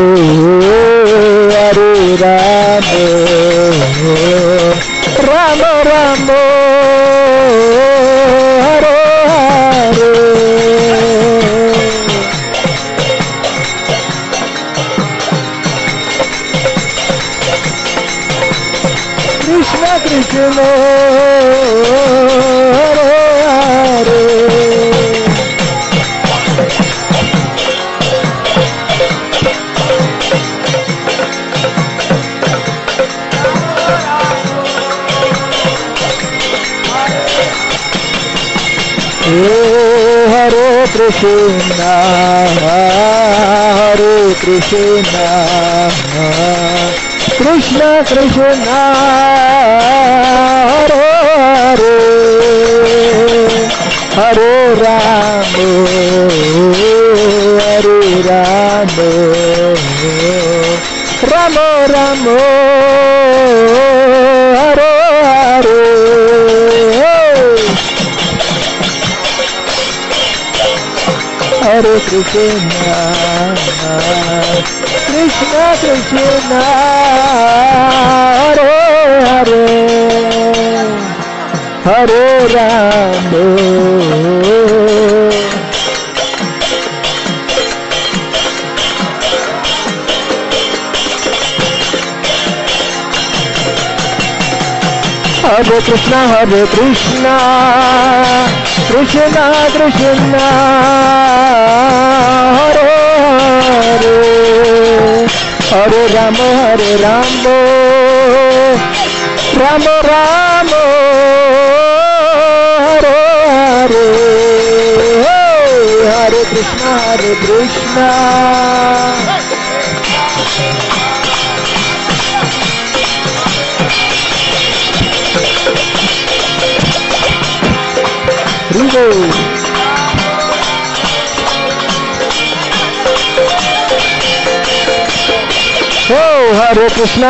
Rama Rama Hare Hare Krishna Krishna Hare Hare Hare Krishna Krishna Krishna Hare Hare Hare Rama Rama Rama Hare Hare Hare Krishna Krishna Krishna Hare Hare Hare Rama Hare Krishna Krishna Krishna Hare Hare Hare Rama Rama Rama Hare Hare Krishna Hare Krishna Hare Oh, Hare Krishna,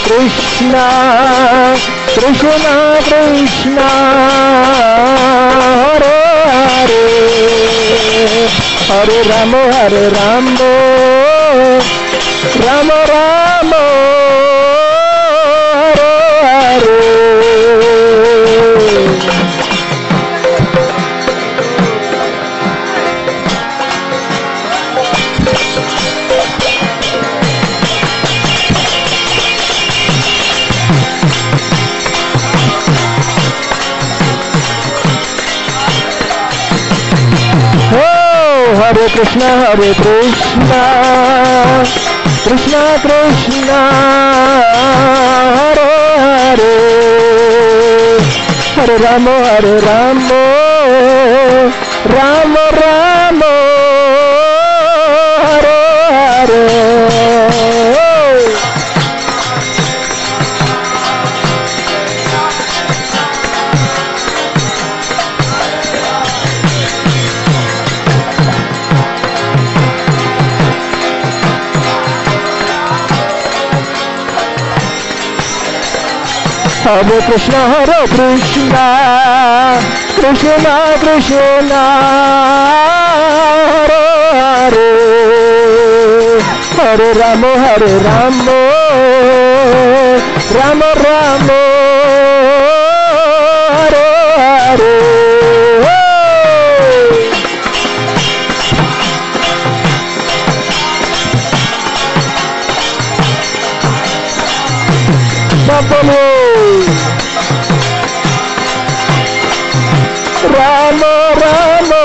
Krishna Krishna, Hare Hare, Hare Rama, Rama Rama, Hare Hare. Hare Krishna, Krishna Krishna, Hare Hare, Hare Rama, Rama Rama, Hare Hare. Hare Krishna, Krishna Krishna, Hare Hare, Hare Rama, Rama Rama, Hare Hare. Rama Rama,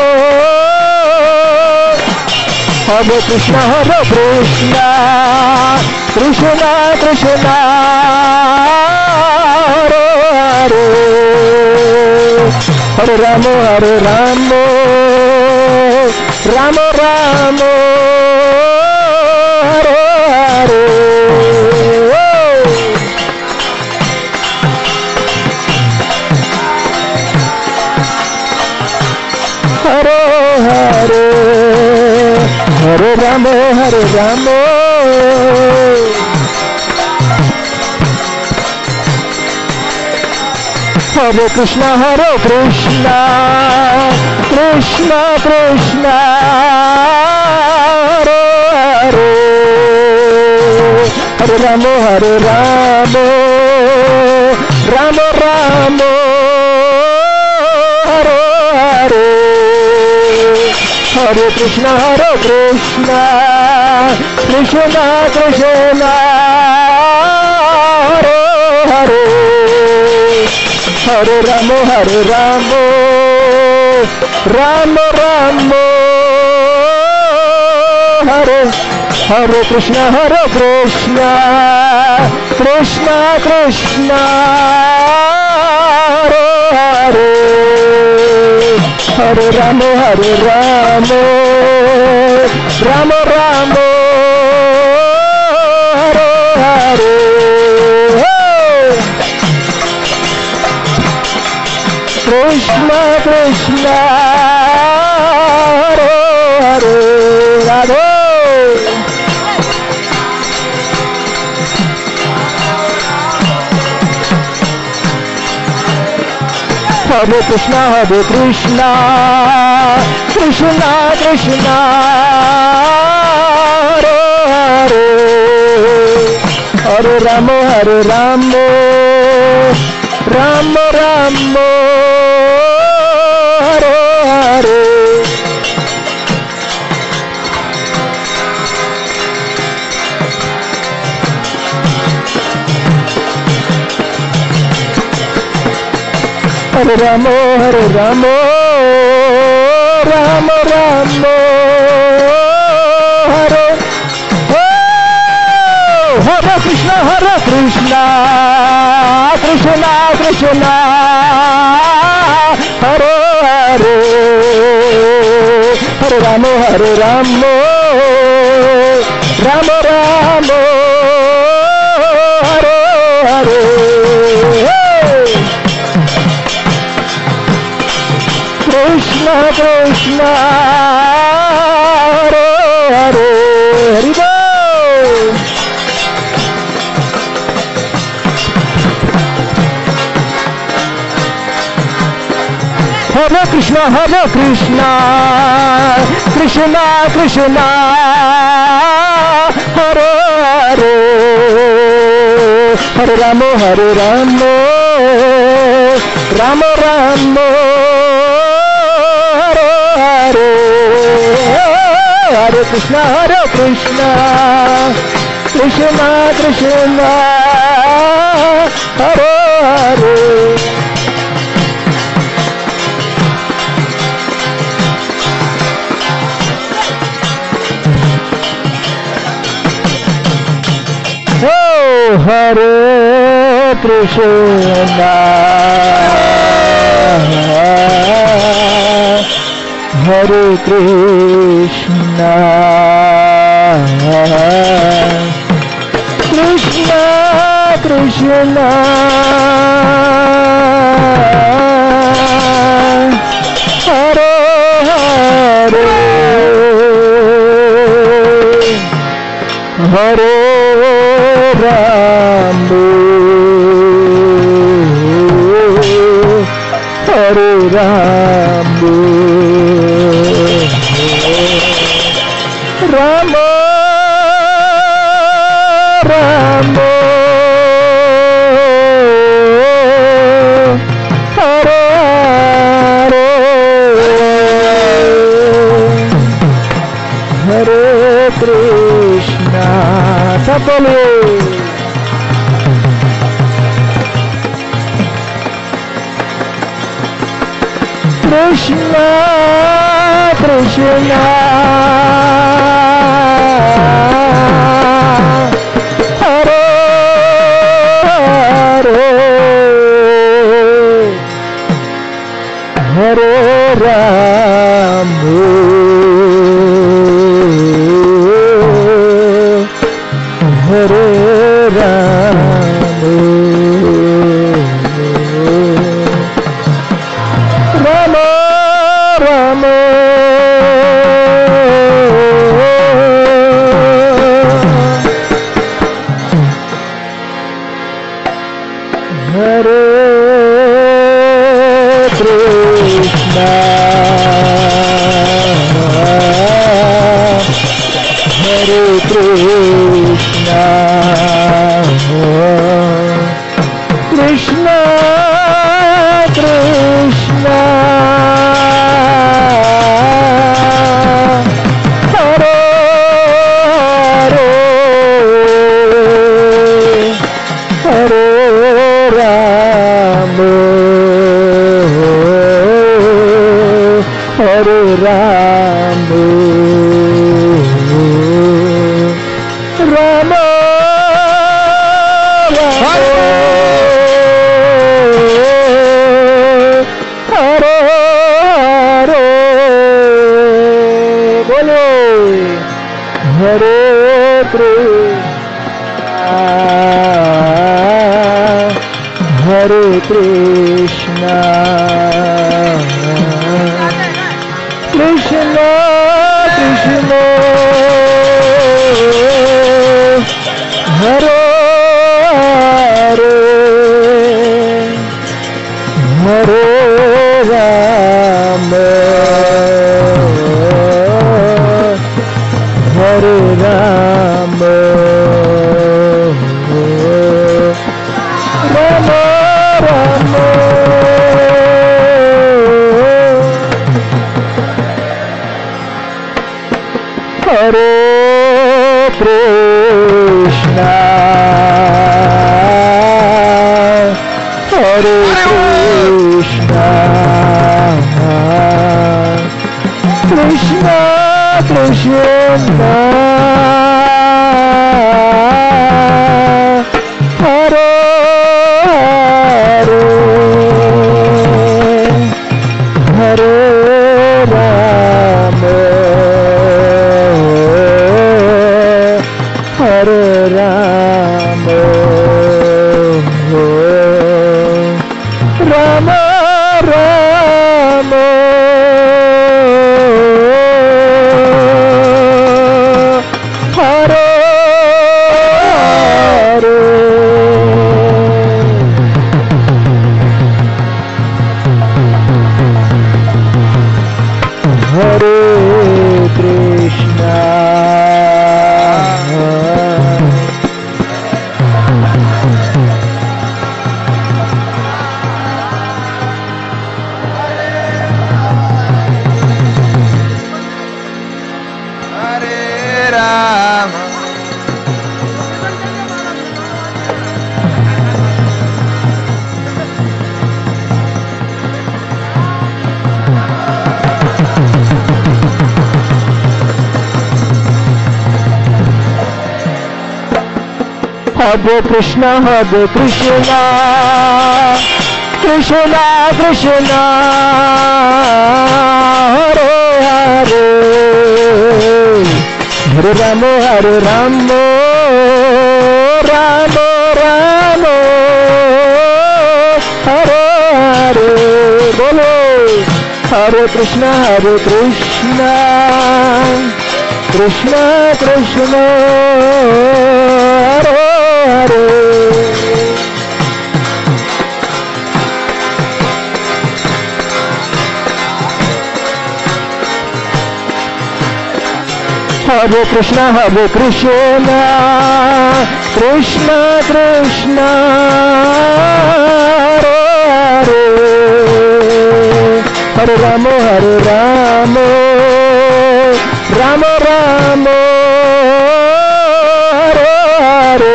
Hare Krishna, Krishna Krishna, Hare Hare, Hare Rama, Rama Rama, Hare Hare. Hare Hare, Hare Rama, Hare Krishna, Krishna Krishna, Hare Hare, Hare Rama, Rama Rama, Hare Hare. Hare Krishna, Krishna Krishna, Hare Hare, Hare Rama, Rama Rama, Hare Hare Krishna, Krishna Krishna, Hare Hare, Hare Rama, Rama Rama, Hare Hare. Krishna Krishna, Hare Hare, Radhe. Hare Krishna, Krishna Krishna, Hare Hare, Hare Rama, Rama Rama, Hare Hare. Hare Rama, Rama Rama, Hare Hare Krishna, Krishna Krishna, Hare Hare, Hare Ram, Hare Ram, Ram Ram, Hare Hare. Krishna Krishna, Hare Hare, Hari Bol. Hare Krishna, Krishna Krishna, Hare Hare, Hare Ram, Ram Ram, Hare Hare, Hare Krishna, Krishna Krishna, Hare Hare. Hare Krishna, Hare Krishna, Krishna Krishna, Hare Hare, Hare Ram, Hare Ram, Ram Ram, Hare Hare, Hare Krishna. सब बोलिए। Krishna Krishna, Hare Hare, Hare Ram, Hare Ram, Ram Ram, Hare Krishna, Hare Krishna, Krishna Krishna, Hare Hare, Hare Ram, Hare Ram, Ram Hare Hare, bolo Hare Krishna, Hare Krishna, Krishna Krishna, Hare Hare, Hare Ram, Hare Ram, Ram Ram, Hare Krishna, Hare Krishna, Krishna Krishna, Hare Hare, Hare Ram, Ram Ram Hare Hare Krishna हरे कृष्णा कृष्णा कृष्णा हरे हरे हरे राम राम राम हरे हरे बोलो हरे कृष्णा कृष्णा कृष्णा हरे हरे हरे कृष्णा कृष्णा कृष्णा हरे हरे हरे राम राम राम हरे हरे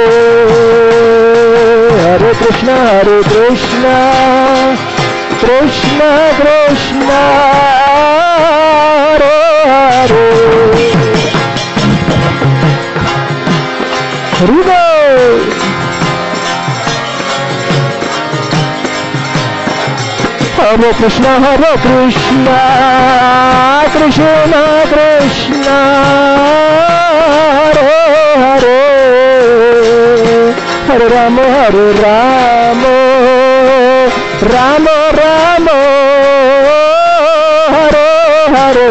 हरे कृष्णा कृष्णा कृष्णा हरे हरे हरि बोल हरे कृष्णा कृष्णा कृष्णा हरे हरे हरे राम राम राम हरे हरे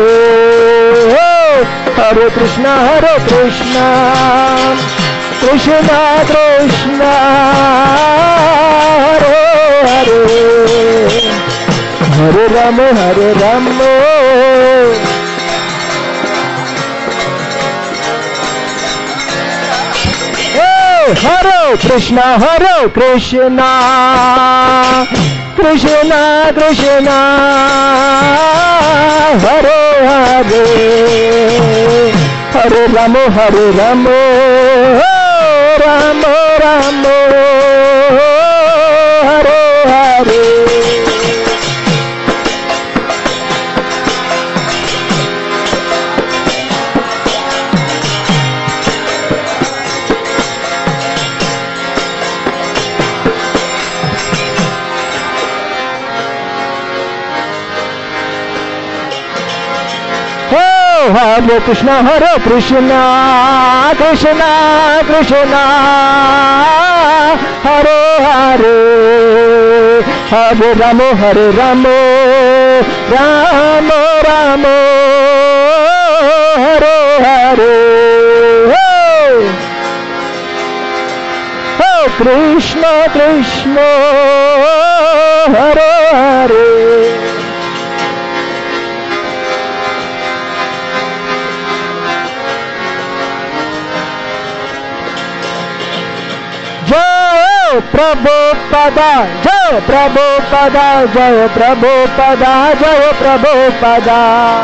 हरे कृष्णा कृष्णा कृष्णा हरे हरे हरे राम हरे कृष्णा कृष्णा हरे हरे हरे राम राम हरे हरे हरे कृष्णा कृष्णा हरे हरे हरे राम राम हरे हरे कृष्ण हरे हरे जय प्रभुपदा जय प्रभुपदा जय प्रभुपदा जय प्रभुपदा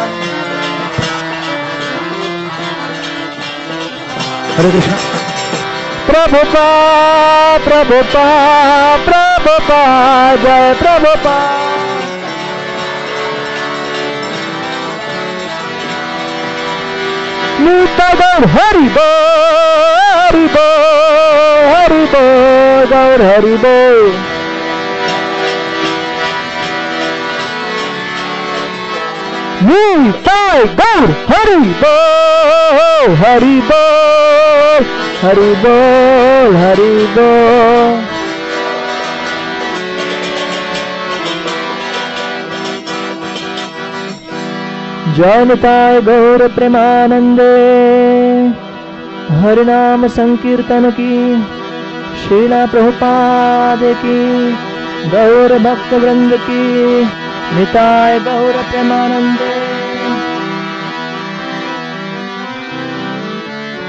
हरे कृष्ण प्रभुपा जय प्रभुपा नित्यानंद हरि बोल गौर हरि बोल निताय गौर हरि बोल जय निताय गौर प्रेमानंदे। हरिनाम संकीर्तन की, श्रीला प्रभुपाद की, गौर भक्त वृंद की, निताय गौर प्रेमानंदे।